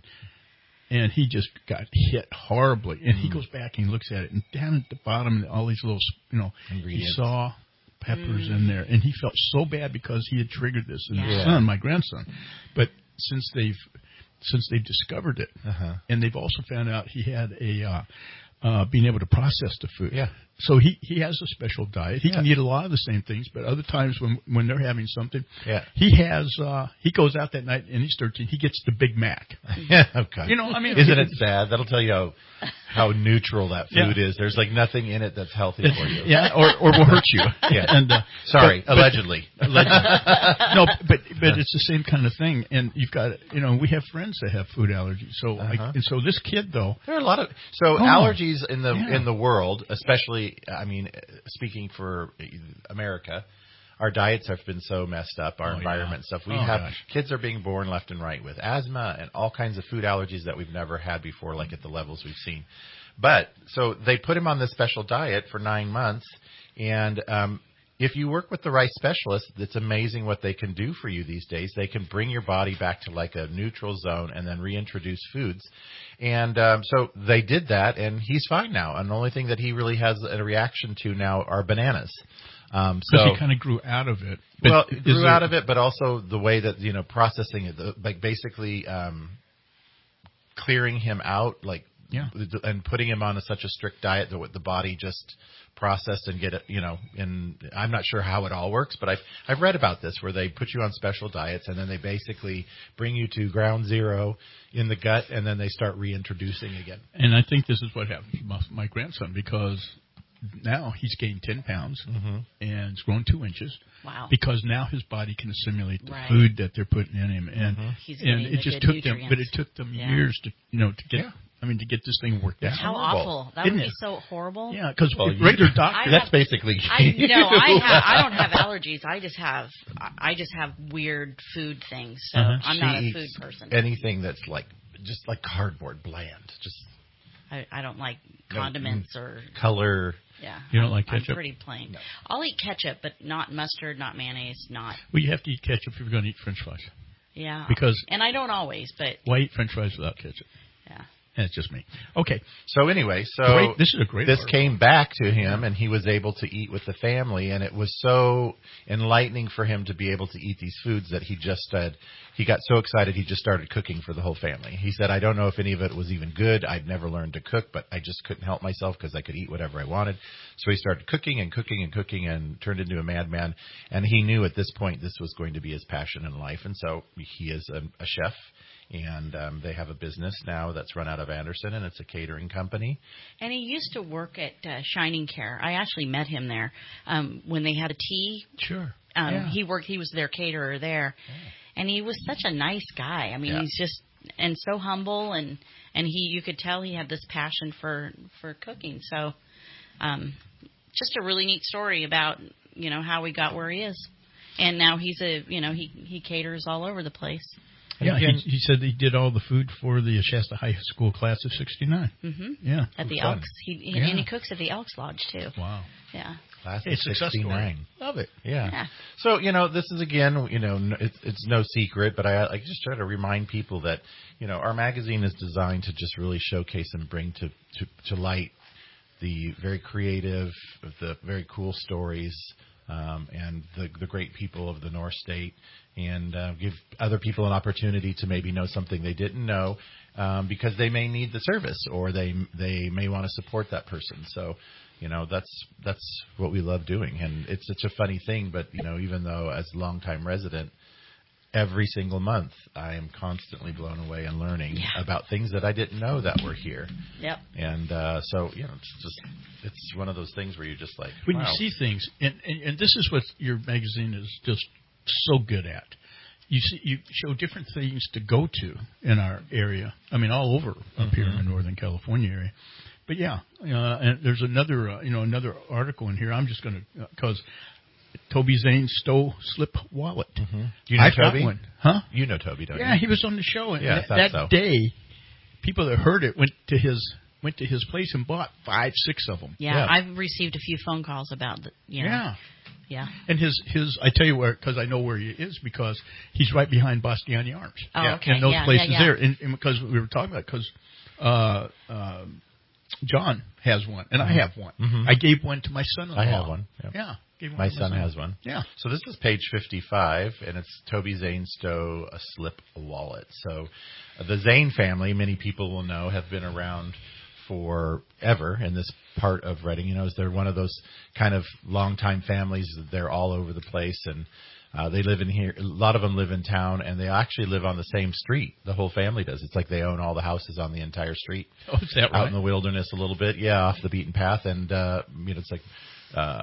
and he just got hit horribly. And mm. he goes back and he looks at it, and down at the bottom, all these little, you know, he saw peppers mm. in there, and he felt so bad because he had triggered this in yeah. his son, my grandson. But since they've since they've discovered it, uh-huh. and they've also found out he had a uh, uh, being able to process the food. Yeah. So he, he has a special diet. He yeah. can eat a lot of the same things, but other times when when they're having something, yeah. he has uh, he goes out that night and he's thirteen. He gets the Big Mac. Yeah, okay. You know, I mean, isn't it sad? That'll tell you how how neutral that food yeah. is. There's like nothing in it that's healthy for you. Yeah, or or will hurt you. Yeah. And uh, sorry, but, allegedly. But, allegedly. No, but but it's the same kind of thing. And you've got, you know, we have friends that have food allergies. So uh-huh. I, and so this kid though, there are a lot of so oh, allergies in the yeah. in the world, especially. I mean, speaking for America, our diets have been so messed up, our oh, environment yeah. stuff. We oh, have gosh. kids are being born left and right with asthma and all kinds of food allergies that we've never had before, like at the levels we've seen. But so they put him on this special diet for nine months, and um, if you work with the right specialist, it's amazing what they can do for you these days. They can bring your body back to like a neutral zone and then reintroduce foods. And um, so they did that, and he's fine now. And the only thing that he really has a reaction to now are bananas. Um, so he kind of grew out of it. Well, grew there, out of it, but also the way that, you know, processing it, the, like basically um, clearing him out, like, yeah. and putting him on a, such a strict diet that the body just processed and get it, you know, and I'm not sure how it all works, but I've, I've read about this where they put you on special diets and then they basically bring you to ground zero in the gut and then they start reintroducing again. And I think this is what happened to my, my grandson, because now he's gained ten pounds mm-hmm. and it's grown two inches. Wow. Because now his body can assimilate the right. food that they're putting in him. And, mm-hmm. He's and it just took nutrients. them, but it took them yeah. years to, you know, to get, yeah. I mean, to get this thing worked out. How awful. That Isn't would be it? so horrible. Yeah, because Well, regular you- doctors. That's basically I, no, I, have, I don't have allergies. I just have I just have weird food things. So Uh-huh. I'm She not a eats food person. Anything that's like just like cardboard, bland, just I, I don't like No, condiments mm, or color. Yeah, You don't I'm, like I'm ketchup? pretty plain. I'll eat ketchup, but not mustard, not mayonnaise, not. Well, you have to eat ketchup if you're going to eat French fries. Yeah, Because and I don't always, but why eat French fries without ketchup? yeah. That's just me. Okay. So anyway, so Great. This is a great This article. came back to him, and he was able to eat with the family, and it was so enlightening for him to be able to eat these foods that he just said he got so excited he just started cooking for the whole family. He said, "I don't know if any of it was even good. I'd never learned to cook, but I just couldn't help myself because I could eat whatever I wanted." So he started cooking and cooking and cooking and turned into a madman. And he knew at this point this was going to be his passion in life, and so he is a, a chef. And um, they have a business now that's run out of Anderson, and it's a catering company. And he used to work at uh, Shining Care. I actually met him there um, when they had a tea. Sure. Um, Yeah. He worked. He was their caterer there, and he was such a nice guy. I mean, Yeah. he's just and so humble, and and he you could tell he had this passion for for cooking. So, um, just a really neat story about you know how he got where he is, and now he's a you know he he caters all over the place. Yeah, Again- he, he said he did all the food for the Shasta High School class of sixty-nine. Mm-hmm. Yeah. At the fun. Elks, he, he Yeah. and he cooks at the Elks Lodge too. Wow. Yeah. Class Hey, of success story. sixty-nine. Love it. Yeah. Yeah. So, you know, this is, again, you know, n- it's, it's no secret, but I, I just try to remind people that, you know, our magazine is designed to just really showcase and bring to, to, to light the very creative, the very cool stories, um, and the, the great people of the North State, and uh, give other people an opportunity to maybe know something they didn't know, um, because they may need the service or they they may want to support that person. So, you know, that's that's what we love doing, and it's such a funny thing. But you know, even though as a longtime resident, every single month I am constantly blown away and learning Yeah. about things that I didn't know that were here. Yep. And uh, so, you know, it's just it's one of those things where you're just like, When wow. you see things, and, and, and this is what your magazine is just so good at. You see, you show different things to go to in our area. I mean, all over up here in the Northern California area. But yeah, uh, and there's another, uh, you know, another article in here. I'm just going to, because Toby Zane's Stow Slip Wallet. Mm-hmm. You know I got Toby? one, huh? You know Toby, don't Yeah, you? he was on the show, and Yeah, I that, thought that so. day, people that heard it went to his went to his place and bought five, six of them. Yeah, Yeah. I've received a few phone calls about the, you know, Yeah. yeah. And his, his I tell you where, because I know where he is, because he's right behind Bastiani Arms. Oh, yeah. okay. And those Yeah, places yeah, yeah. there. And, and because we were talking about, because uh, um John has one, and I have one. Mhm. I gave one to my son-in-law. I have one. Yep. Yeah. Gave one My to son has one. Yeah. So this is page fifty-five, and it's Toby Zane Stowe, a slip wallet. So uh, the Zane family, many people will know, have been around forever in this part of Reading. You know, they're one of those kind of longtime families. They're all over the place, and uh, they live in here. A lot of them live in town, and they actually live on the same street. The whole family does. It's like they own all the houses on the entire street. Oh, is that Out right? in the wilderness a little bit, yeah, off the beaten path, and uh, you know, it's like uh,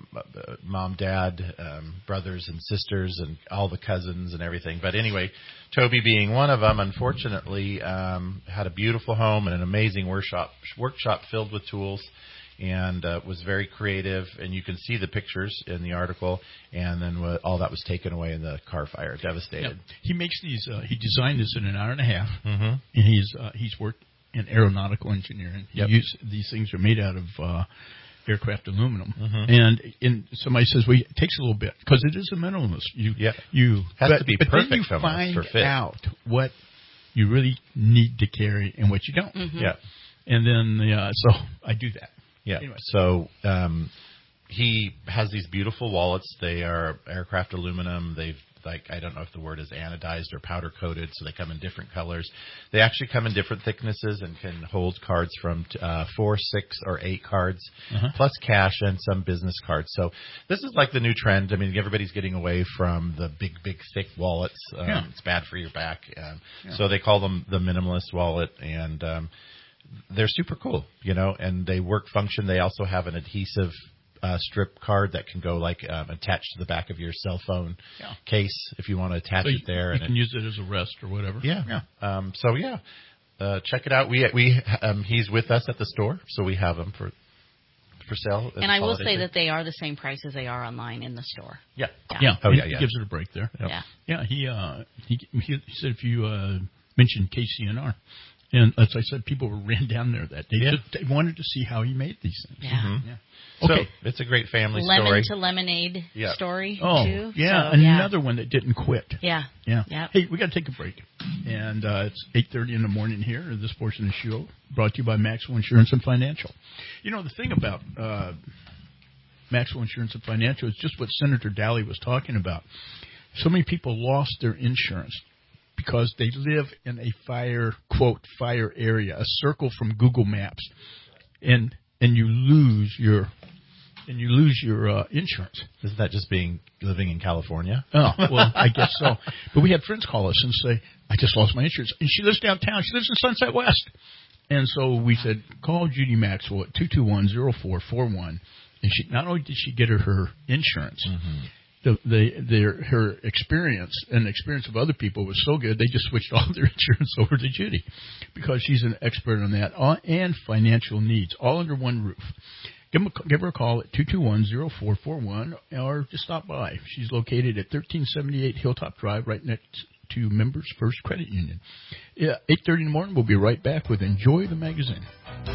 mom, dad, um, brothers and sisters, and all the cousins and everything. But anyway, Toby being one of them, unfortunately, um, had a beautiful home and an amazing workshop workshop filled with tools, and uh, was very creative. And you can see the pictures in the article. And then what, all that was taken away in the car fire, devastated. Yeah. He makes these. Uh, he designed this in an hour and a half, Mm-hmm. and he's uh, he's worked in aeronautical engineering. He Yep. used, these things are made out of uh, aircraft aluminum, Mhm. and and somebody says, well, it takes a little bit because it is a minimalist. You Yeah. you Has but, to be but perfect then you almost find for fit. out what you really need to carry and what you don't. Mhm. Yeah. And then uh, so I do that. Yeah. Anyway. So um, he has these beautiful wallets. They are aircraft aluminum. They've like I don't know if the word is anodized or powder coated, so they come in different colors. They actually come in different thicknesses and can hold cards from uh, four, six, or eight cards, Uh-huh. plus cash and some business cards. So this is like the new trend. I mean, everybody's getting away from the big, big, thick wallets. Um, Yeah. It's bad for your back. Um, Yeah. So they call them the minimalist wallet, and um, they're super cool, you know, and they work function. They also have an adhesive uh, strip card that can go like um, attached to the back of your cell phone Yeah. case if you want to attach So it you, there. you and can it, use it as a rest or whatever. yeah, Yeah. Um, so yeah, uh, check it out. We we um, he's with us at the store, so we have him for for sale. And I will say that they are the same price as they are online in the store. Yeah, yeah. yeah. Oh he, yeah, yeah. He gives it a break there. Yep. Yeah, yeah. He uh he he said if you uh, mentioned K C N R. And as I said, people ran down there that day. Yeah. Just, they wanted to see how he made these things. Yeah. Mm-hmm. yeah. Okay. So it's a great family Lemon story. to lemonade yeah. story, oh, too. Yeah, so, yeah, another one that didn't quit. Yeah. Yeah. Yep. Hey, we got to take a break. And uh, it's eight thirty in the morning here. This portion of the show brought to you by Maxwell Insurance and Financial. You know, the thing about uh, Maxwell Insurance and Financial is just what Senator Daly was talking about. So many people lost their insurance because they live in a fire, quote, fire area, a circle from Google Maps, and and you lose your and you lose your uh, insurance. Isn't that just being living in California? Oh, well, I guess so. But we had friends call us and say, I just lost my insurance. And she lives downtown. She lives in Sunset West. And so we said, call Judy Maxwell at two two one, zero four four one. And she not only did she get her her insurance, mm-hmm. The, the, their, her experience and the experience of other people was so good, they just switched all their insurance over to Judy because she's an expert on that uh, and financial needs, all under one roof. Give, them a, give her a call at two two one, zero four four one or just stop by. She's located at thirteen seventy-eight Hilltop Drive right next to Members First Credit Union. Yeah, eight thirty in the morning. We'll be right back with Enjoy the Magazine.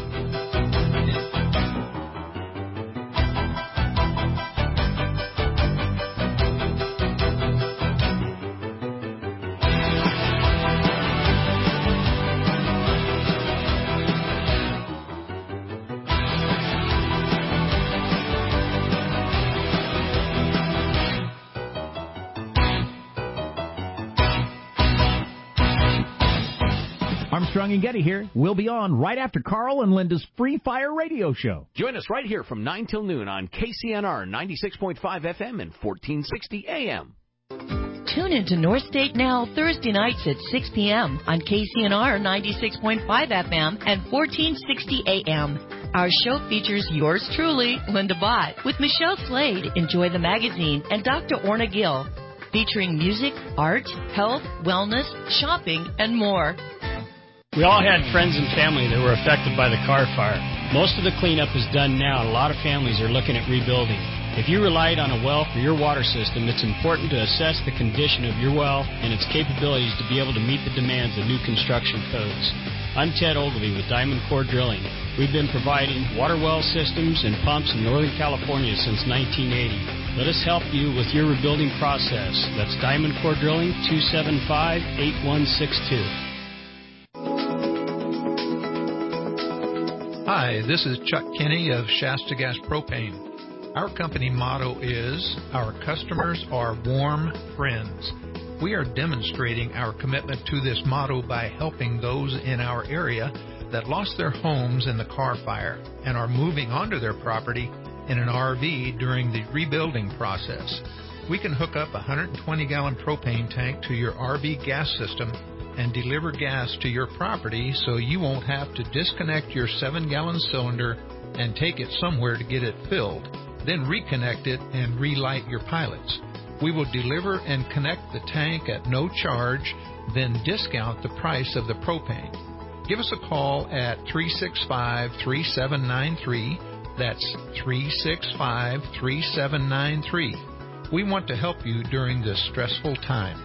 Armstrong and Getty here. We'll be on right after Carl and Linda's Free Fire Radio Show. Join us right here from nine till noon on K C N R ninety-six point five F M and fourteen sixty A M. Tune into North State Now Thursday nights at six p.m. on K C N R ninety-six point five F M and fourteen sixty A M. Our show features yours truly, Linda Bott, with Michelle Slade, Enjoy the Magazine, and Doctor Orna Gill, featuring music, art, health, wellness, shopping, and more. We all had friends and family that were affected by the car fire. Most of the cleanup is done now, and a lot of families are looking at rebuilding. If you relied on a well for your water system, it's important to assess the condition of your well and its capabilities to be able to meet the demands of new construction codes. I'm Ted Ogilvie with Diamond Core Drilling. We've been providing water well systems and pumps in Northern California since nineteen eighty. Let us help you with your rebuilding process. That's Diamond Core Drilling, two seven five, eight one six two. Hi, this is Chuck Kinney of Shasta Gas Propane. Our company motto is, our customers are warm friends. We are demonstrating our commitment to this motto by helping those in our area that lost their homes in the car fire and are moving onto their property in an R V during the rebuilding process. We can hook up a one hundred twenty gallon propane tank to your R V gas system and deliver gas to your property so you won't have to disconnect your seven gallon cylinder and take it somewhere to get it filled, then reconnect it and relight your pilots. We will deliver and connect the tank at no charge, then discount the price of the propane. Give us a call at three six five, three seven nine three. That's three six five, three seven nine three. We want to help you during this stressful time.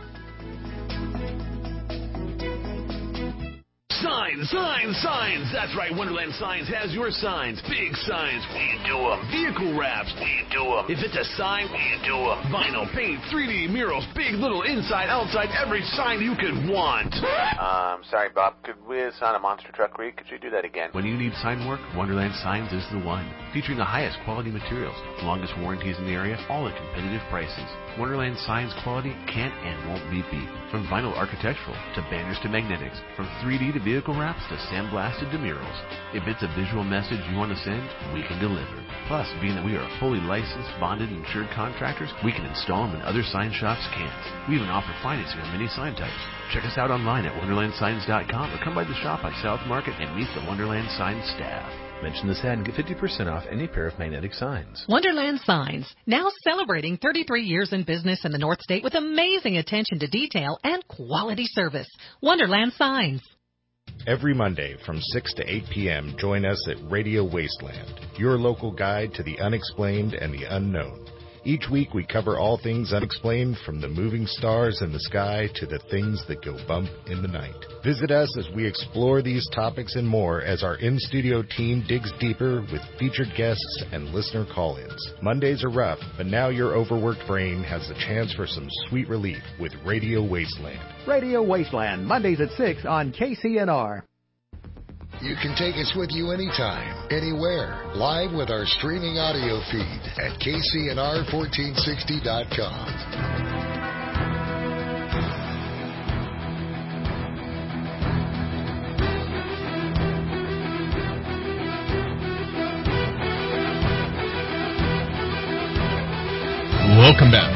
Signs, signs, signs. That's right, Wonderland Signs has your signs. Big signs, we do them. Vehicle wraps, we do them. If it's a sign, we do them. Vinyl, paint, three D murals, big, little, inside, outside, every sign you could want. Um, sorry, Bob. Could we sign a monster truck read? Could you do that again? When you need sign work, Wonderland Signs is the one. Featuring the highest quality materials, longest warranties in the area, all at competitive prices. Wonderland Signs quality can't and won't be beat. From vinyl architectural to banners to magnetics, from three D to vehicle wraps to sandblasted to murals. If it's a visual message you want to send, we can deliver. Plus, being that we are fully licensed, bonded, and insured contractors, we can install them when other sign shops can't. We even offer financing on many sign types. Check us out online at wonderland signs dot com or come by the shop on South Market and meet the Wonderland Signs staff. Mention this ad and get fifty percent off any pair of magnetic signs. Wonderland Signs, now celebrating thirty-three years in business in the North State with amazing attention to detail and quality service. Wonderland Signs. Every Monday from six to eight p.m., join us at Radio Wasteland, your local guide to the unexplained and the unknown. Each week we cover all things unexplained, from the moving stars in the sky to the things that go bump in the night. Visit us as we explore these topics and more as our in-studio team digs deeper with featured guests and listener call-ins. Mondays are rough, but now your overworked brain has the chance for some sweet relief with Radio Wasteland. Radio Wasteland, Mondays at six on K C N R. You can take us with you anytime, anywhere, live with our streaming audio feed at K C N R fourteen sixty dot com. Welcome back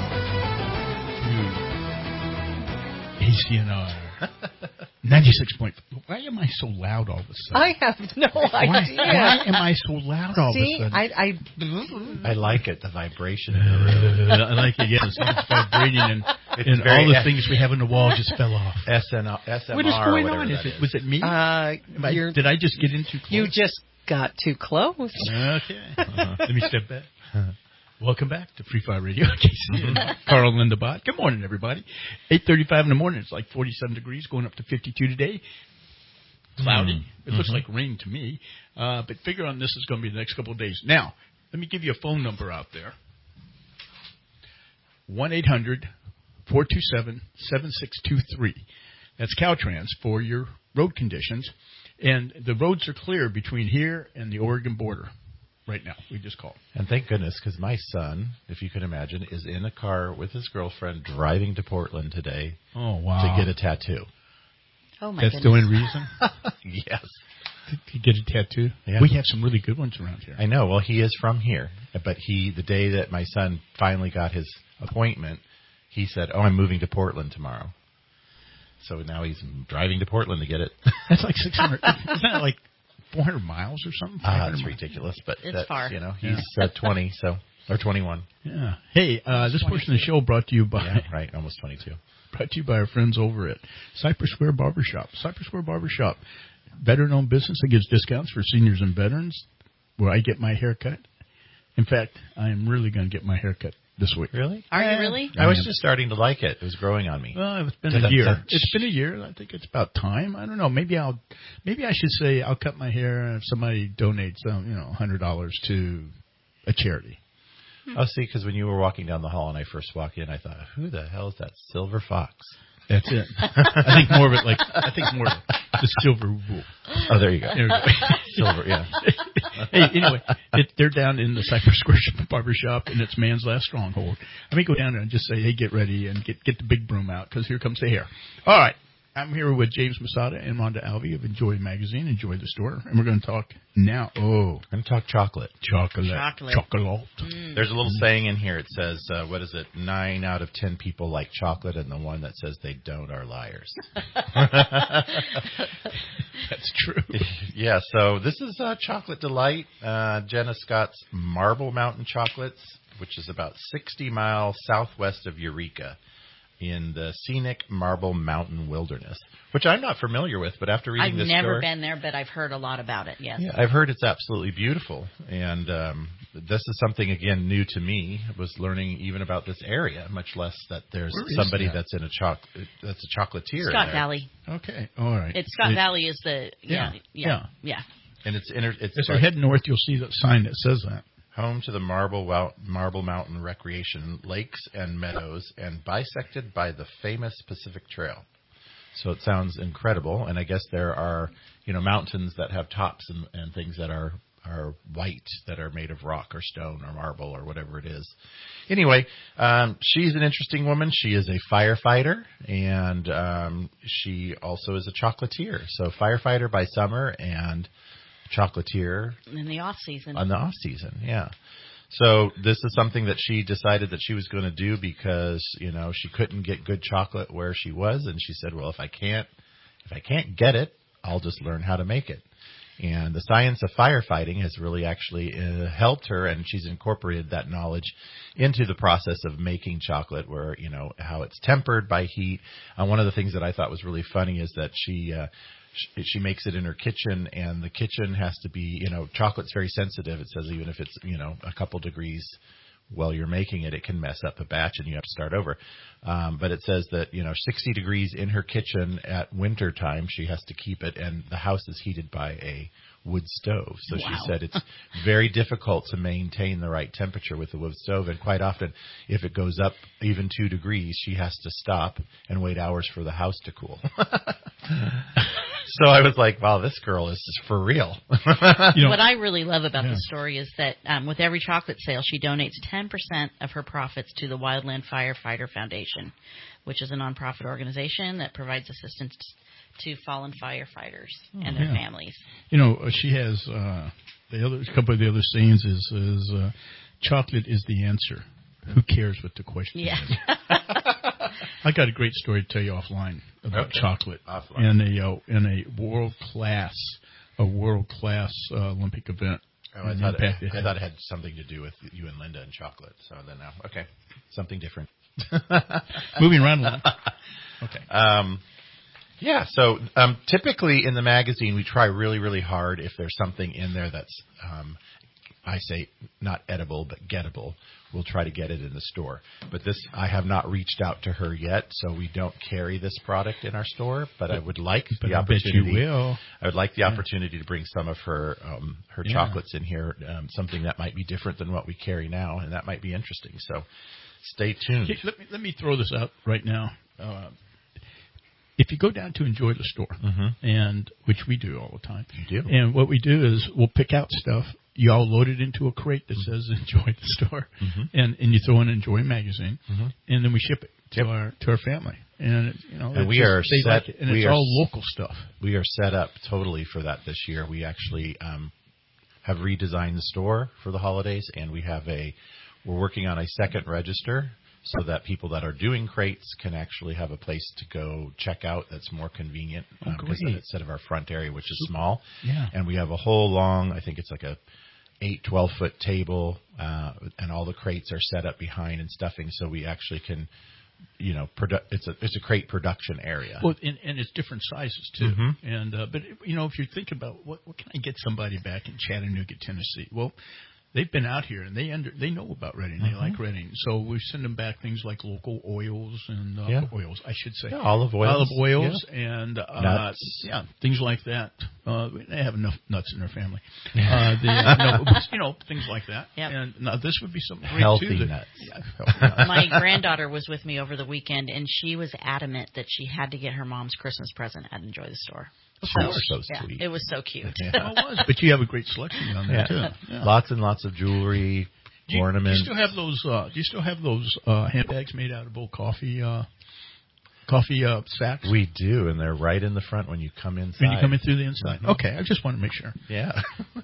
to K C N R ninety-six point five. Why am I so loud all of a sudden? I have no idea. Why, why am I so loud all See, of a sudden? I, I, I like it, the vibration. In the room. I like it, yes. It's vibrating, and, It's and very- all the things we have on the wall just fell off. S N R, S M R, What is going whatever on? Is that it, was it me? uh, Am I- you're, did I just get in too close? you just got too close. Okay. Uh-huh. Let me step back. Welcome back to Free Fire Radio. Carl and Linda Bott. Good morning, everybody. eight thirty-five in the morning. It's like forty-seven degrees, going up to fifty-two today. Cloudy. Mm-hmm. It looks like rain to me. Uh, but figure on this is going to be the next couple of days. Now, let me give you a phone number out there. one eight hundred four two seven seven six two three. That's Caltrans for your road conditions. And the roads are clear between here and the Oregon border right now. We just called. And thank goodness, because my son, if you can imagine, is in a car with his girlfriend driving to Portland today Oh, wow. to get a tattoo. Oh, my That's goodness. the only reason? Yes. To, to get a tattoo? Yeah. We have some really good ones around here. I know. Well, he is from here. But he, the day that my son finally got his appointment, he said, oh, I'm moving to Portland tomorrow. So now he's driving to Portland to get it. That's like six hundred. Isn't that like four hundred miles or something? Ah, that's ridiculous. But It's that, far. You know, he's uh, twenty, so or twenty-one. Yeah. Hey, uh, this portion of the show brought to you by Yeah, right, almost twenty-two. brought to you by our friends over at Cypress Square Barbershop. Cypress Square Barbershop, veteran-owned business that gives discounts for seniors and veterans, where I get my hair cut. In fact, I am really going to get my hair cut this week. Really? Are you really? I was just starting to like it. It was growing on me. Well, it's been Da-da-da. a year. It's been a year. I think it's about time. I don't know. Maybe I'll. Maybe I should say I'll cut my hair if somebody donates, um, you know, a hundred dollars to a charity. Oh, see, because when you were walking down the hall and I first walked in, I thought, who the hell is that silver fox? That's it. I think more of it like I think more of the silver wolf. Oh, there you go. There we go. Silver, yeah. Hey, anyway, it, they're down in the Cypress Square Barbershop, and it's man's last stronghold. I may go down there and just say, hey, get ready and get get the big broom out, because here comes the hair. All right. I'm here with James Masada and Rhonda Alvey of Enjoy Magazine, Enjoy the Store, and we're going to talk now. Oh, We're going to talk chocolate. chocolate. Chocolate. Chocolate. Mm. There's a little saying in here. It says, uh, what is it? Nine out of ten people like chocolate, and the one that says they don't are liars. That's true. Yeah, so this is uh, Chocolate Delight, uh, Jenna Scott's Marble Mountain Chocolates, which is about sixty miles southwest of Eureka in the scenic Marble Mountain Wilderness, which I'm not familiar with, but after reading I've this never story, been there, but I've heard a lot about it, yes. yeah, I've heard it's absolutely beautiful. And um, this is something, again, new to me. I was learning even about this area, much less that there's Where is somebody that? that's in a choc- that's a chocolatier. Scott there. Valley. Okay. All right. It's Scott It- Valley is the, yeah, Yeah, yeah, yeah. yeah. And it's inter- it's As we like head north, you'll see that sign that says that. home to the Marble Wou- Marble Mountain Recreation Lakes and Meadows, and bisected by the famous Pacific Trail. So it sounds incredible, and I guess there are, you know, mountains that have tops and, and things that are, are white, that are made of rock or stone or marble or whatever it is. Anyway, um, she's an interesting woman. She is a firefighter, and um, she also is a chocolatier. So firefighter by summer and chocolatier In the off season. on the off season, yeah. So this is something that she decided that she was going to do because, you know, she couldn't get good chocolate where she was, and she said, well, if I can't if I can't get it, I'll just learn how to make it. And the science of firefighting has really actually uh, helped her, and she's incorporated that knowledge into the process of making chocolate, where, you know, how it's tempered by heat. Uh, one of the things that I thought was really funny is that she uh, she, she makes it in her kitchen, and the kitchen has to be, you know, chocolate's very sensitive. It says even if it's, you know, a couple degrees while you're making it, it can mess up a batch and you have to start over. Um, but it says that, you know, sixty degrees in her kitchen at winter time, she has to keep it, and the house is heated by a wood stove. So Wow. she said it's very difficult to maintain the right temperature with the wood stove. And quite often, if it goes up even two degrees, she has to stop and wait hours for the house to cool. So I was like, wow, this girl is just for real. You know, what I really love about yeah. the story is that um, with every chocolate sale, she donates ten percent of her profits to the Wildland Firefighter Foundation, which is a nonprofit organization that provides assistance to fallen firefighters oh, and their yeah. families. You know, she has uh, the other a couple of the other sayings is, is uh, chocolate is the answer. Who cares what the question yeah. is? I got a great story to tell you offline about okay. chocolate offline. in a uh, in a world class a world class uh, Olympic event. Oh, I thought, it, it I thought it had something to do with you and Linda and chocolate. So then now, okay, something different. Moving right along. Okay. Um, yeah. So um, typically in the magazine, we try really, really hard if there's something in there that's, um, I say, not edible but gettable. We'll try to get it in the store. But this, I have not reached out to her yet, so we don't carry this product in our store. But, but I would like but the I opportunity. Bet you will. I would like the yeah. opportunity to bring some of her um, her yeah. chocolates in here, um, something that might be different than what we carry now, and that might be interesting. So stay tuned. Okay, let me let me throw this out right now. Uh, if you go down to Enjoy the Store, mm-hmm. and which we do all the time, you do. And what we do is we'll pick out stuff. You all load it into a crate that says "Enjoy the Store," mm-hmm. and and you throw in Enjoy magazine, mm-hmm. and then we ship it to yep. our to our family. And it, you know, and we just, are set. Like it, and we it's are, all local stuff. We are set up totally for that this year. We actually um, have redesigned the store for the holidays, and we have a. We're working on a second register, so that people that are doing crates can actually have a place to go check out that's more convenient oh, um, instead of our front area, which is small. Yeah. And we have a whole long, I think it's like a eight, twelve-foot table, uh, and all the crates are set up behind and stuffing, so we actually can, you know, produ- it's a it's a crate production area. Well, and, and it's different sizes, too. Mm-hmm. And uh, But, you know, if you think about what, what can I get somebody back in Chattanooga, Tennessee? Well, they've been out here, and they under, they know about Reading. They mm-hmm. like Reading. So we send them back things like local oils and uh, yeah. oils, I should say. Yeah, olive oils. Olive oils yeah. and uh, nuts. Yeah, things like that. Uh, they have enough nuts in their family. Uh, the, uh, no, but, you know, things like that. Yep. And now this would be something great, healthy too. That, nuts. Yeah, healthy nuts. My granddaughter was with me over the weekend, and she was adamant that she had to get her mom's Christmas present at Enjoy the Store. So, so yeah, sweet. it was so cute. Yeah. Well, it was, but you have a great selection down there yeah. too. Yeah. Lots and lots of jewelry, do you, ornaments. Do you still have those? Uh, do you still have those uh, handbags made out of old coffee, uh, coffee uh, sacks? We do, and they're right in the front when you come inside. When you come in through the inside. Mm-hmm. Okay, I just want to make sure. Yeah.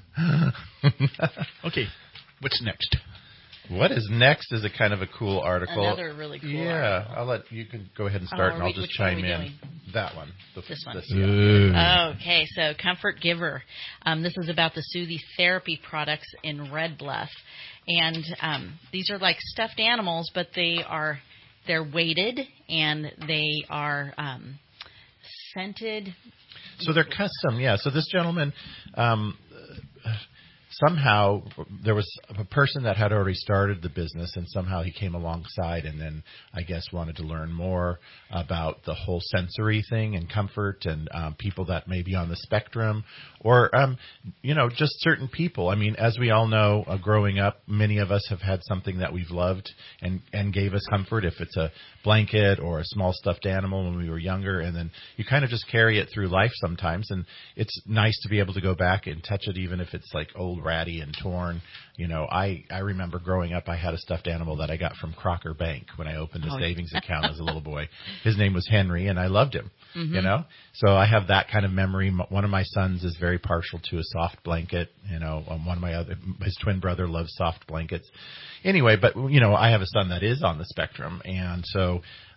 Okay, what's next? What is next is a kind of a cool article. Another really cool yeah, article. I'll let you can go ahead and start, oh, and I'll we, just which chime one are we in. Doing? That one. The, this one. This, yeah. Okay, so Comfort Giver. Um, this is about the Soothe Therapy products in Red Bluff, and um, these are like stuffed animals, but they are they're weighted and they are um, scented. So they're custom, yeah. So this gentleman. Um, Somehow there was a person that had already started the business, and somehow he came alongside and then I guess wanted to learn more about the whole sensory thing and comfort and um, people that may be on the spectrum or, um, you know, just certain people. I mean, as we all know, uh, growing up, many of us have had something that we've loved and, and gave us comfort, if it's a blanket or a small stuffed animal when we were younger, and then you kind of just carry it through life sometimes, and it's nice to be able to go back and touch it even if it's like old ratty and torn. You know, I, I remember growing up, I had a stuffed animal that I got from Crocker Bank when I opened a oh, savings account as a little boy. His name was Henry, and I loved him, mm-hmm. you know. So I have that kind of memory. One of my sons is very partial to a soft blanket. You know, um, one of my other, his twin brother loves soft blankets. Anyway, but, you know, I have a son that is on the spectrum, and so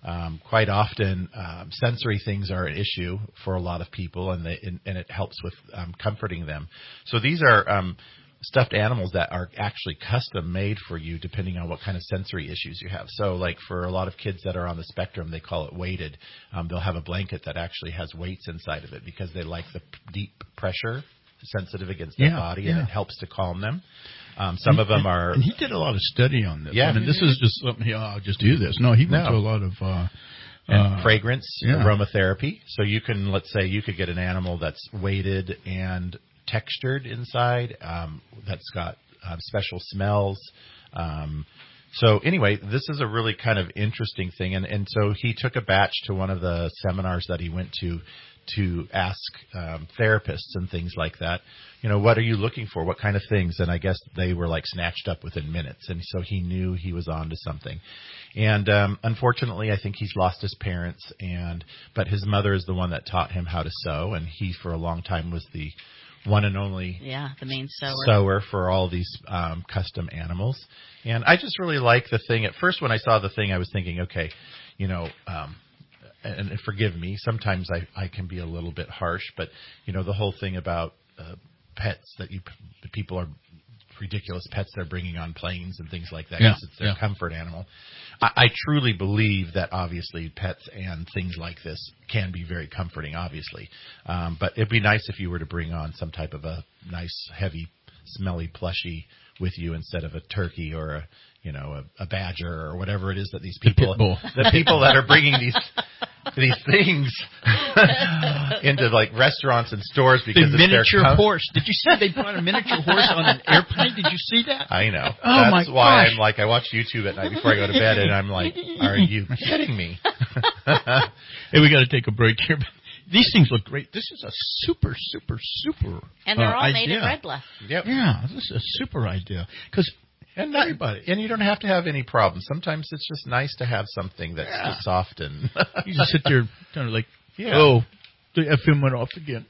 Um, quite often, um, sensory things are an issue for a lot of people, and, they, and, and it helps with um, comforting them. So these are um, stuffed animals that are actually custom made for you depending on what kind of sensory issues you have. So like for a lot of kids that are on the spectrum, they call it weighted. Um, they'll have a blanket that actually has weights inside of it because they like the p- deep pressure sensitive against their yeah, body, yeah. and it helps to calm them. Um, some and, of them are... And he did a lot of study on this. Yeah. I mean, this is just something, oh, I'll just do this. No, he went No. to a lot of... Uh, and uh, fragrance, yeah. aromatherapy. So you can, let's say you could get an animal that's weighted and textured inside, um, that's got um, special smells. Um, so anyway, this is a really kind of interesting thing. And, and so he took a batch to one of the seminars that he went to to ask um, therapists and things like that, you know, what are you looking for? What kind of things? And I guess they were like snatched up within minutes. And so he knew he was on to something. And um, unfortunately, I think he's lost his parents, and but his mother is the one that taught him how to sew. And he, for a long time, was the one and only yeah, the main sewer. sewer for all these um, custom animals. And I just really like the thing. At first, when I saw the thing, I was thinking, okay, you know, um, and, and forgive me, sometimes I, I can be a little bit harsh, but, you know, the whole thing about uh, pets that you the people are ridiculous pets they're bringing on planes and things like that because yeah, it's their yeah. comfort animal. I, I truly believe that obviously pets and things like this can be very comforting, obviously. Um, but it'd be nice if you were to bring on some type of a nice, heavy, smelly plushie with you instead of a turkey or a, you know, a, a badger or whatever it is that these people, the, the people that are bringing these these things into like restaurants and stores because the it's miniature their com- horse. Did you see they brought a miniature horse on an airplane? Did you see that? I know. Oh That's my why gosh. I'm like I watch YouTube at night before I go to bed, and I'm like, are you kidding me? Hey, we got to take a break here. These things look great. This is a super, super, super And they're uh, all idea. made of red bluff. Yep. Yeah, this is a super idea. Because and not, everybody, and you don't have to have any problems. Sometimes it's just nice to have something that's Yeah. soft and you just sit there kind of like, yeah. oh, the F M went off again.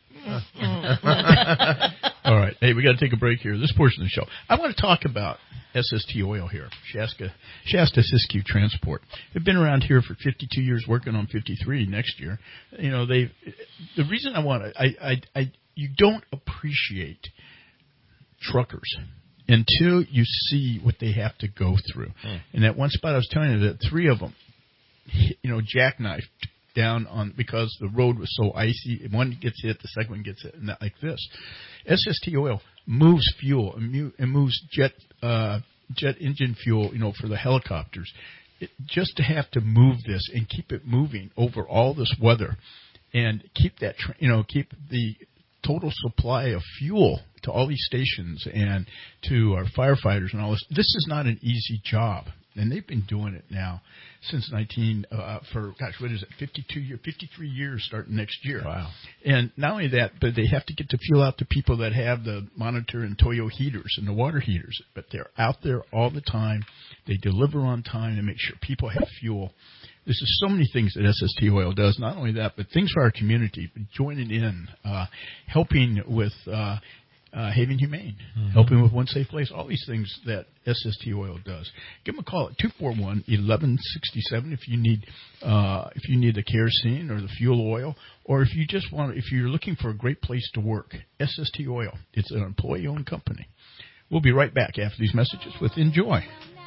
All right. Hey, we got to take a break here. This portion of the show, I want to talk about S S T Oil here, Shasta, Shasta Siskiyou Transport. They've been around here for fifty-two years, working on fifty-three next year. You know, they. The reason I want to, I, I, I, you don't appreciate truckers until you see what they have to go through. Hmm. And that one spot I was telling you that three of them, you know, jackknifed down on because the road was so icy. One gets hit, the second one gets hit, and that, like this. S S T Oil moves fuel and, mu- and moves jet uh, jet engine fuel, you know, for the helicopters. It, just to have to move this and keep it moving over all this weather, and keep that, tra- you know, keep the total supply of fuel to all these stations and to our firefighters and all this. This is not an easy job. And they've been doing it now since nineteen uh, for gosh, what is it? Fifty-two years, fifty-three years, starting next year. Wow! And not only that, but they have to get the fuel out to people that have the Monitor and Toyo heaters and the water heaters. But they're out there all the time. They deliver on time to make sure people have fuel. This is so many things that S S T Oil does. Not only that, but things for our community, joining in, uh, helping with. Uh, Uh, Haven Humane, mm-hmm. helping with One Safe Place, all these things that S S T Oil does. Give them a call at two four one, one one six seven if you need uh, if you need the kerosene or the fuel oil, or if you just want if you're looking for a great place to work. S S T Oil, it's an employee-owned company. We'll be right back after these messages with Enjoy.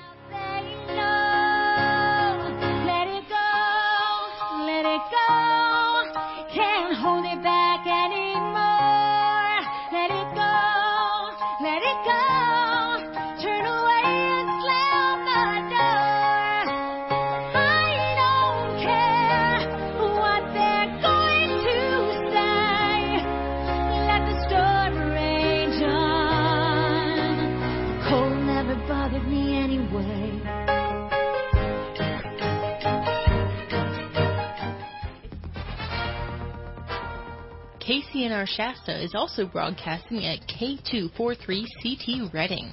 K C N R Shasta is also broadcasting at K two forty-three C T Reading.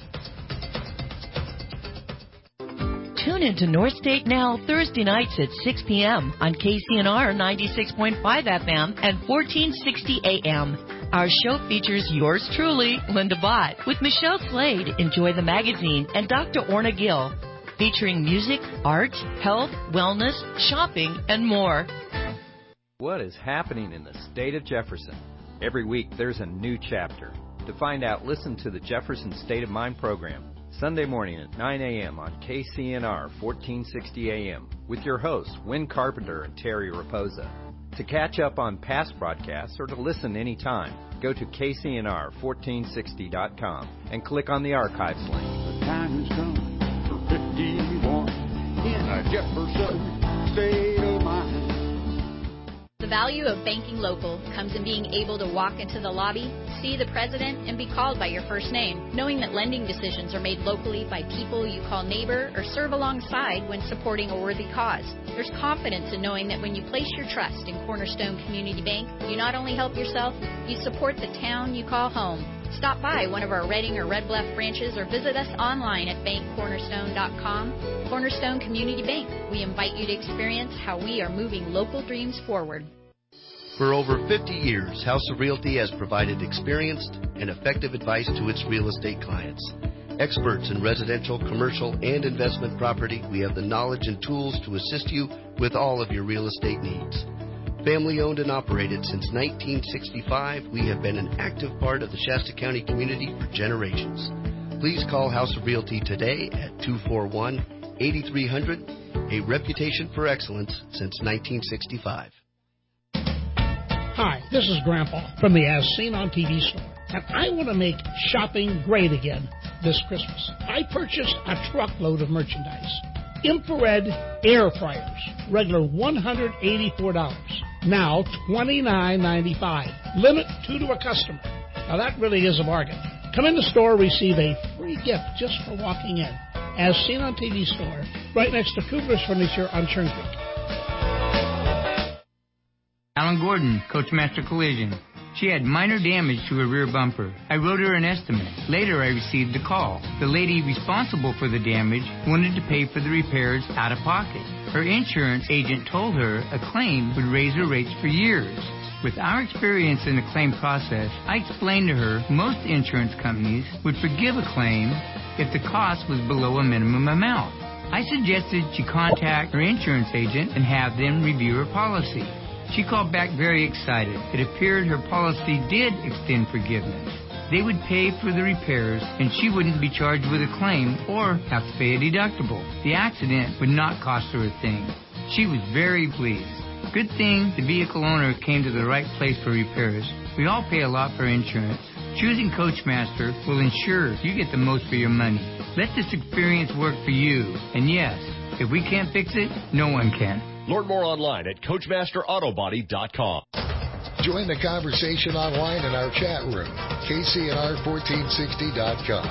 Tune into North State Now Thursday nights at six p.m. on K C N R ninety-six point five F M and fourteen sixty A M. Our show features yours truly, Linda Bott, with Michelle Slade, Enjoy the Magazine, and Doctor Orna Gill. featuring music, art, health, wellness, shopping, and more. What is happening in the state of Jefferson? Every week there's a new chapter. To find out, listen to the Jefferson State of Mind program, Sunday morning at nine a.m. on K C N R fourteen sixty A M with your hosts, Wynn Carpenter and Terry Raposa. To catch up on past broadcasts or to listen anytime, go to K C N R fourteen sixty dot com and click on the archives link. The time has come for fifty-one in our Jefferson State of Mind. The value of banking local comes in being able to walk into the lobby, see the president, and be called by your first name, knowing that lending decisions are made locally by people you call neighbor or serve alongside when supporting a worthy cause. There's confidence in knowing that when you place your trust in Cornerstone Community Bank, you not only help yourself, you support the town you call home. Stop by one of our Reading or Red Bluff branches or visit us online at bank cornerstone dot com. Cornerstone Community Bank. We invite you to experience how we are moving local dreams forward. For over fifty years, House of Realty has provided experienced and effective advice to its real estate clients. Experts in residential, commercial, and investment property, we have the knowledge and tools to assist you with all of your real estate needs. Family owned and operated since nineteen sixty-five, we have been an active part of the Shasta County community for generations. Please call House of Realty today at two four one, eight three zero zero, a reputation for excellence since nineteen sixty-five. Hi, this is Grandpa from the As Seen on T V store, and I want to make shopping great again this Christmas. I purchased a truckload of merchandise. Infrared air fryers, regular one hundred eighty-four dollars, now twenty-nine ninety-five. Limit two to a customer. Now that really is a bargain. Come in the store, receive a free gift just for walking in. As Seen on T V store, right next to Kugler's Furniture on Turnpike. Alan Gordon, Coachmaster Collision. She had minor damage to her rear bumper. I wrote her an estimate. Later, I received a call. The lady responsible for the damage wanted to pay for the repairs out of pocket. Her insurance agent told her a claim would raise her rates for years. With our experience in the claim process, I explained to her most insurance companies would forgive a claim if the cost was below a minimum amount. I suggested she contact her insurance agent and have them review her policy. She called back very excited. It appeared her policy did extend forgiveness. They would pay for the repairs, and she wouldn't be charged with a claim or have to pay a deductible. The accident would not cost her a thing. She was very pleased. Good thing the vehicle owner came to the right place for repairs. We all pay a lot for insurance. Choosing Coachmaster will ensure you get the most for your money. Let this experience work for you. And yes, if we can't fix it, no one can. Learn more online at coachmaster auto body dot com. Join the conversation online in our chat room, K C N R fourteen sixty dot com.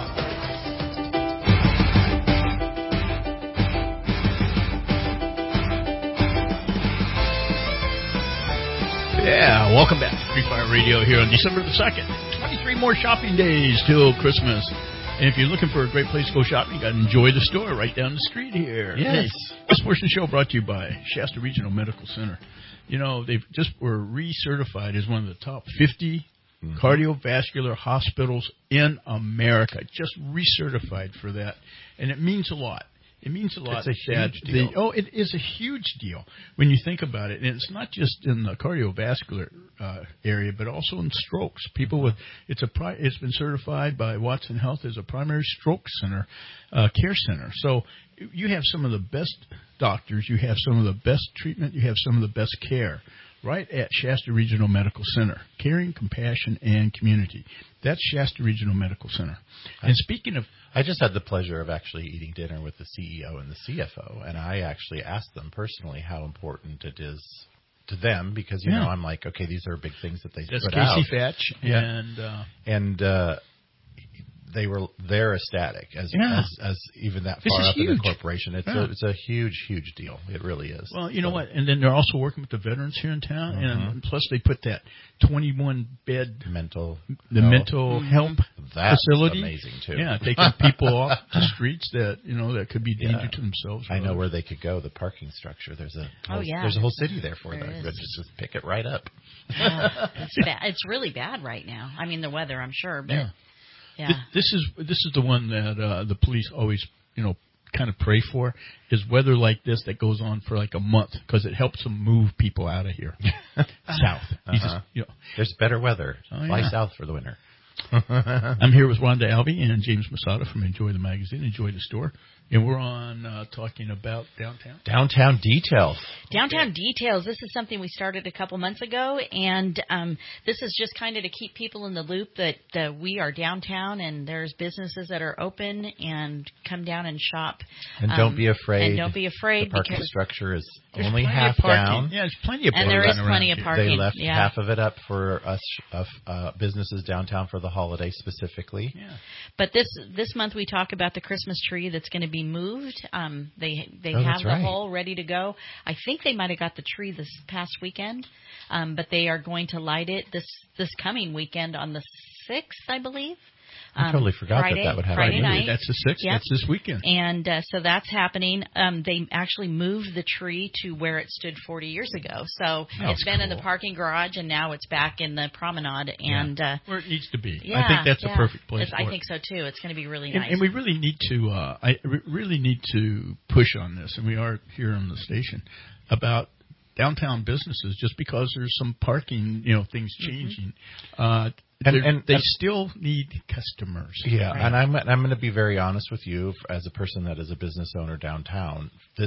Yeah, welcome back to Free Fire Radio here on December the second. twenty-three more shopping days till Christmas. And if you're looking for a great place to go shopping, you got to enjoy the store right down the street here. Yes. This portion of the show brought to you by Shasta Regional Medical Center. You know, they just were recertified as one of the top fifty mm-hmm. cardiovascular hospitals in America. Just recertified for that. And it means a lot. It means a lot. It's a huge that deal. The, oh, it is a huge deal when you think about it. And it's not just in the cardiovascular uh, area, but also in strokes. People with it's a pri- it's been certified by Watson Health as a primary stroke center, uh, care center. So you have some of the best doctors, you have some of the best treatment, you have some of the best care right at Shasta Regional Medical Center. Caring, compassion, and community. That's Shasta Regional Medical Center. And speaking of... I just had the pleasure of actually eating dinner with the C E O and the C F O, and I actually asked them personally how important it is to them because, you yeah. know, I'm like, okay, these are big things that they That's put Casey out. Fatch. Yeah. And, uh, and uh, they were, they're ecstatic as, yeah. as, as even that this far up huge. in the corporation. It's, yeah. a, it's a huge, huge deal. It really is. Well, you know so. what? And then they're also working with the veterans here in town, mm-hmm. and plus they put that twenty-one bed mental, the no. mental mm-hmm. help That's facility. Amazing too. Yeah, taking people off the streets that you know that could be danger yeah. to themselves. I know others. where they could go. The parking structure. There's a whole, oh yeah. There's a whole city there for there them. Is. Just, just pick it right up. Yeah, it's bad. It's really bad right now. I mean, the weather, I'm sure, but yeah. yeah. This, this is this is the one that uh, the police always you know kind of pray for is weather like this that goes on for like a month because it helps them move people out of here south. Uh-huh. You just, you know. There's better weather. Oh, Fly yeah. south for the winter. I'm here with Rhonda Albee and James Masada from Enjoy the Magazine, Enjoy the Store. And we're on uh, talking about downtown. Downtown details. Downtown details. This is something we started a couple months ago, and um, this is just kind of to keep people in the loop that, that we are downtown and there's businesses that are open and come down and shop. And um, don't be afraid. And don't be afraid the parking because structure is there's only plenty half of parking. down. Yeah, there's plenty of and parking. there is around plenty of here. parking. They left yeah. half of it up for us uh, uh, businesses downtown for the holiday specifically. Yeah. But this this month we talk about the Christmas tree that's going to be moved. Um, they they Oh, have that's the right. hole ready to go. I think they might have got the tree this past weekend, um, but they are going to light it this this coming weekend on the sixth, I believe. I totally forgot Friday, that that would happen. Friday Right, night. That's the sixth. Yep. That's this weekend. And uh, so that's happening. Um, they actually moved the tree to where it stood forty years ago. So That's it's been in the cool. parking garage, and now it's back in the promenade. And yeah. uh, where it needs to be. yeah, I think that's yeah. a perfect place It's, for I it. think so too. It's going to be really And, nice. and we really need to, uh, I re- really need to push on this, and we are here on the station about downtown businesses. Just because there's some parking, you know, things changing, mm-hmm. uh, And, and they and, still need customers. Yeah, Right. and I'm I'm going to be very honest with you as a person that is a business owner downtown. This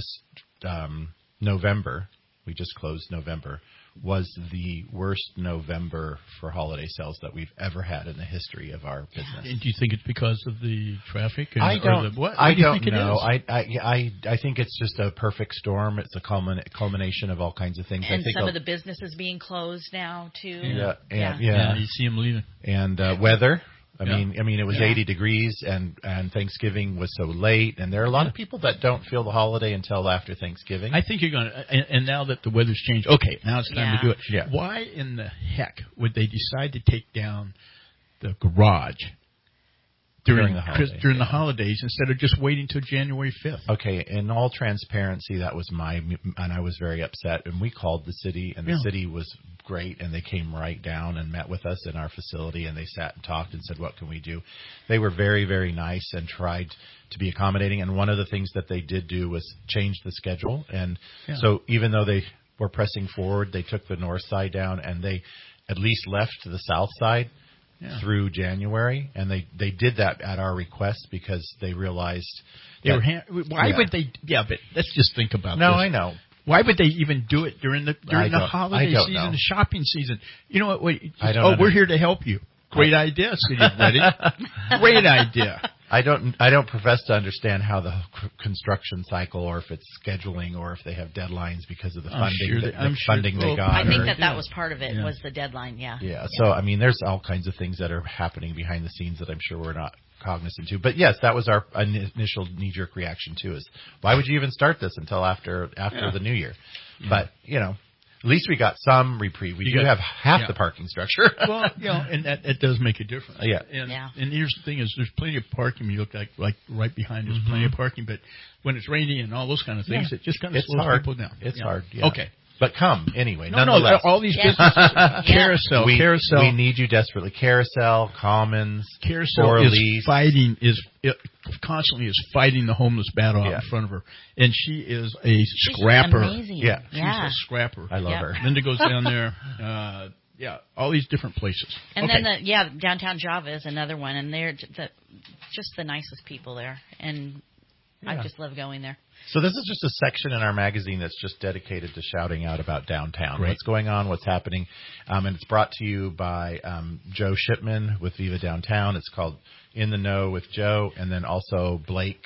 um, November, we just closed November, was the worst November for holiday sales that we've ever had in the history of our business. And do you think it's because of the traffic? And, I or don't. The, what? I what do you don't think know. It is? I, I I I think it's just a perfect storm. It's a culmin- culmination of all kinds of things. and I think some a- of the businesses being closed now too. Yeah, and, yeah. yeah. Yeah, you see them leaving. and uh, weather. I Yeah. mean, I mean, it was Yeah. eighty degrees, and and Thanksgiving was so late, and there are a lot of people that don't feel the holiday until after Thanksgiving. I think you're going to, and, and now that the weather's changed, okay, now it's time Yeah. to do it. Yeah. Why in the heck would they decide to take down the garage during, During the Chris- holidays, during the yeah. holidays instead of just waiting till January fifth? Okay, in all transparency, that was my, and I was very upset. And we called the city, and the Yeah. city was great, and they came right down and met with us in our facility, and they sat and talked and said, "What can we do?" They were very, very nice and tried to be accommodating. And one of the things that they did do was change the schedule. And Yeah. so even though they were pressing forward, they took the north side down, and they at least left the south side. Yeah. Through January, and they, they did that at our request because they realized They that- were ha- why yeah. would they? Yeah, but let's just think about No, this. I know. Why would they even do it during the during I the don't- holiday I don't season, know. the shopping season? You know what? Wait, I don't oh, under- we're here to help you. Great idea, City of Reading. Great idea. I don't I don't profess to understand how the c- construction cycle, or if it's scheduling, or if they have deadlines because of the I'm funding sure that, they- I'm the sure- funding well, they got. I think or- that that was part of it Yeah. was the deadline. Yeah. yeah. So I mean, there's all kinds of things that are happening behind the scenes that I'm sure we're not cognizant to. But yes, that was our in- initial knee-jerk reaction too. Is why would you even start this until after after Yeah. the new year? But you know. At least we got some reprieve. We You do got- have half yeah. the parking structure. Well, you know, and that, that does make a difference. Yeah. And, Yeah. and here's the thing: is there's plenty of parking. You look like like right behind there's Mm-hmm. plenty of parking, but when it's rainy and all those kind of things, Yeah. it just kind of It's slows hard. people down. It's Yeah. hard. Yeah. Okay. But come anyway. No, no, nonetheless. all these Yeah. businesses. Yeah. Carousel, we, carousel, we need you desperately. Carousel, Commons, carousel for is lease. fighting is it constantly is fighting the homeless battle out Yeah. in front of her, and she is a She's scrapper. amazing. Yeah. She's Yeah. a scrapper. I love Yep. her. Linda goes down there. Uh, yeah, all these different places. And Okay. then the yeah, downtown Java is another one, and they're j- the, just the nicest people there, and I Yeah. just love going there. So this is just a section in our magazine that's just dedicated to shouting out about downtown, Great. what's going on, what's happening, um, and it's brought to you by um, Joe Shipman with Viva Downtown. It's called In the Know with Joe, and then also Blake.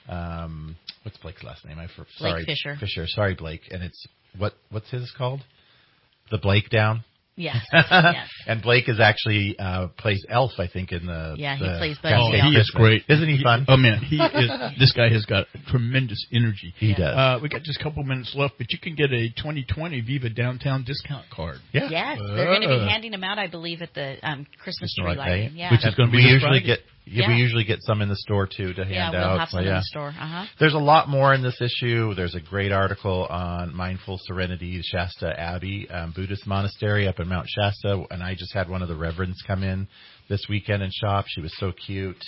Um, what's Blake's last name? I for, Blake sorry, Fisher. Fisher. Sorry, Blake. And it's what what's his called? The Blake Down. Yes. yes. And Blake is actually uh, plays Elf, I think, in the Yeah, he the plays Buddy Oh, Cascade he is Christmas. great. Isn't he fun? Oh man, he is. This guy has got tremendous energy. He does. Uh, we got just a couple minutes left, but you can get a twenty twenty Viva Downtown discount card. Yeah. Yes, they're going to be Uh. handing them out, I believe, at the um, Christmas tree Right, lighting. right. Yeah. Which is gonna be we this usually Friday. get yeah, we Yeah. usually get some in the store too to hand yeah, out. we'll have some Well, in yeah. the store. Uh-huh. There's a lot more in this issue. There's a great article on Mindful Serenity, Shasta Abbey, um, Buddhist monastery up in Mount Shasta, and I just had one of the reverends come in this weekend and shop. She was so cute.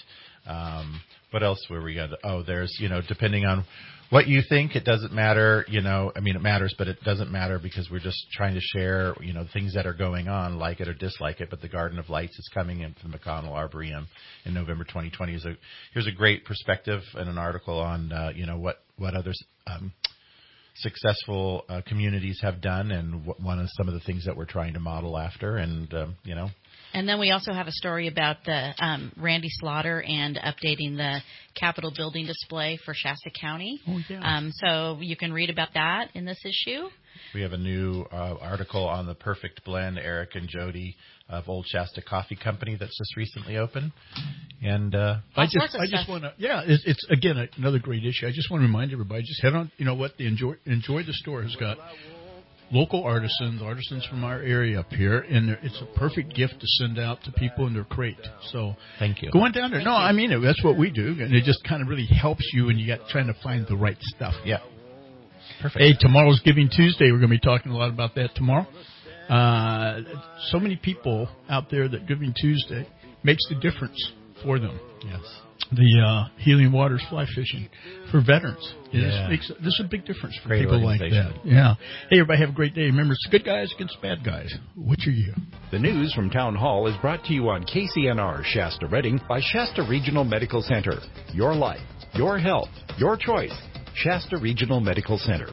Um, what else were we got? Oh, there's, you know, depending on what you think, it doesn't matter, you know, I mean, it matters, but it doesn't matter because we're just trying to share, you know, things that are going on, like it or dislike it. But the Garden of Lights is coming in from the McConnell Arboretum in November twenty twenty. So here's a great perspective and an article on, uh, you know, what, what others, um, successful uh, communities have done, and what, one of some of the things that we're trying to model after, and um, you know. And then we also have a story about the um, Randy Slaughter and updating the Capitol building display for Shasta County. Oh, yeah. Um, so you can read about that in this issue. We have a new uh, article on the Perfect Blend, Eric and Jody of Old Shasta Coffee Company, that's just recently opened. And uh, I just, I just want to, yeah, it's, it's again another great issue. I just want to remind everybody, just head on. You know what? The enjoy enjoy the store has got local artisans, artisans from our area up here, and it's a perfect gift to send out to people in their crate. So thank you. Going down there, Thank no, you. I mean that's what we do, and it just kind of really helps you when you got trying to find the right stuff. Yeah. Perfect. Hey, tomorrow's Giving Tuesday. We're going to be talking a lot about that tomorrow. Uh, so many people out there that Giving Tuesday makes the difference for them. Yes. The uh, Healing Waters fly fishing for veterans. It Yeah. just makes this is a big difference for Great people like organization. that. Yeah. Hey, everybody, have a great day. Remember, it's good guys against bad guys. Which are you? The news from Town Hall is brought to you on K C N R Shasta Redding by Shasta Regional Medical Center. Your life, your health, your choice. Shasta Regional Medical Center.